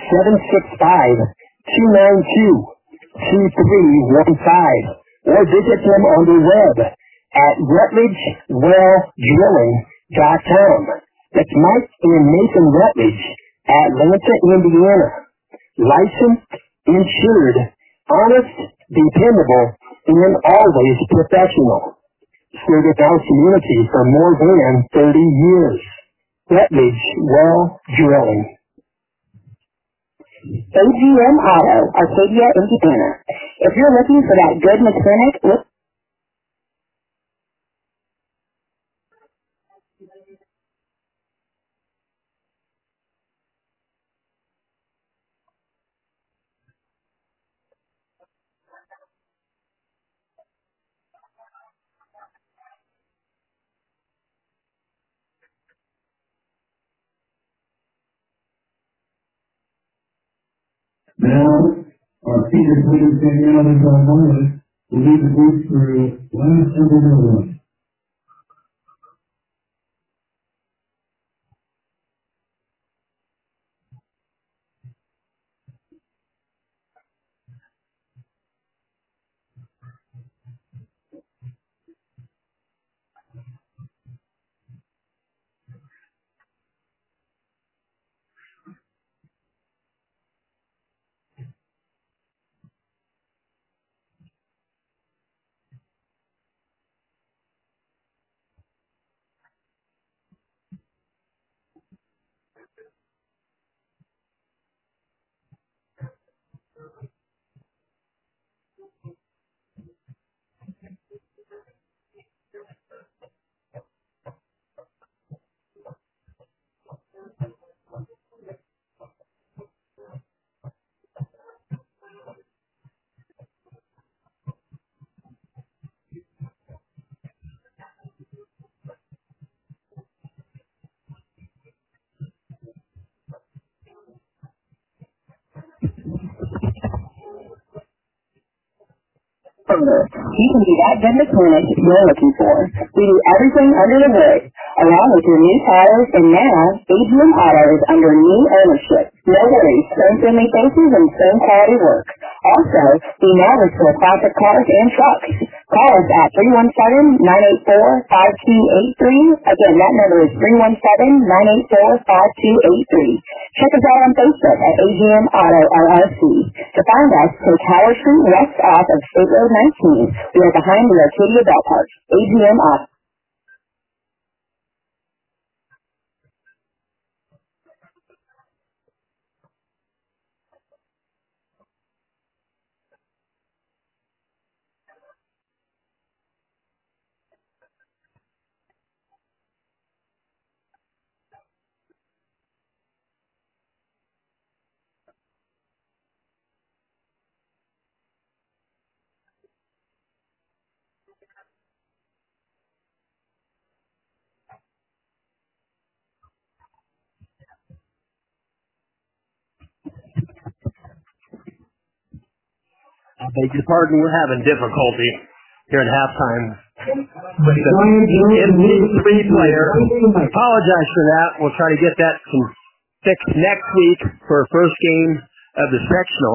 S7: 765-292-2315 or visit them on the web at RutledgeWellDrilling.com. That's Mike and Nathan Rutledge, Atlanta, Indiana. Licensed, insured, honest, dependable, and always professional. Served our community for more than 30 years. Rutledge Well Drilling.
S6: AGM Auto, Arcadia, Indiana. If you're looking for that good mechanic, look.
S4: Now, our senior players taking out of our lineup will lead the group through last ever run.
S6: You can be that good mechanic you're looking for. We do everything under the hood, along with your new tires, and now AGM Auto is under new ownership. No worries, same friendly faces and same quality work. Also, we now restore classic cars and trucks. Call us at 317-984-5283. Again, that number is 317-984-5283. Check us out on Facebook at AGM Auto LLC. To find us, take Howard Street west off of State Road 19. We are behind the Arcadia Ballpark. AGM Auto.
S5: beg your pardon, we're having difficulty here at halftime with the MP3 player. Apologize for that. We'll try to get that fixed next week for our first game of the sectional.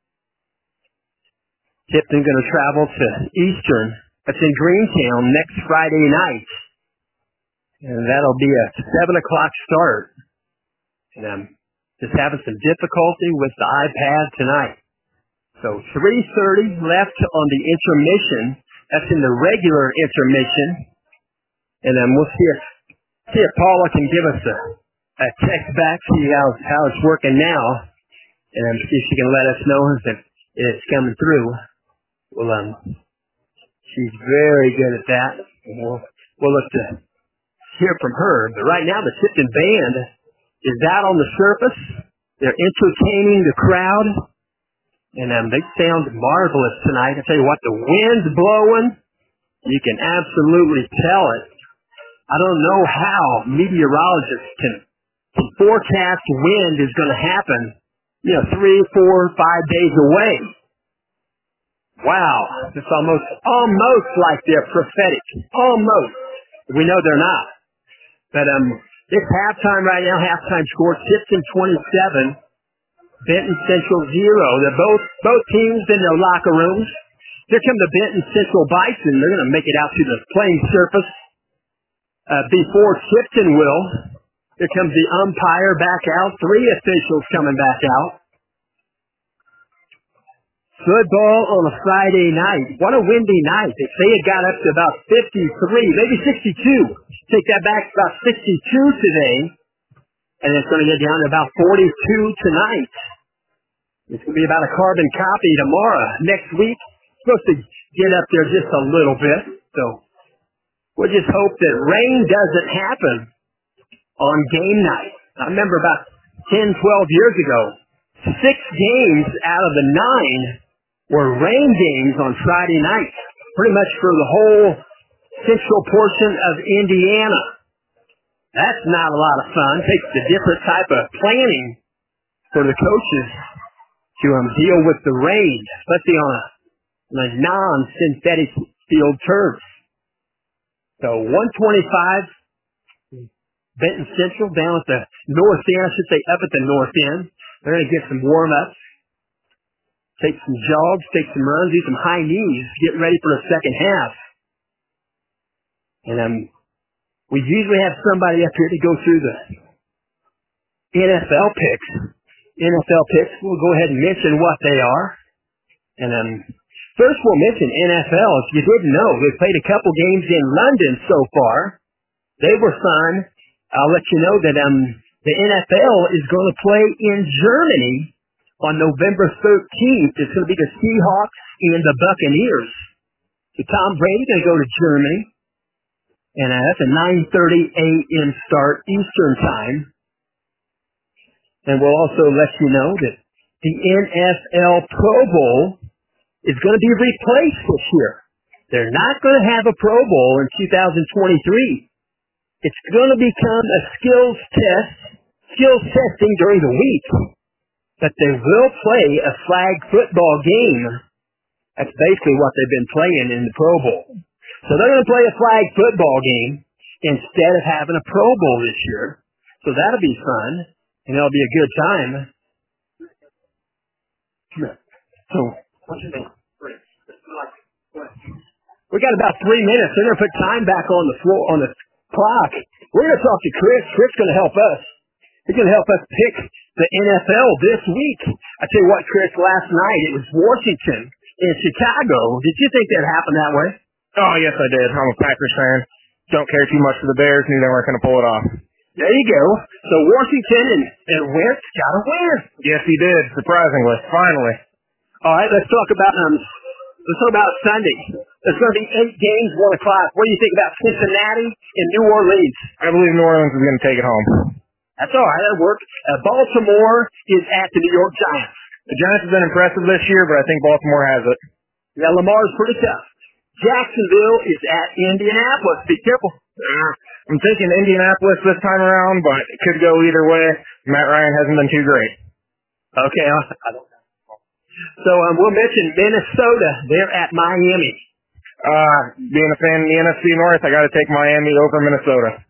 S5: Tipton going to travel to Eastern. That's in Greentown next Friday night. And that'll be a 7 o'clock start. And I'm just having some difficulty with the iPad tonight. So 3:30 left on the intermission. That's in the regular intermission. And then we'll see if Paula can give us a text back, see how it's working now. And then see if she can let us know if it's coming through. Well, she's very good at that. We'll look to hear from her. But right now the Tipton band is out on the surface. They're entertaining the crowd. And they sound marvelous tonight. I tell you what, the wind's blowing. You can absolutely tell it. I don't know how meteorologists can forecast wind is going to happen, 3, 4, 5 days away. Wow. It's almost like they're prophetic. Almost. We know they're not. But it's halftime right now. Halftime score, Tipton 27. Benton Central 0. They're both teams in their locker rooms. Here come the Benton Central Bison. They're going to make it out to the playing surface before Tipton will. Here comes the umpire back out. 3 officials coming back out. Football on a Friday night. What a windy night. They say it got up to about 53, maybe 62. Take that back, about 62 today. And it's going to get down to about 42 tonight. It's going to be about a carbon copy tomorrow. Next week, it's supposed to get up there just a little bit. So we'll just hope that rain doesn't happen on game night. I remember about 10, 12 years ago, 6 games out of the 9 were rain games on Friday night. Pretty much for the whole central portion of Indiana. That's not a lot of fun. It takes a different type of planning for the coaches to deal with the rain, especially on a non-synthetic field turf. So 125, Benton Central down at the north end, I should say up at the north end. They're going to get some warm-ups, take some jogs, take some runs, do some high knees, get ready for the second half. And we usually have somebody up here to go through the NFL picks. We'll go ahead and mention what they are. And first we'll mention NFL. If you didn't know, they played a couple games in London so far. They were fun. I'll let you know that the NFL is going to play in Germany on November 13th. It's going to be the Seahawks and the Buccaneers. So Tom Brady's going to go to Germany. And that's a 9:30 a.m. start Eastern time. And we'll also let you know that the NFL Pro Bowl is going to be replaced this year. They're not going to have a Pro Bowl in 2023. It's going to become a skills testing during the week. But they will play a flag football game. That's basically what they've been playing in the Pro Bowl. So they're going to play a flag football game instead of having a Pro Bowl this year. So that'll be fun, and it'll be a good time. So, what's your name? We got about 3 minutes. They're going to put time back on the floor, on the clock. We're going to talk to Chris. Chris is going to help us. He's going to help us pick the NFL this week. I tell you what, Chris, last night it was Washington in Chicago. Did you think that happened that way?
S8: Oh, yes, I did. I'm a Packers fan. Don't care too much for the Bears. Knew they weren't going to pull it off.
S5: There you go. So Washington and Wentz got a win.
S8: Yes, he did. Surprisingly. Finally.
S5: All right, let's talk about Sunday. There's going to be 8 games, 1 o'clock. What do you think about Cincinnati and New Orleans?
S8: I believe New Orleans is going to take it home.
S5: That's all right. That'll work. Baltimore is at the New York Giants.
S8: The Giants have been impressive this year, but I think Baltimore has it.
S5: Yeah, Lamar's pretty tough. Jacksonville is at Indianapolis. Be careful.
S8: I'm thinking Indianapolis this time around, but it could go either way. Matt Ryan hasn't been too great.
S5: Okay. So we'll mention Minnesota. They're at Miami.
S8: Being a fan of the NFC North, I got to take Miami over Minnesota.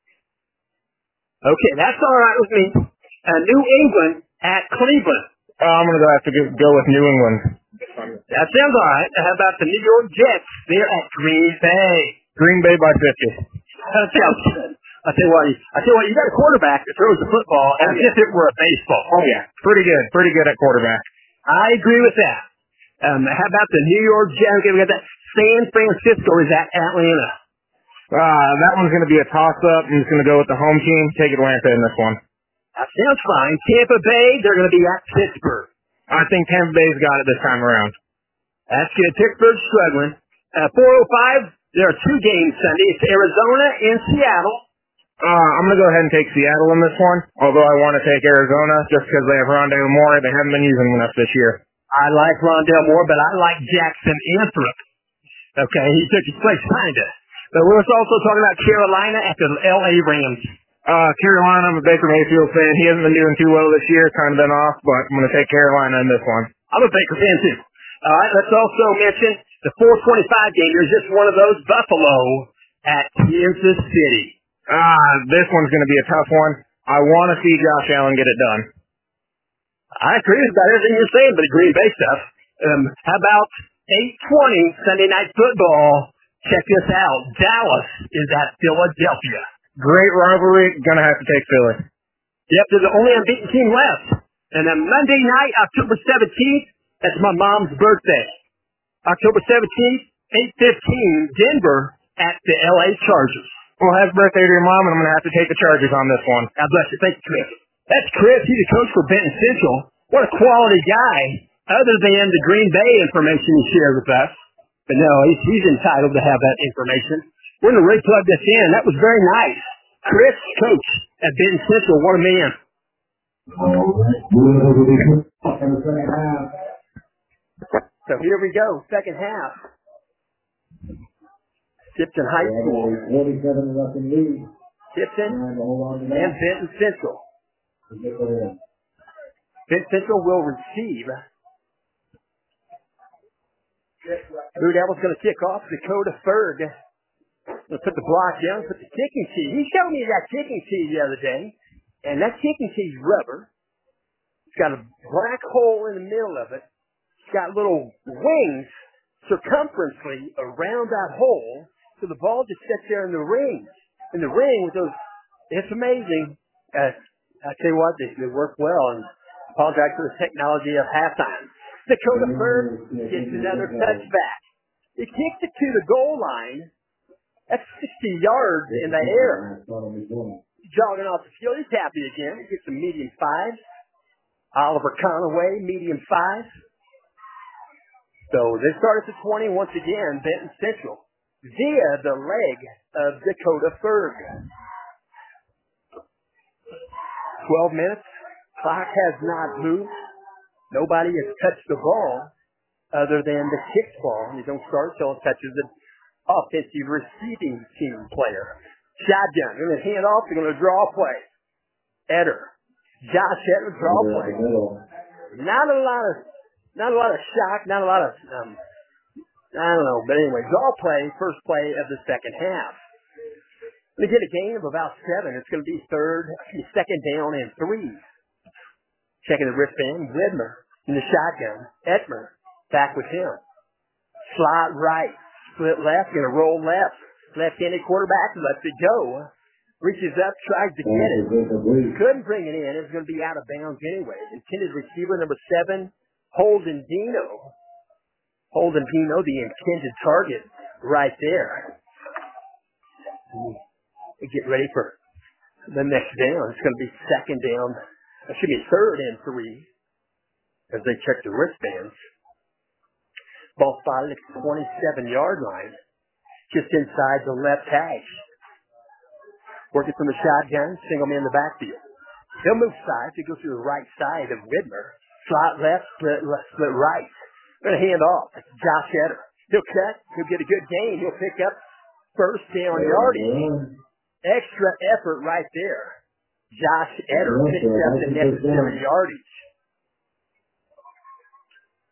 S5: Okay, that's all right with me. New England at Cleveland.
S8: I'm going to have to go with New England.
S5: That sounds all right. How about the New York Jets? They're at Green Bay.
S8: Green Bay by 50.
S5: That sounds good. I tell you what, you got a quarterback that throws the football as if it were a baseball.
S8: Oh yeah, pretty good at quarterback.
S5: I agree with that. How about the New York Jets? Okay, we got that. San Francisco is at Atlanta.
S8: That one's going to be a toss-up. I'm just going to go with the home team. Take Atlanta in this one.
S5: That sounds fine. Tampa Bay, they're going to be at Pittsburgh.
S8: I think Tampa Bay's got it this time around.
S5: That's good. Pittsburgh's struggling. 4:05, there are two games Sunday. It's Arizona and Seattle.
S8: I'm going to go ahead and take Seattle in this one, although I want to take Arizona just because they have Rondale Moore. They haven't been using him enough this year.
S5: I like Rondale Moore, but I like Jackson Anthrop. Okay, he took his place, kind of. But we're also talking about Carolina at the L.A. Rams.
S8: Carolina, I'm a Baker Mayfield fan. He hasn't been doing too well this year, kind of been off, but I'm going to take Carolina in this one.
S5: I'm a Baker fan, too. All right, let's also mention the 4:25 game. There's just one of those, Buffalo at Kansas City.
S8: This one's going to be a tough one. I want to see Josh Allen get it done.
S5: I agree with about everything you're saying, but the Green Bay stuff. How about 8:20 Sunday Night Football? Check this out. Dallas is at Philadelphia.
S8: Great rivalry. Gonna have to take Philly.
S5: Yep, they're the only unbeaten team left. And then Monday night, October 17th, that's my mom's birthday. October 17th, 8:15, Denver at the LA Chargers.
S8: Well, happy birthday to your mom, and I'm gonna have to take the Chargers on this one.
S5: God bless you. Thank you, Chris. That's Chris. He's the coach for Benton Central. What a quality guy, other than the Green Bay information he shared with us. But no, he's entitled to have that information. We're going to really plug this in. That was very nice. Chris, coach at Benton Central. What a man. So here we go. Second half. Tipton High School.
S4: 47 nothing lead.
S5: Tipton and Benton Central. Benton Central will receive. Blue Devils going to kick off. Dakota Ferg. Going to put the block down, put the kicking tee. He showed me that kicking tee the other day. And that kicking tee's rubber. It's got a black hole in the middle of it. It's got little wings circumferentially around that hole. So the ball just sits there in the ring. In the ring with those. It's amazing. I tell you what, they work well. And apologize for the technology of halftime. Dakota Ferg gets another touchback. He kicks it to the goal line. That's 60 yards in the air. Jogging off the field. He's happy again. He gets a medium 5. Oliver Conaway, medium 5. So they start at the 20 once again, Benton Central, via the leg of Dakota Ferg. 12 minutes. Clock has not moved. Nobody has touched the ball other than the kicked ball. You don't start until it touches the offensive receiving team player. Shotgun. They're going to hand off. They're going to draw a play. Eder. Josh Eder, draw a play. Not a lot of shock. Not a lot of, I don't know. But anyway, draw a play. First play of the second half. They get a gain of about 7. It's going to be second down and 3. Checking the wristband. Widmer in the shotgun. Etmer back with him. Slot right. Split left. Going to roll left. Left-handed quarterback lets it go. Reaches up, tries to get it. Couldn't bring it in. It was going to be out of bounds anyway. Intended receiver number 7, Holden Dino. Holden Dino, the intended target right there. Get ready for the next down. It's going to be second down. It should be third and 3 as they check the wristbands. Ball spotted at the 27-yard line. Just inside the left hash. Working from the shotgun, single man in the backfield. He'll move sides to go to the right side of Widmer. Slot left, split right. Going to hand off. That's Josh Eder. He'll cut. He'll get a good gain. He'll pick up first down yardage. Extra effort right there. Josh Eder picks up the necessary yardage.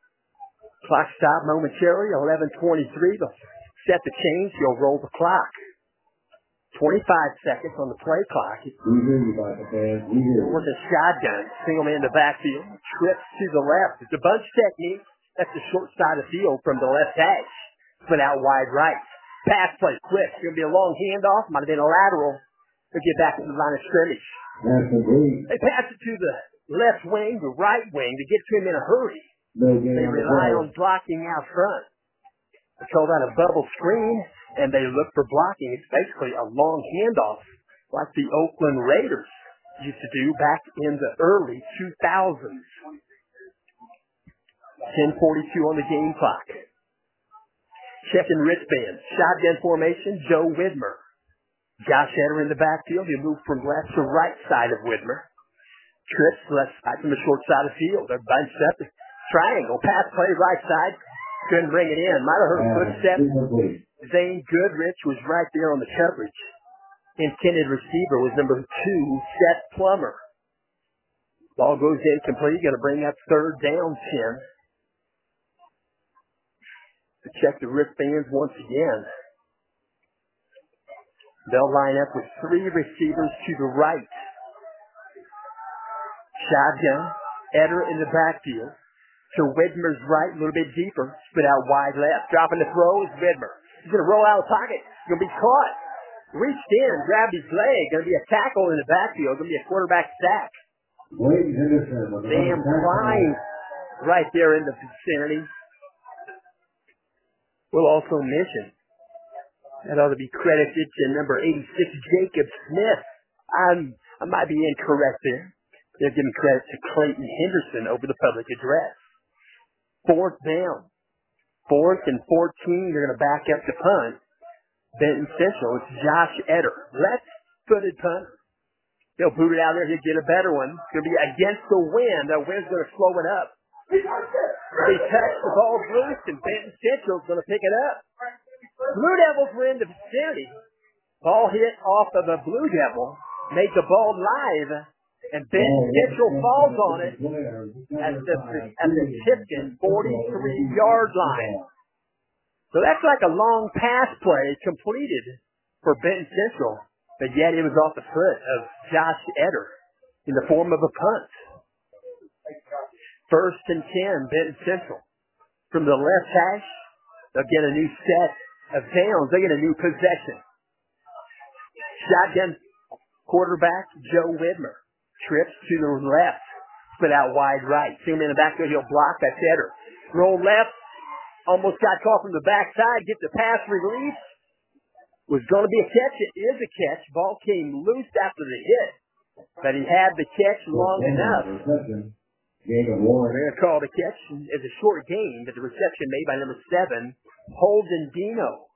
S5: Clock stop momentarily. 11:23. They'll set the change. You'll roll the clock. 25 seconds on the play clock. Working shotgun. Single man in the backfield. Trips to the left. It's a bunch technique. That's the short side of the field from the left hash. Split out wide right. Pass play quick. It's going to be a long handoff. Might have been a lateral. They'll get back to the line of scrimmage. They pass it to the left wing, the right wing to get to him in a hurry. They rely on blocking out front. They call that a bubble screen, and they look for blocking. It's basically a long handoff like the Oakland Raiders used to do back in the early 2000s. 10:42 on the game clock. Checking wristbands. Shotgun formation, Joe Widmer. Josh Eder in the backfield. He moved from left to right side of Widmer. Trips left side from the short side of the field. They're bunched up. Triangle. Pass play right side. Couldn't bring it in. Might have heard a footstep. Zane Goodrich was right there on the coverage. Intended receiver was number 2, Seth Plummer. Ball goes incomplete. Going to bring up third down 10. To check the wristbands once again. They'll line up with 3 receivers to the right. Shotgun. Eder in the backfield. To Widmer's right, a little bit deeper. Spit out wide left. Dropping the throw is Widmer. He's going to roll out of the pocket. He's going to be caught. Reached in, grabbed his leg. Going to be a tackle in the backfield. Going to be a quarterback sack. Sam Klein right there in the vicinity. We'll also mention that ought to be credited to number 86, Jacob Smith. I might be incorrect there. They're giving credit to Clayton Henderson over the public address. 4th down. 4th and 14. They're going to back up to punt. Benton Central. It's Josh Eder. Left-footed punter. He'll boot it out there. He'll get a better one. It's going to be against the wind. The wind's going to slow it up. They touch the ball's loose, and Benton Central's going to pick it up. Blue Devils were in the vicinity. Ball hit off of a Blue Devil. Made the ball live. And Benton Central falls on it at the Tipton 43-yard line. So that's like a long pass play completed for Benton Central, but yet it was off the foot of Josh Eder in the form of a punt. 1st and 10, Benton Central. From the left hash, they'll get a new set of downs. They get a new possession. Shotgun quarterback Joe Widmer. Trips to the left. Spit out wide right. See him in the backfield. He'll block. That's Eder. Roll left. Almost got caught from the backside. Get the pass release. Was going to be a catch. It is a catch. Ball came loose after the hit. But he had the catch long enough. They're going to call the catch as a short gain, but the reception made by number 7, Holden Dino.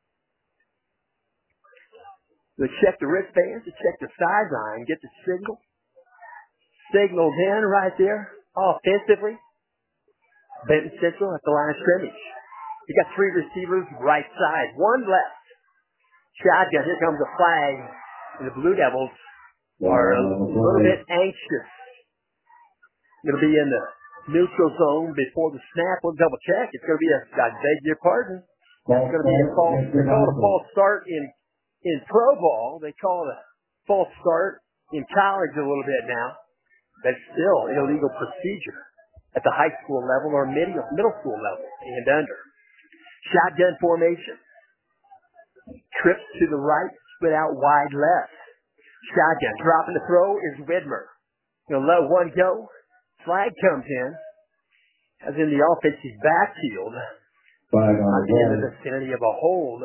S5: They check the wristbands. They check the sideline. Get the signal. Signaled in right there. Offensively. Benton Central at the line of scrimmage. You got 3 receivers right side. 1 left. Shotgun. Here comes the flag. And the Blue Devils are a little bit anxious. Going to be in the neutral zone before the snap. We'll double check. It's going to be I beg your pardon. It's going to be a false. They call it a false start in pro ball. They call it a false start in college a little bit now. That's still an illegal procedure at the high school level or middle school level and under. Shotgun formation. Trips to the right, split out wide left. Shotgun. Dropping the throw is Widmer. Going to let one go. Flag comes in. As in the offensive backfield. Not in the vicinity of a hold.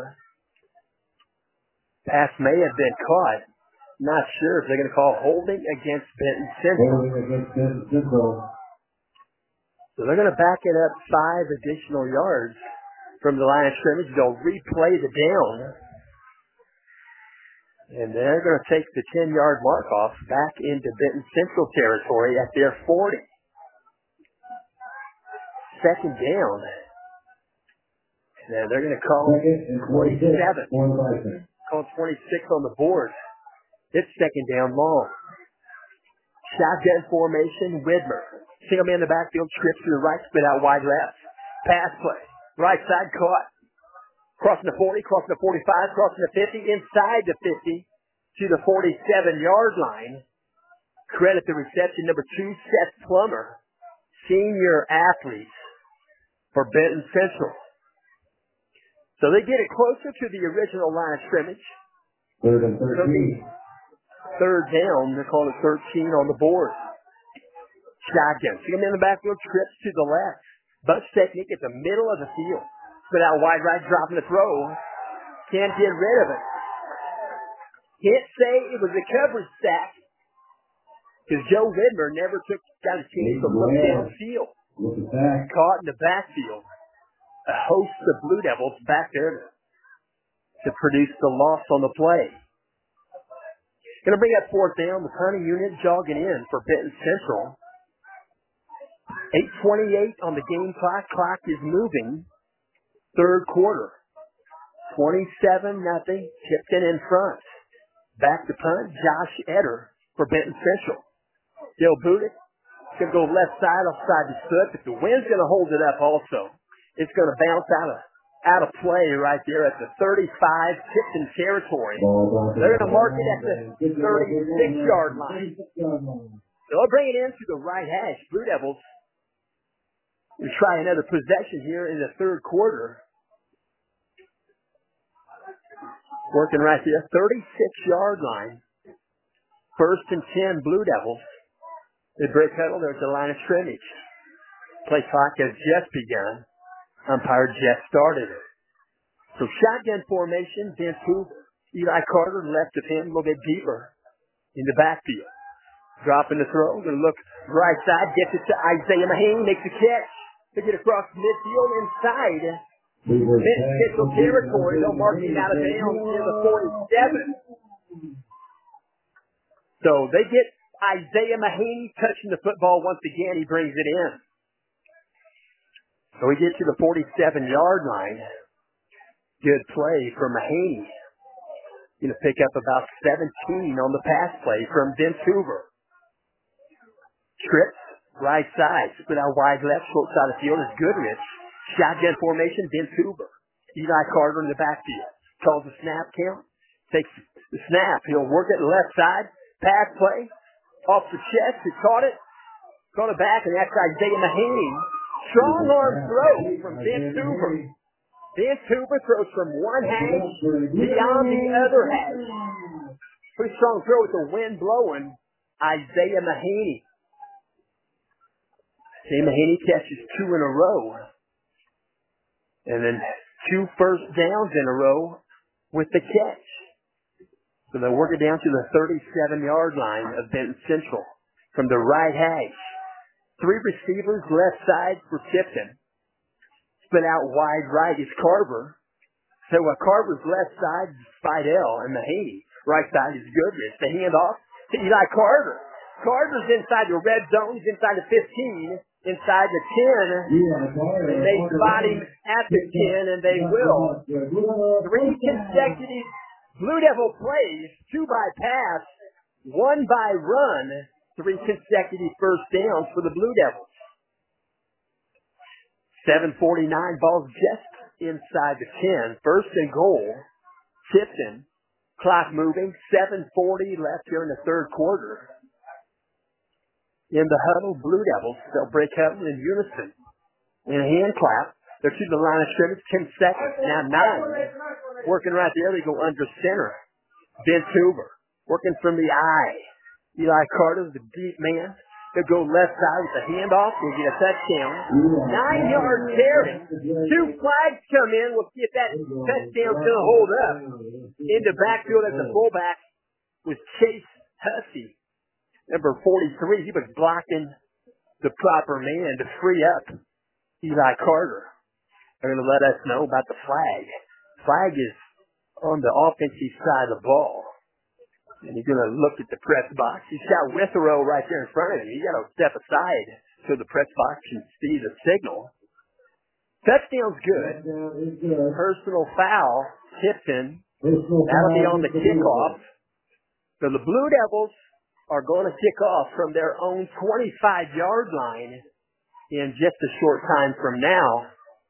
S5: Pass may have been caught. Not sure if they're going to call holding against Benton Central. So they're going to back it up 5 additional yards from the line of scrimmage. They'll replay the down. And they're going to take the 10-yard mark off back into Benton Central territory at their 40. 2nd down. And they're going to call 27. Call 26 on the board. It's 2nd down long. Shotgun formation, Widmer. Single man in the backfield, trips to the right, spit out wide left. Pass play. Right side caught. Crossing the 40, crossing the 45, crossing the 50, inside the 50 to the 47-yard line. Credit the reception, number 2, Seth Plummer, senior athlete for Benton Central. So they get it closer to the original line of scrimmage.
S4: 3rd and 13.
S5: Third down, they're calling it 13 on the board. Shotgun. See him in the backfield, trips to the left. Bunch technique at the middle of the field. Spit out wide right, dropping the throw. Can't get rid of it. Can't say it was a coverage sack because Joe Widmer never got a chance to look downfield. Caught in the backfield. A host of Blue Devils back there to produce the loss on the play. Going to bring up 4th down. The punting unit jogging in for Benton Central. 8:28 on the game clock. Clock is moving. Third quarter. 27-0. Tipton in front. Back to punt. Josh Eder for Benton Central. Dale Budick going to go left side, offside the foot, but the wind's going to hold it up also. It's going to bounce out of play right there at the 35 Tipton territory. They're going to mark it at the 36-yard line. They'll bring it into the right hash. Blue Devils will try another possession here in the third quarter. Working right there, 36-yard line. 1st and 10 Blue Devils. They break huddle. There's the line of scrimmage. Play clock has just begun. Umpire just started it. So shotgun formation, Vince Hoover. Eli Carter left of him a little bit deeper in the backfield. Dropping the throw. Going to look right side. Gets it to Isaiah Mahaney. Makes a catch. They get across midfield inside. Benton Central territory. They'll mark him out of bounds near the 47. So they get Isaiah Mahaney touching the football once again. He brings it in. So we get to the 47-yard line. Good play from Mahaney. Going to pick up about 17 on the pass play from Vince Hoover. Trips, right side. Split out wide left, short side of the field is Goodrich. Shotgun formation, Vince Hoover. Eli Carter in the backfield. Calls the snap count. Takes the snap. He'll work it left side. Pass play. Off the chest. He caught it. Caught it back, and that's Isaiah Mahaney. Strong arm throw from Vince Hoover. Vince Hoover throws from one hash beyond the other hash. Pretty strong throw with the wind blowing. Isaiah Mahaney. Isaiah Mahaney catches 2 in a row. And then 2 first downs in a row with the catch. So they work it down to the 37-yard line of Benton Central from the right hash. 3 receivers left side for Tipton. Split out wide right is Carver. So Carver's left side is Fidel and Mahaney. Right side is Goodrich. The handoff to Eli Carter. Carter's inside the red zone. He's inside the 15. Inside the 10. And they spot him at the 10, and they will. 3 consecutive Blue Devil plays. 2 by pass. 1 by run. 3 consecutive first downs for the Blue Devils. 7:49, ball's just inside the 10. First and goal. Tipton. Clock moving. 7:40 left here in the third quarter. In the huddle, Blue Devils. They'll break huddle in unison. In a hand clap. They're to the line of scrimmage. 10 seconds. Now 9. Working right there. They go under center. Vince Hoover. Working from the eye. Eli Carter, the deep man. They'll go left side with the handoff. We'll get a touchdown. 9-yard carry. 2 flags come in. We'll see if that touchdown's going to hold up. In the backfield as the fullback was Chase Hussey. Number 43. He was blocking the proper man to free up Eli Carter. They're going to let us know about the flag. Flag is on the offensive side of the ball. And he's going to look at the press box. He's got Withrow right there in front of him. He's got to step aside so the press box can see the signal. Touchdown's good. Personal foul. Tipton. That'll be on the kickoff. So the Blue Devils are going to kick off from their own 25-yard line in just a short time from now.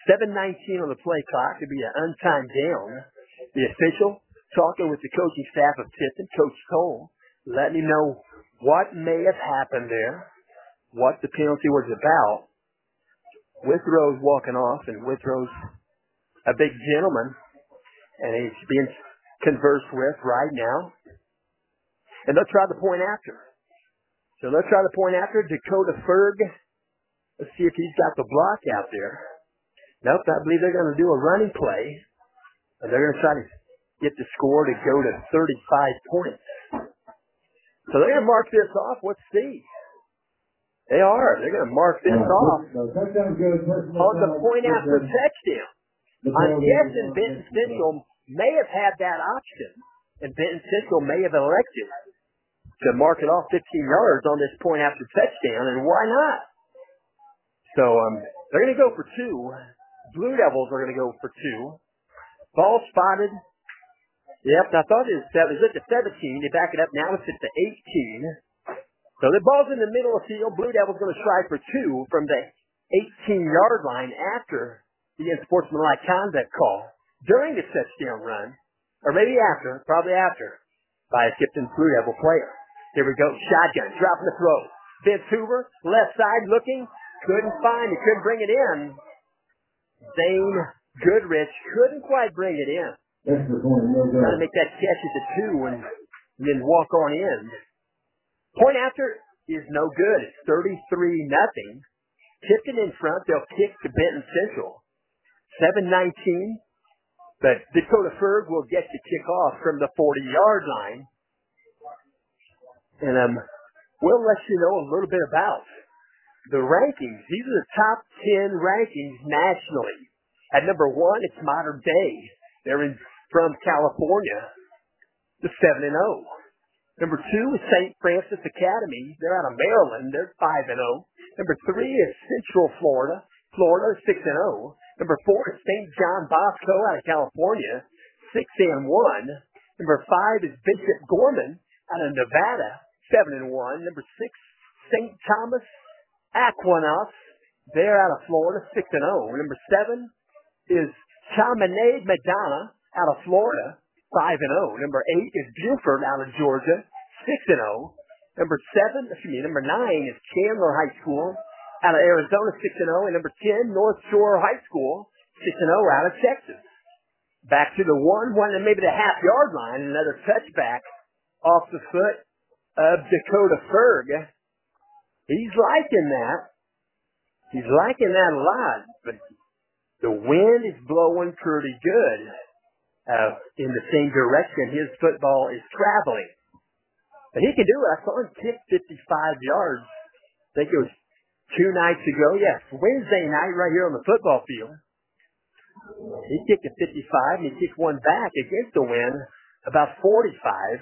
S5: 7:19 on the play clock. It'll be an untimed down. The official talking with the coaching staff of Tipton, Coach Cole, letting him know what may have happened there, what the penalty was about. Withrow's walking off, and Withrow's a big gentleman, and he's being conversed with right now. And they'll try the point after. So let's try the point after. Dakota Ferg. Let's see if he's got the block out there. Nope, I believe they're going to do a running play. And they're going to try to get the score to go to 35 points. So they're going to mark this off. Let's see. They are. They're going to mark this off on the point after touchdown. I'm guessing Benton Central may have had that option, and Benton Central may have elected to mark it off 15 yards on this point after touchdown, and why not? So they're going to go for two. Blue Devils are going to go for two. Ball spotted. Yep, I thought it was at the 17. They back it up. Now it's at the 18. So the ball's in the middle of the field. Blue Devils going to try for two from the 18-yard line after the unsportsmanlike conduct call during the touchdown run, or maybe after, probably after, by a Tipton Blue Devil player. Here we go. Shotgun, dropping the throw. Vince Hoover, left side looking, couldn't find it, couldn't bring it in. Zane Goodrich couldn't quite bring it in. Trying to make that catch at the 2 and then walk on in. Point after is no good. It's 33-0. Tipton in front. They'll kick to Benton Central. 7:19. But Dakota Ferg will get the kick off from the 40-yard line. And we'll let you know a little bit about the rankings. These are the top 10 rankings nationally. At number 1, it's Modern Day. They're from California. The 7-0. Number 2 is St. Francis Academy. They're out of Maryland. They're 5-0. Number 3 is Central Florida. Florida 6-0. Number 4 is St. John Bosco out of California. 6-1. Number 5 is Bishop Gorman out of Nevada. 7-1. Number 6, St. Thomas Aquinas. They're out of Florida. 6-0. Number 7 is Chaminade Madonna out of Florida. 5-0. Number 8 is Buford out of Georgia, 6-0. Number 9 is Chandler High School out of Arizona, 6-0. And number 10, North Shore High School, 6-0 out of Texas. Back to the 1 and maybe the half-yard line, another touchback off the foot of Dakota Ferg. He's liking that. He's liking that a lot, but the wind is blowing pretty good. In the same direction his football is traveling. And he can do it. I saw him kick 55 yards. I think it was 2 nights ago. Yes, Wednesday night right here on the football field. He kicked a 55 and he kicked one back against the wind, about 45.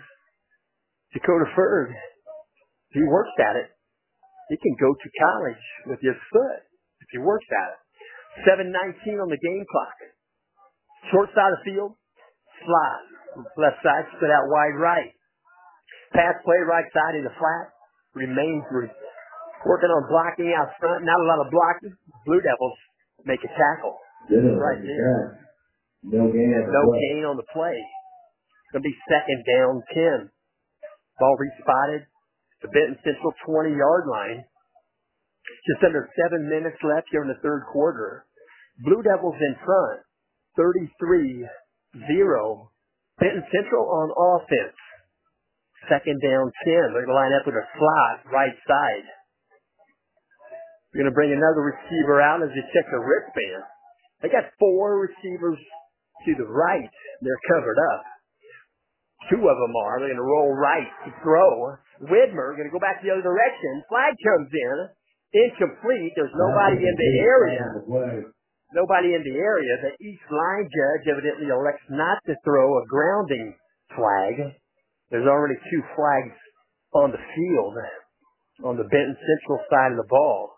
S5: Dakota Ferg, he works at it. He can go to college with his foot if he works at it. 7:19 on the game clock. Short side of the field. Slot. Left side, split out wide right. Pass play right side in the flat. Remains working on blocking out front. Not a lot of blocking. Blue Devils make a tackle. Right there.
S4: No
S5: gain on the play. It's going to be 2nd down 10. Ball respotted. The Benton Central 20-yard line. Just under 7 minutes left here in the third quarter. Blue Devils in front. 33-0. Benton Central on offense. 2nd down 10. They're going to line up with a slot right side. They're going to bring another receiver out as they check the wristband. They got 4 receivers to the right. They're covered up. 2 of them are. They're going to roll right to throw. Widmer going to go back the other direction. Flag comes in. Incomplete. There's nobody in the area. Nobody in the area. The east line judge evidently elects not to throw a grounding flag. There's already 2 flags on the field on the Benton Central side of the ball.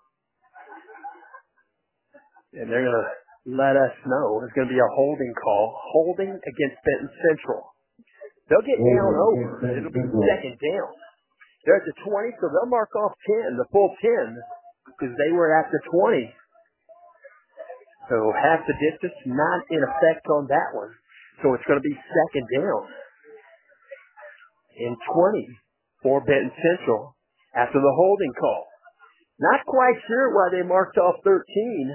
S5: And they're going to let us know there's going to be a holding call. Holding against Benton Central. They'll get down over. It'll be 2nd down. They're at the 20, so they'll mark off 10, the full 10, because they were at the 20. So half the distance, not in effect on that one. So it's going to be second down and 20 for Benton Central after the holding call. Not quite sure why they marked off 13.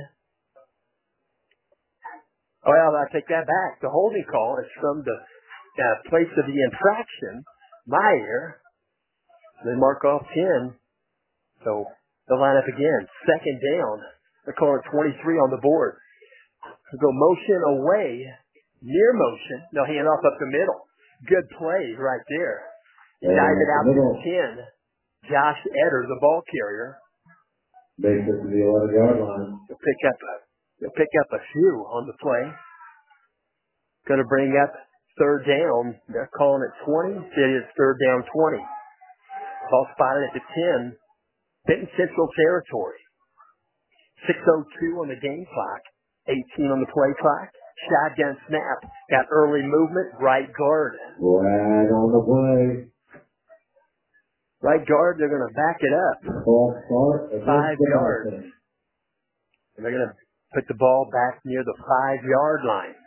S5: Well, I take that back. The holding call is from the place of the infraction, Meyer. They mark off 10. So they'll line up again. Second down. They're calling 23 on the board. They'll go motion away, near motion. They'll hand off up the middle. Good play right there. Dive it out to 10. Josh Etter, the ball carrier.
S4: Base it to the 11-yard line.
S5: They'll pick up a few on the play. Going to bring up third down. They're calling it 20. It is third down 20. Ball spotted at the 10. Benton Central territory. 6:02 on the game clock. 18 on the play clock. Shotgun snap. Got early movement. Right guard.
S4: Right on the play.
S5: Right guard, they're going to back it up.
S4: Ball start.
S5: 5 yards. And they're going to put the ball back near the 5-yard line.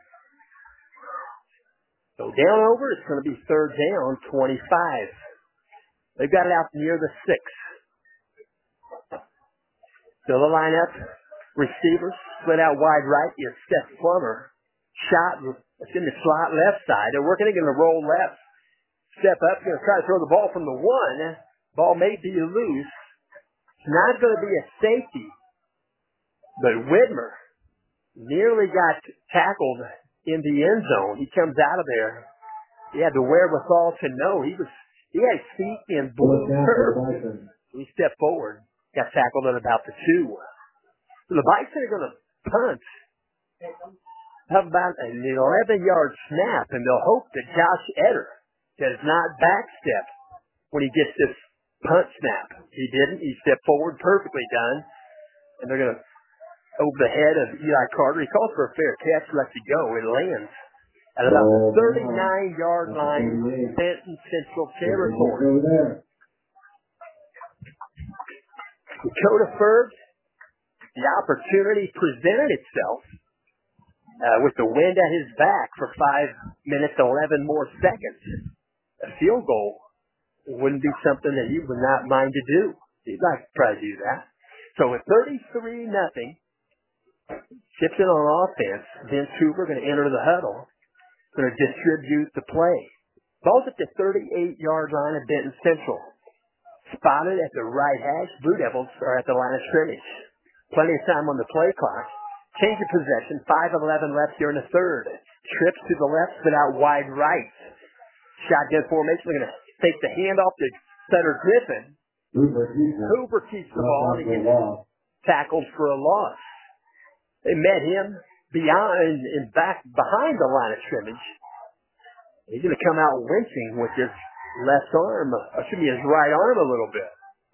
S5: So down over, it's going to be third down, 25. They've got it out near the 6. So the lineup, receivers, split out wide right is Seth Plummer. Shot, it's in the slot left side. They're working, they're going to roll left. Step up, going to try to throw the ball from the 1. Ball may be loose. It's not going to be a safety. But Whitmer nearly got tackled in the end zone. He comes out of there. He had the wherewithal to know. He had his feet in blue turf. He stepped forward, got tackled at about the 2. So the Bison are going to punt. How about an 11-yard snap, and they'll hope that Josh Etter does not backstep when he gets this punt snap. He didn't. He stepped forward, perfectly done. And they're going to, over the head of Eli Carter, he calls for a fair catch, lets it go. It lands at about the 39-yard line, Benton Central territory. Dakota Ferg, the opportunity presented itself with the wind at his back for 5 minutes, 11 more seconds. A field goal wouldn't be something that he would not mind to do. He'd like to try to do that. So with 33-0, Simpson on offense, Vince Hoover going to enter the huddle, going to distribute the play. Ball's at the 38-yard line of Benton Central. Spotted at the right hash. Blue Devils are at the line of scrimmage. Plenty of time on the play clock. Change of possession. 5:11 left here in the third. Trips to the left, spit out wide right. Shotgun formation. They're going to take the handoff to Sutter Griffin. Hoover keeps the ball and he gets tackled for a loss. They met him behind the line of scrimmage. He's going to come out winching with his left arm, his right arm a little bit.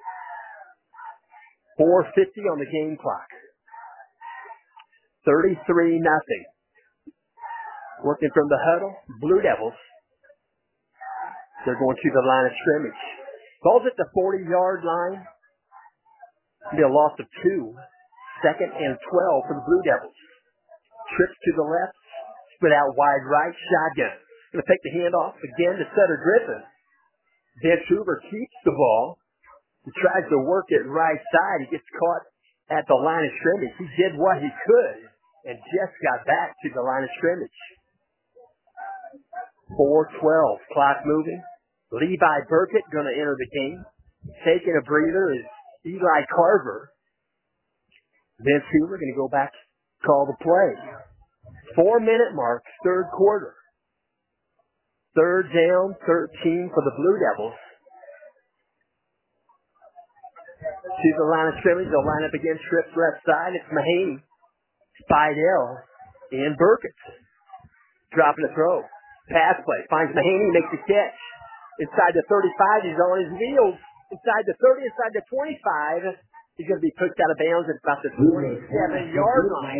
S5: 4:50 on the game clock. 33-0. Working from the huddle, Blue Devils. They're going to the line of scrimmage. Ball's at the 40-yard line. It'll be a loss of 2. Second and 12 for the Blue Devils. Trips to the left, split out wide right, shotgun. Going to take the handoff again to Sutter Griffin. Vince Hoover keeps the ball. He tries to work it right side. He gets caught at the line of scrimmage. He did what he could and just got back to the line of scrimmage. 4:12, clock moving. Levi Burkett going to enter the game. Taking a breather is Eli Carver. Vince Hoover going to go back, call the play. 4-minute mark, third quarter. Third down, 13 for the Blue Devils. To the line of scrimmage, they'll line up against Trips left side. It's Mahaney, Spidell, and Burkett. Dropping a throw. Pass play. Finds Mahaney, makes the catch. Inside the 35, he's on his heels. Inside the 30, inside the 25. He's going to be pushed out of bounds at about the 27-yard line.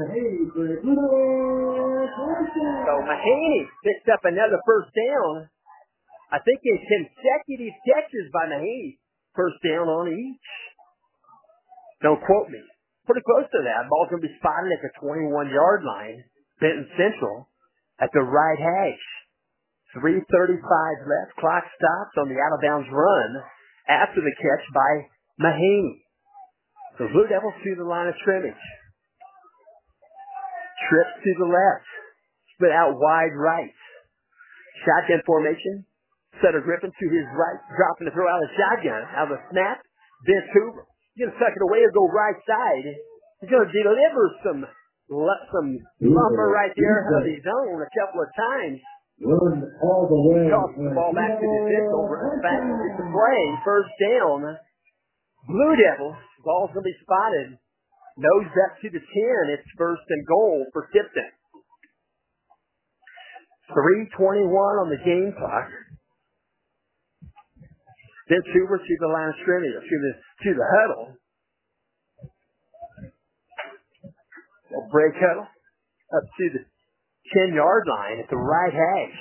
S5: So Mahaney picks up another first down. I think it's consecutive catches by Mahaney. First down on each. Don't quote me. pretty close to that. Ball's going to be spotted at the 21-yard line. Benton Central at the right hash. 3:35 left. Clock stops on the out-of-bounds run after the catch by Mahaney. The Blue Devils to the line of scrimmage. Trip to the left. Split out wide right. Shotgun formation. Sutter Griffin to his right. Dropping to throw out a shotgun. Out of the snap. Vince Hoover. He's going to suck it away or go right side. He's going to deliver some lumber right there out of his own a couple of times. Tosses the ball back to the Central. Back to the play. First down. Blue Devils. Ball's going to be spotted. Nose up to the 10. It's first and goal for Tipton. 3:21 on the game clock. Vince Hoover to the line of scrimmage, to the huddle. A break huddle up to the 10-yard line at the right hash.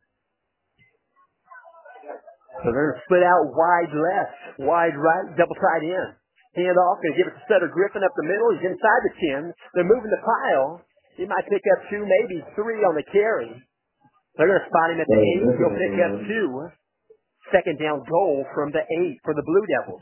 S5: So they're going to split out wide left, wide right, double side in. Hand off, going to give it to Sutter Griffin up the middle. He's inside the 10. They're moving the pile. He might pick up 2, maybe 3 on the carry. They're going to spot him at the 8. He'll pick up 2. Second down goal from the 8 for the Blue Devils.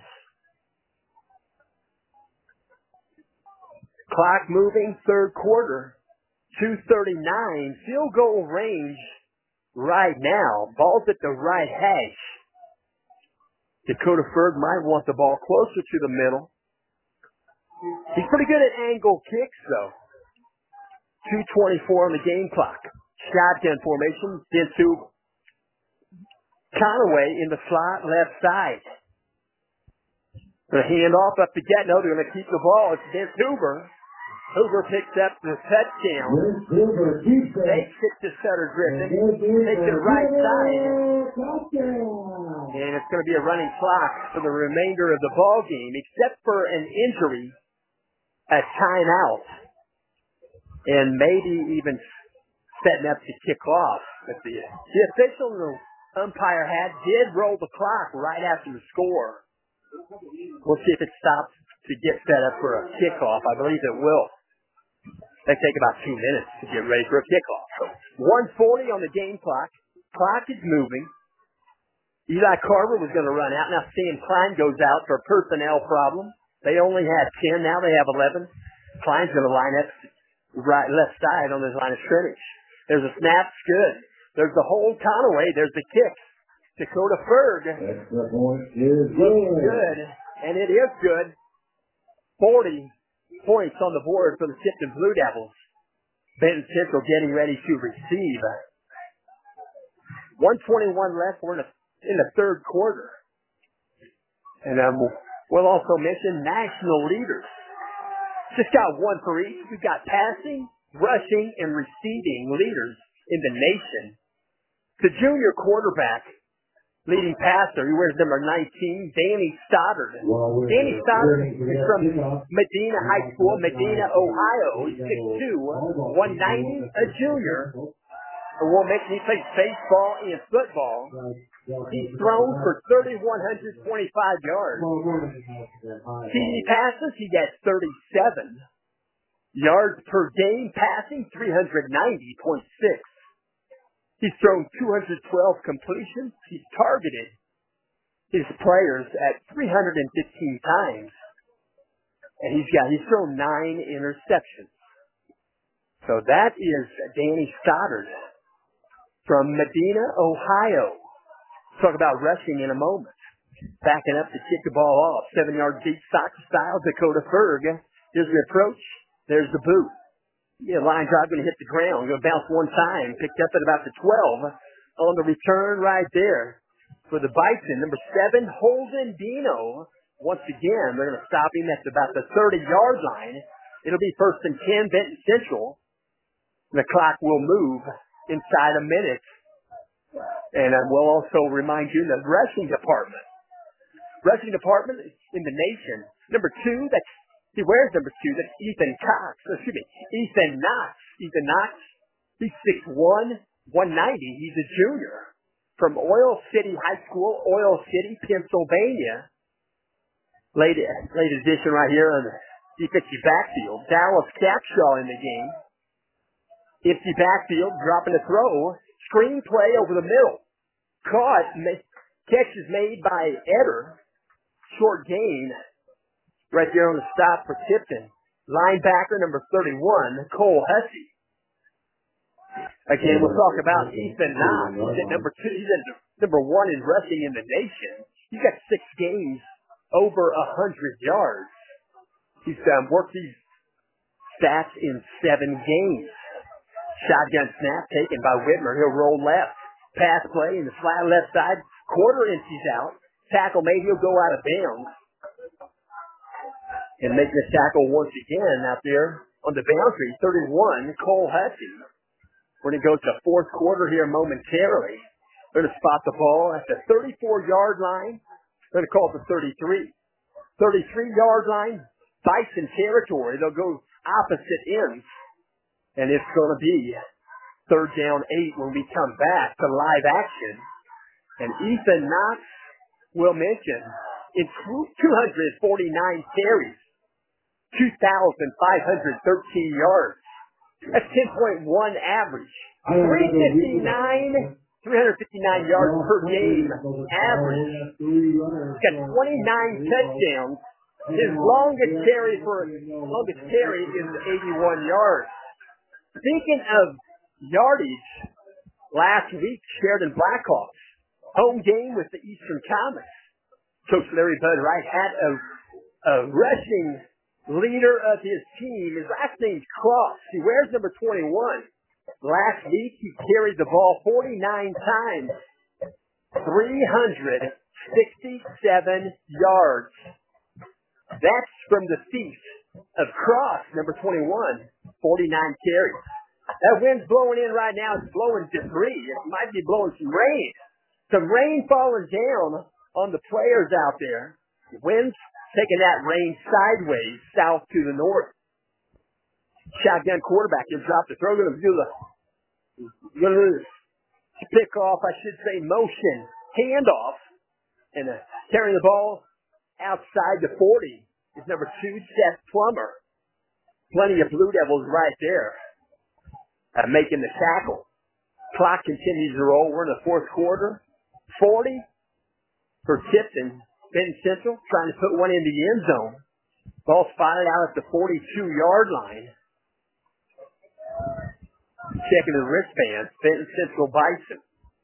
S5: Clock moving, third quarter. 2:39. Field goal range right now. Ball's at the right hash. Dakota Ferg might want the ball closer to the middle. He's pretty good at angle kicks, though. 2:24 on the game clock. Shotgun formation. Vince Hoover. Conaway in the slot, left side. The handoff up to Gatineau. They're going to keep the ball. It's Vince Hoover. Hoover picks up the touchdown. Takes it to Sutter Griffin. Takes it right side. And it's going to be a running clock for the remainder of the ball game, except for an injury, a timeout, and maybe even setting up to kick off. But the official umpire did roll the clock right after the score. We'll see if it stops to get set up for a kickoff. I believe it will. They take about 2 minutes to get ready for a kickoff. 1:40 on the game clock. Clock is moving. Eli Carver was going to run out. Now Sam Klein goes out for a personnel problem. They only had 10. Now they have 11. Klein's going to line up left side on his line of scrimmage. There's a snap. It's good. There's the hold. Conaway. There's the kick. Dakota Ferg.
S4: Extra point is good.
S5: And it is good. 40 points on the board for the Tipton Blue Devils. Benton Central getting ready to receive. 1:21 left. We're in the third quarter. And we'll also mention national leaders. Just got one for each. We've got passing, rushing, and receiving leaders in the nation. The junior quarterback, leading passer, he wears number 19, Danny Stoddard. Danny Stoddard is from Medina High School, Medina, Ohio. He's 6'2", 190, a junior. We'll mention he plays baseball and football. He's thrown for 3,125 yards. TD passes, he gets 37. Yards per game passing, 390.6. He's thrown 212 completions. He's targeted his players at 315 times. And he's thrown 9 interceptions. So that is Danny Stoddard from Medina, Ohio. Talk about rushing in a moment. Backing up to kick the ball off. 7-yard deep soccer style, Dakota Ferg. Here's the approach. There's the boot. Line drive going to hit the ground. Going to bounce one time. Picked up at about the 12. On the return right there for the Bison. Number 7, Holden Dino. Once again, they're going to stop him at about the 30-yard line. It'll be first and 10, Benton Central. The clock will move inside a minute. And we'll also remind you the rushing department. Rushing department in the nation. Number 2, he wears number 2. That's Ethan Knox. Ethan Knox. He's 6'1", 190. He's a junior from Oil City High School, Oil City, Pennsylvania. Late edition right here on defensive backfield. Dallas Capshaw in the game. Empty backfield, dropping a throw. Screen play over the middle. Caught. Catch is made by Eder. Short gain. Right there on the stop for Tipton. Linebacker number 31, Cole Hussey. Again, we'll talk about Ethan Knox. He's at number 2. He's at number 1 in rushing in the nation. He's got 6 games over 100 yards. He's worked these stats in 7 games. Shotgun snap taken by Whitmer. He'll roll left. Pass play in the flat left side. Quarter inches out. Tackle made. He'll go out of bounds. And making the tackle once again out there on the boundary. 31, Cole Hussey. We're going to go to the fourth quarter here momentarily. They're going to spot the ball at the 34-yard line. They're going to call it the 33. 33-yard line, Bison territory. They'll go opposite ends. And it's going to be 3rd down 8 when we come back to live action. And Ethan Knox will mention in 249 carries, 2,513 yards. That's 10.1 average. 359 yards per game average. He's got 29 touchdowns. His longest carry is 81 yards. Speaking of yardage, last week, Sheridan Blackhawks, home game with the Eastern Comets. Coach Larry Bud Wright had a rushing leader of his team. His last name's Cross. He wears number 21. Last week, he carried the ball 49 times, 367 yards. That's from the feet of Cross, number 21, 49 carries. That wind's blowing in right now. It's blowing debris. It might be blowing some rain. Some rain falling down on the players out there. The wind's taking that rain sideways, south to the north. Shotgun quarterback. He'll drop the throw. Going to do the pick off, I should say, motion handoff. And carrying the ball outside the 40 is number 2, Seth Plummer. Plenty of Blue Devils right there making the tackle. Clock continues to roll. We're in the fourth quarter. 40 for Tipton. Benton Central trying to put one in the end zone. Ball spotted out at the 42-yard line. Checking the wristbands. Benton Central Bison.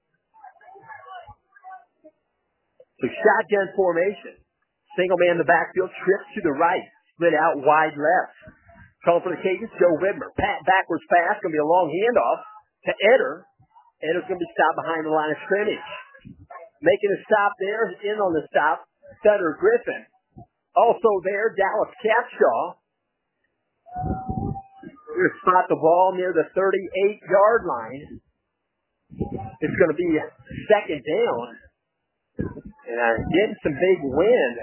S5: So shotgun formation. Single man in the backfield. Trips to the right. Split out wide left. Calling for the Cajuns. Joe Whitmer. Backwards pass. Going to be a long handoff to Eder. Eder's going to be stopped behind the line of scrimmage. Making a stop there. In on the stop. Sutter Griffin. Also there, Dallas Capshaw. We're going to spot the ball near the 38-yard line. It's going to be 2nd down. And getting some big wind.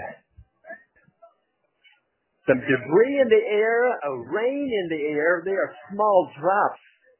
S5: Some debris in the air, a rain in the air. They are small drops.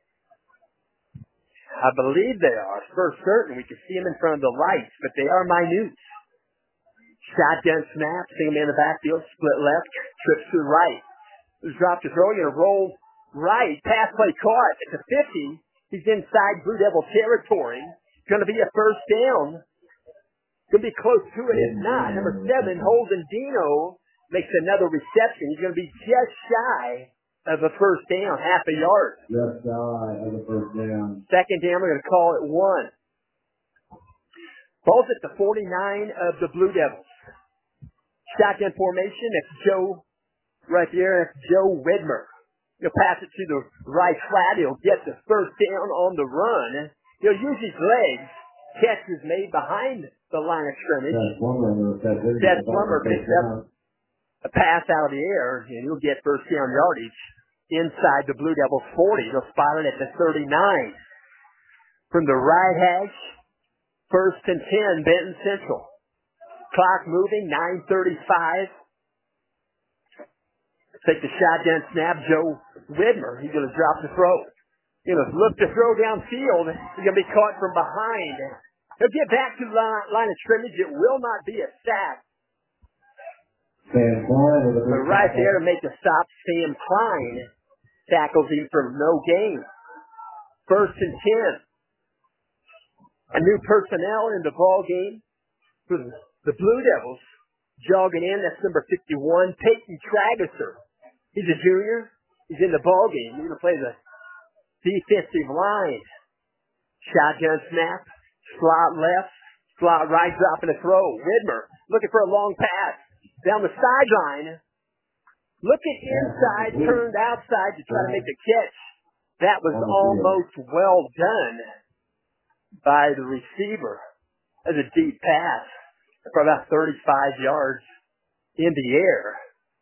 S5: I believe they are. For certain, we can see them in front of the lights, but they are minute. Shotgun snap, single man in the backfield, split left, trips to the right. Drop to throw, going to roll right, pass play caught at the 50. He's inside Blue Devil territory. Going to be a 1st down. Going to be close to it, if not. Number 7, Holden Dino, makes another reception. He's going to be just shy of a 1st down, half a yard.
S4: Just shy of a 1st down.
S5: 2nd down, we're going to call it 1. Ball's at the 49 of the Blue Devils. Shotgun formation. That's Joe right there. That's Joe Whitmer. He'll pass it to the right flat. He'll get the 1st down on the run. He'll use his legs. Catch is made behind the line of scrimmage. Seth Plummer picks up a pass out of the air, and he'll get 1st down yardage inside the Blue Devils 40. They'll spot it at the 39. From the right hash, 1st and 10, Benton Central. Clock moving, 9:35. Take the shotgun snap, Joe Whitmer. He's going to drop the throw. He'll look to throw downfield. He's going to be caught from behind. He'll get back to the line of scrimmage. It will not be a sack. But right there to make the stop, Sam Klein tackles him for no gain. 1st and 10. A new personnel in the ball game for the Blue Devils. Jogging in, that's number 51, Peyton Trageser. He's a junior. He's in the ball game. He's going to play the defensive line. Shotgun snap, slot left, slot right, dropping a throw. Widmer looking for a long pass down the sideline. Looking inside, turned outside to try to make the catch. That was almost well done by the receiver. That's a deep pass for about 35 yards in the air.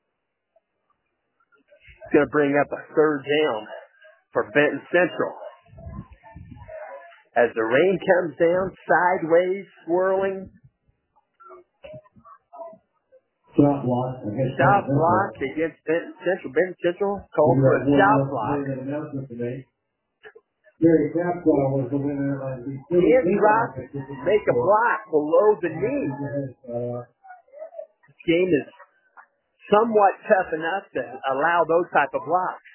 S5: It's going to bring up a 3rd down for Benton Central. As the rain comes down, sideways, swirling.
S4: Stop block
S5: against Benton Central. Benton Central called for a stop block.
S4: Gary Capshaw was the winner.
S5: Hand drop, make a block below the knee. This game is somewhat tough enough to allow those type of blocks.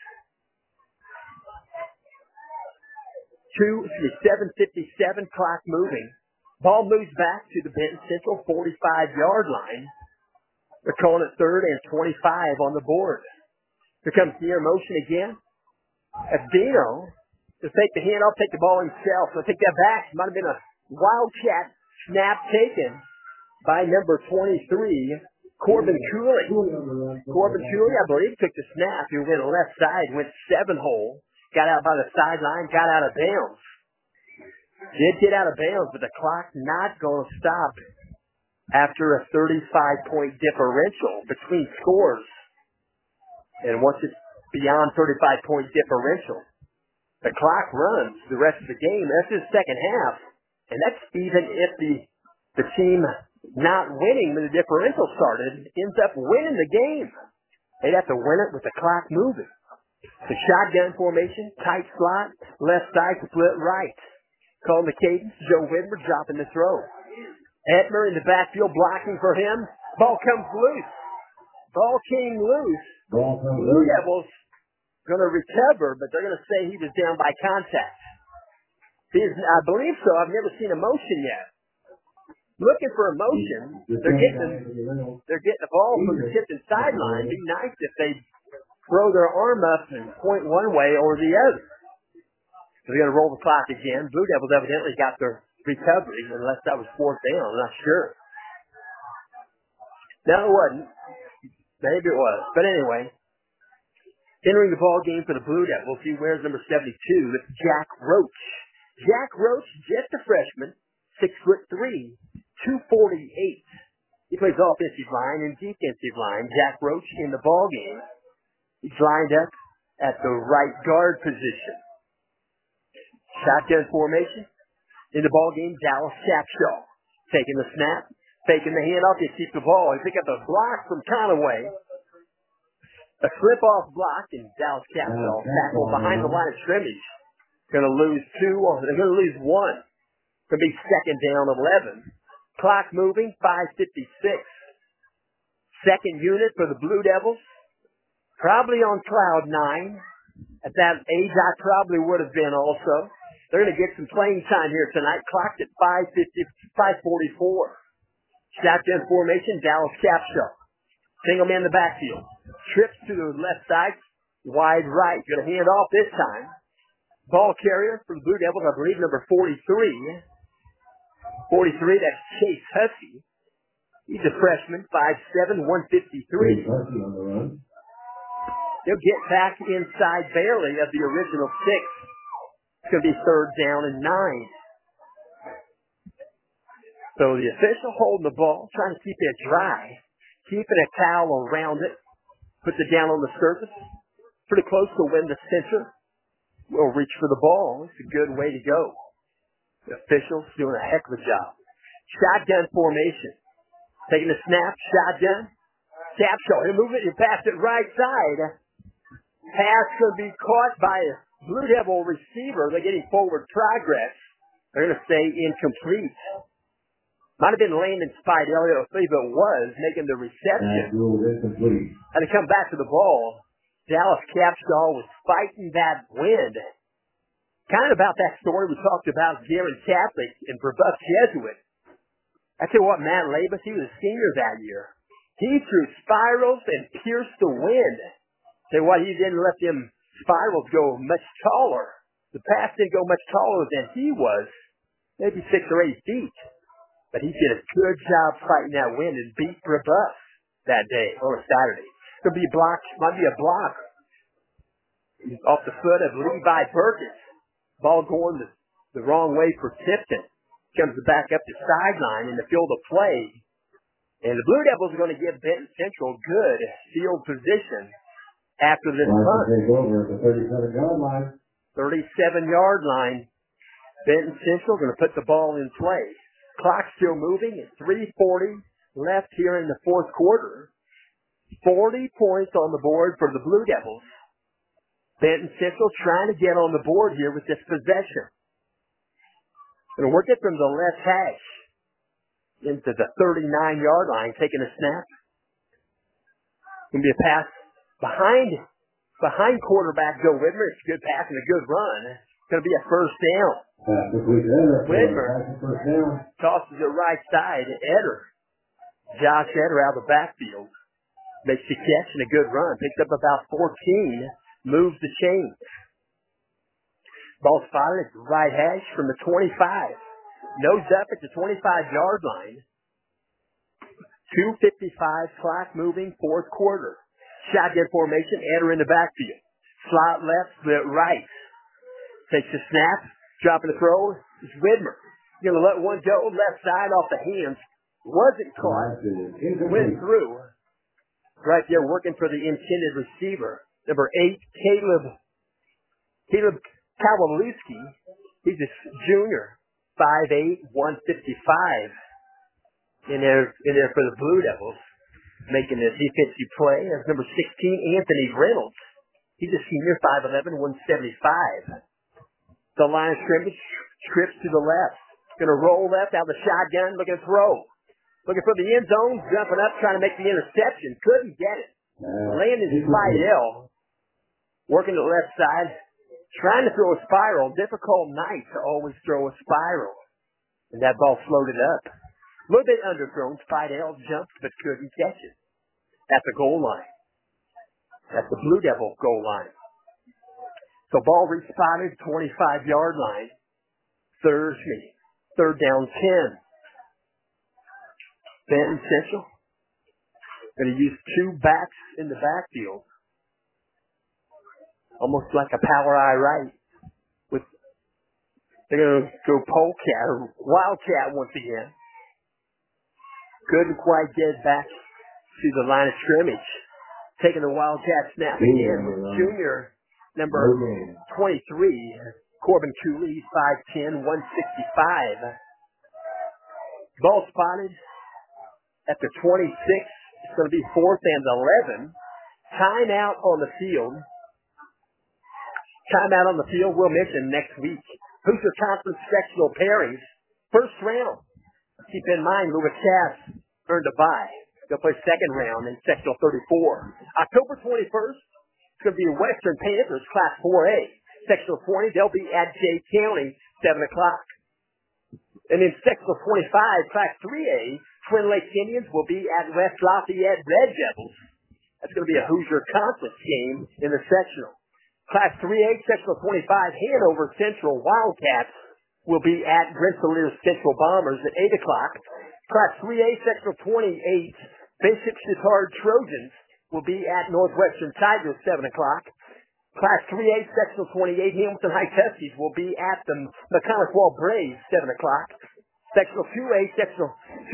S5: 7:57, clock moving. Ball moves back to the Benton Central 45-yard line. They're calling it 3rd and 25 on the board. Here comes near motion again. As Dino to take the handoff, take the ball himself. So take that back. Might have been a wildcat snap taken by number 23, Corbin Cooley. Corbin Cooley, I believe, took the snap. He went left side, went 7-hole. Got out by the sideline, got out of bounds. Did get out of bounds, but the clock not going to stop after a 35-point differential between scores. And once it's beyond 35-point differential, the clock runs the rest of the game. That's the second half. And that's even if the team not winning when the differential started ends up winning the game. They'd have to win it with the clock moving. The shotgun formation, tight slot, left side, split right. Calling the cadence, Joe Widmer dropping the throw. Edmer in the backfield blocking for him. Ball comes loose. Ball came loose. Blue Devils going to recover, but they're going to say he was down by contact. I believe so. I've never seen a motion yet. Looking for a motion. They're getting the ball from the tipped sideline. It'd be nice if they throw their arm up and point one way or the other. So they're going to roll the clock again. Blue Devils evidently got their recovery, unless that was 4th down. I'm not sure. No, it wasn't. Maybe it was. But anyway, entering the ball game for the Blue Devils, he wears number 72. It's Jack Roach. Jack Roach, just a freshman, 6'3", 248. He plays offensive line and defensive line. Jack Roach in the ball game. He's lined up at the right guard position. Shotgun formation. In the ball game, Dallas Capshaw taking the snap, taking the handoff. He keeps the ball. He picked up a block from Conaway. A slip-off block, and Dallas Capshaw tackled behind the line of scrimmage. Going to lose 2, or they're going to lose 1. Going to be 2nd down 11. Clock moving, 5:56. Second unit for the Blue Devils. Probably on cloud 9. At that age, I probably would have been also. They're going to get some playing time here tonight. Clocked at 5:44. Shotgun formation, Dallas Capshaw. Single man in the backfield. Trips to the left side, wide right. Going to hand off this time. Ball carrier for the Blue Devils, I believe, number 43. 43, that's Chase Hussey. He's a freshman, 5'7", 153. He'll get back inside barely of the original 6. It's going to be 3rd down and 9. So the official holding the ball, trying to keep it dry, keeping a towel around it, puts it down on the surface, pretty close to when the center will reach for the ball. It's a good way to go. The officials doing a heck of a job. Shotgun formation. Taking the snap, shotgun. Capshaw, he'll move it and pass it right side. Pass going to be caught by a Blue Devil receiver. They're getting forward progress. They're going to say incomplete. Might have been Landon Spidell, I believe it was, making the reception. Had to come back to the ball. Dallas Capshaw was fighting that wind. Kind of about that story we talked about, Gary Catholic and Brebeuf Jesuit. I tell you what, Matt Labus, he was a senior that year. He threw spirals and pierced the wind. Tell you what, he didn't let them spirals go much taller. The pass didn't go much taller than he was, maybe 6 or 8 feet. But he did a good job fighting that wind and beat Brebeuf that day, or Saturday. Could be a block, might be a block off the foot of Levi Burgess. Ball going the wrong way for Tipton. Comes back up the sideline in the field of play. And the Blue Devils are going to give Benton Central good field position after this punt.
S4: Take over at the 37-yard line.
S5: 37-yard line. Benton Central going to put the ball in play. Clock still moving at 3:40 left here in the fourth quarter. 40 points on the board for the Blue Devils. Benton Central trying to get on the board here with this possession. Going to work it from the left hash into the 39-yard line, taking a snap. Going to be a pass behind quarterback Joe Widmer. It's a good pass and a good run. It's going to be a first down. Widmer tosses it right side to Eder. Josh Eder out of the backfield. Makes the catch and a good run. Picks up about 14. Moves the chains. Ball spotted at the right hash from the 25. Nose up at the 25-yard line. 2:55 clock moving, fourth quarter. Shotgun formation, Eder in the backfield. Slot left, split right. Takes the snap, dropping the throw. It's Widmer. Going to let one go, left side off the hands. Wasn't caught. Went through. Right there working for the intended receiver. Number 8, Caleb Kowalewski. He's a junior. 5'8", 155. In there for the Blue Devils. Making the defensive play. That's number 16, Anthony Reynolds. He's a senior, 5'11", 175. The line of scrimmage trips to the left. Going to roll left out the shotgun, looking to throw. Looking for the end zone, jumping up, trying to make the interception. Couldn't get it. Landon Spidell, working to the left side, trying to throw a spiral. Difficult night to always throw a spiral. And that ball floated up. A little bit underthrown. Spidell jumped but couldn't catch it. At the goal line. At the Blue Devil goal line. So ball respotted, 25-yard line. Third down 10. Benton Central. Going to use 2 backs in the backfield. Almost like a power eye right. They're going to go polecat or wildcat once again. Couldn't quite get back to the line of scrimmage. Taking the wildcat snap again. Junior number 23, Corbin Cooley, 5'10", 165. Ball spotted at the 26. It's going to be 4th and 11. Timeout on the field. Timeout on the field, we'll mention next week. Hoosier Conference sectional pairings. First round. Keep in mind, Lewis Cass earned a bye. They'll play second round in sectional 34. October 21st, it's going to be Western Panthers, Class 4A. Sectional 20, they'll be at Jay County, 7 o'clock. And in sectional 25, Class 3A, Twin Lakes Indians will be at West Lafayette Red Devils. That's going to be a Hoosier Conference game in the sectional. Class 3A, sectional 25, Hanover Central Wildcats will be at Rensselaer Central Bombers at 8 o'clock. Class 3A, sectional 28, Bishop Chatard Trojans will be at Northwestern Tigers, 7 o'clock. Class 3A, sectional 28, Hamilton High Tuskies will be at the McConnell Braves, 7 o'clock. Sectional 2A, sectional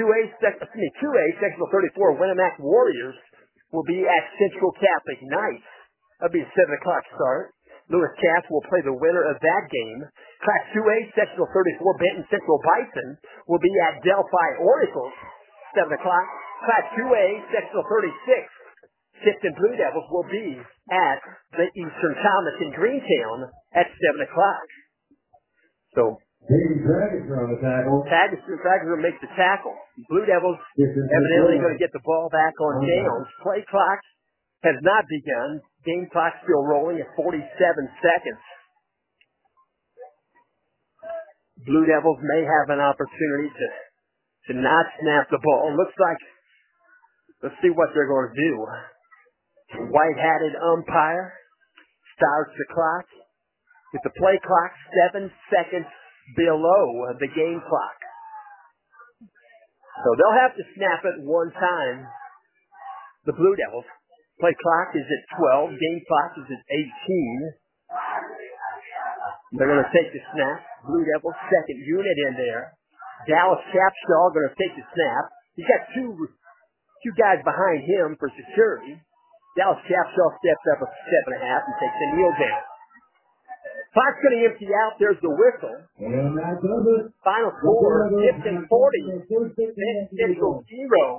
S5: 34, Winnemac Warriors will be at Central Catholic Knights. That'll be a 7 o'clock start. Lewis Cass will play the winner of that game. Class 2A, sectional 34, Benton Central Bison will be at Delphi Oracles, 7 o'clock. Class 2A, sectional 36, Tipton Blue Devils will be at the Eastern Thomas in Greentown at 7 o'clock. So Trageser makes the tackle. Blue Devils evidently going to get the ball back on downs. Play clock has not begun. Game clock still rolling at 47 seconds. Blue Devils may have an opportunity to not snap the ball. Looks like, let's see what they're going to do. White-hatted umpire starts the clock with the play clock 7 seconds below the game clock. So they'll have to snap it one time. The Blue Devils. Play clock is at 12. Game clock is at 18. They're going to take the snap. Blue Devils, second unit in there. Dallas Capshaw going to take the snap. He's got two guys behind him for security. Dallas Capshaw steps up a step and a half and takes a kneel down. Clock's going to empty out. There's the whistle. Final score, Gibson 40. Central 0.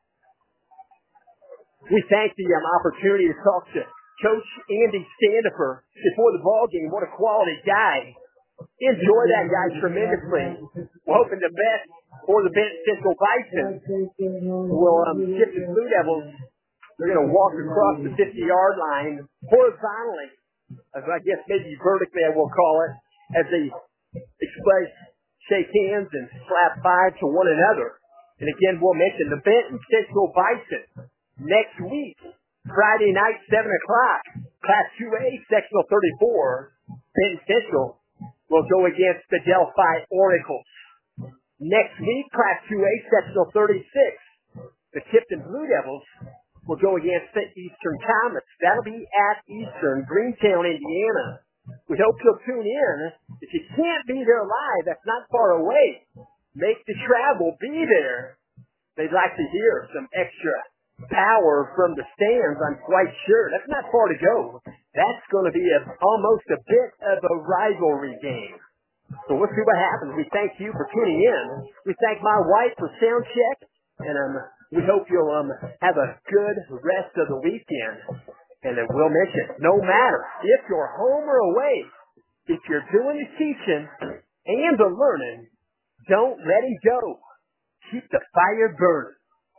S5: We thank the opportunity to talk to Coach Andy Standifer before the ball game. What a quality guy. Enjoy that guy tremendously. We're hoping the best for the Benton Central Bison will get the Blue Devils. They're going to walk across the 50-yard line horizontally, as I guess maybe vertically I will call it, as they express, shake hands, and slap five to one another. And again, we'll mention the Benton Central Bison next week, Friday night, 7 o'clock, Class 2A, Sectional 34, Benton Central will go against the Delphi Oracles. Next week, Class 2A, Sectional 36, the Tipton Blue Devils will go against the Eastern Comets. That'll be at Eastern, Greentown, Indiana. We hope you'll tune in. If you can't be there live, that's not far away. Make the travel, be there. They'd like to hear some extra power from the stands, I'm quite sure. That's not far to go. That's going to be almost a bit of a rivalry game. So we'll see what happens. We thank you for tuning in. We thank my wife for sound check, and we hope you'll have a good rest of the weekend. And then we'll mention, no matter if you're home or away, if you're doing the teaching and the learning, don't let it go. Keep the fire burning.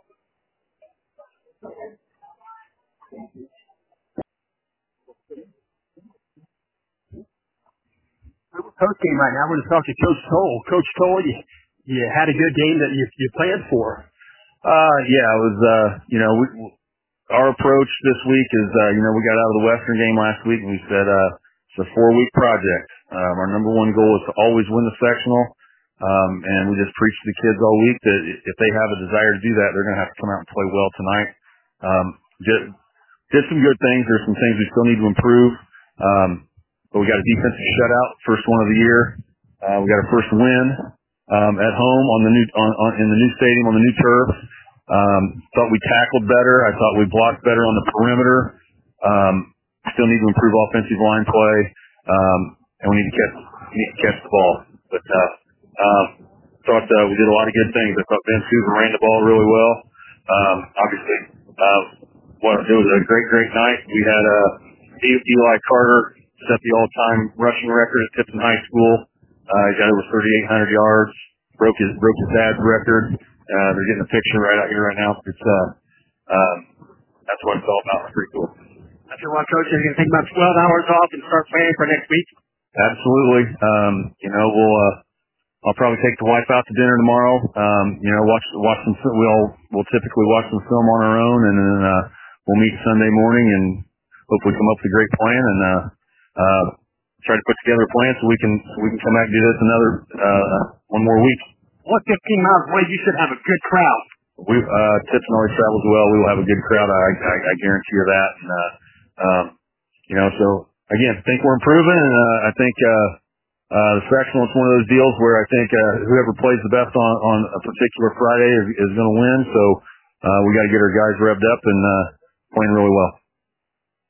S1: Coach game right now. We're going to talk to Coach Toll. Coach Toll, you had a good game that you planned for.
S2: Yeah, it was, our approach this week is, we got out of the Western game last week and we said, it's a 4-week project. Our number one goal is to always win the sectional. And we just preached to the kids all week that if they have a desire to do that, they're going to have to come out and play well tonight. Did some good things. There's some things we still need to improve. But we got a defensive shutout, first one of the year. We got our first win at home in the new stadium on the new turf. Thought we tackled better. I thought we blocked better on the perimeter. Still need to improve offensive line play, and we need to catch the ball. But thought we did a lot of good things. I thought Ben Susan ran the ball really well. Obviously, it was a great night. We had Eli Carter set the all-time rushing record at Tipton High School. He got over 3,800 yards. Broke his dad's record. They're getting a picture right out here right now. It's that's what it's all about. It's pretty cool.
S1: After what, Coach, you're going to take about 12 hours off and start planning for next week?
S2: Absolutely. I'll probably take the wife out to dinner tomorrow. Watch some. We'll typically watch some film on our own, and then we'll meet Sunday morning and hopefully come up with a great plan and try to put together a plan so we can come back and do this another one more week.
S1: What 15 miles away? You should have a good crowd.
S2: Tipton always travels well. We will have a good crowd. I guarantee you that. And so again, I think we're improving, and I think the sectional is one of those deals where I think whoever plays the best on a particular Friday is going to win. So we got to get our guys revved up and playing really well.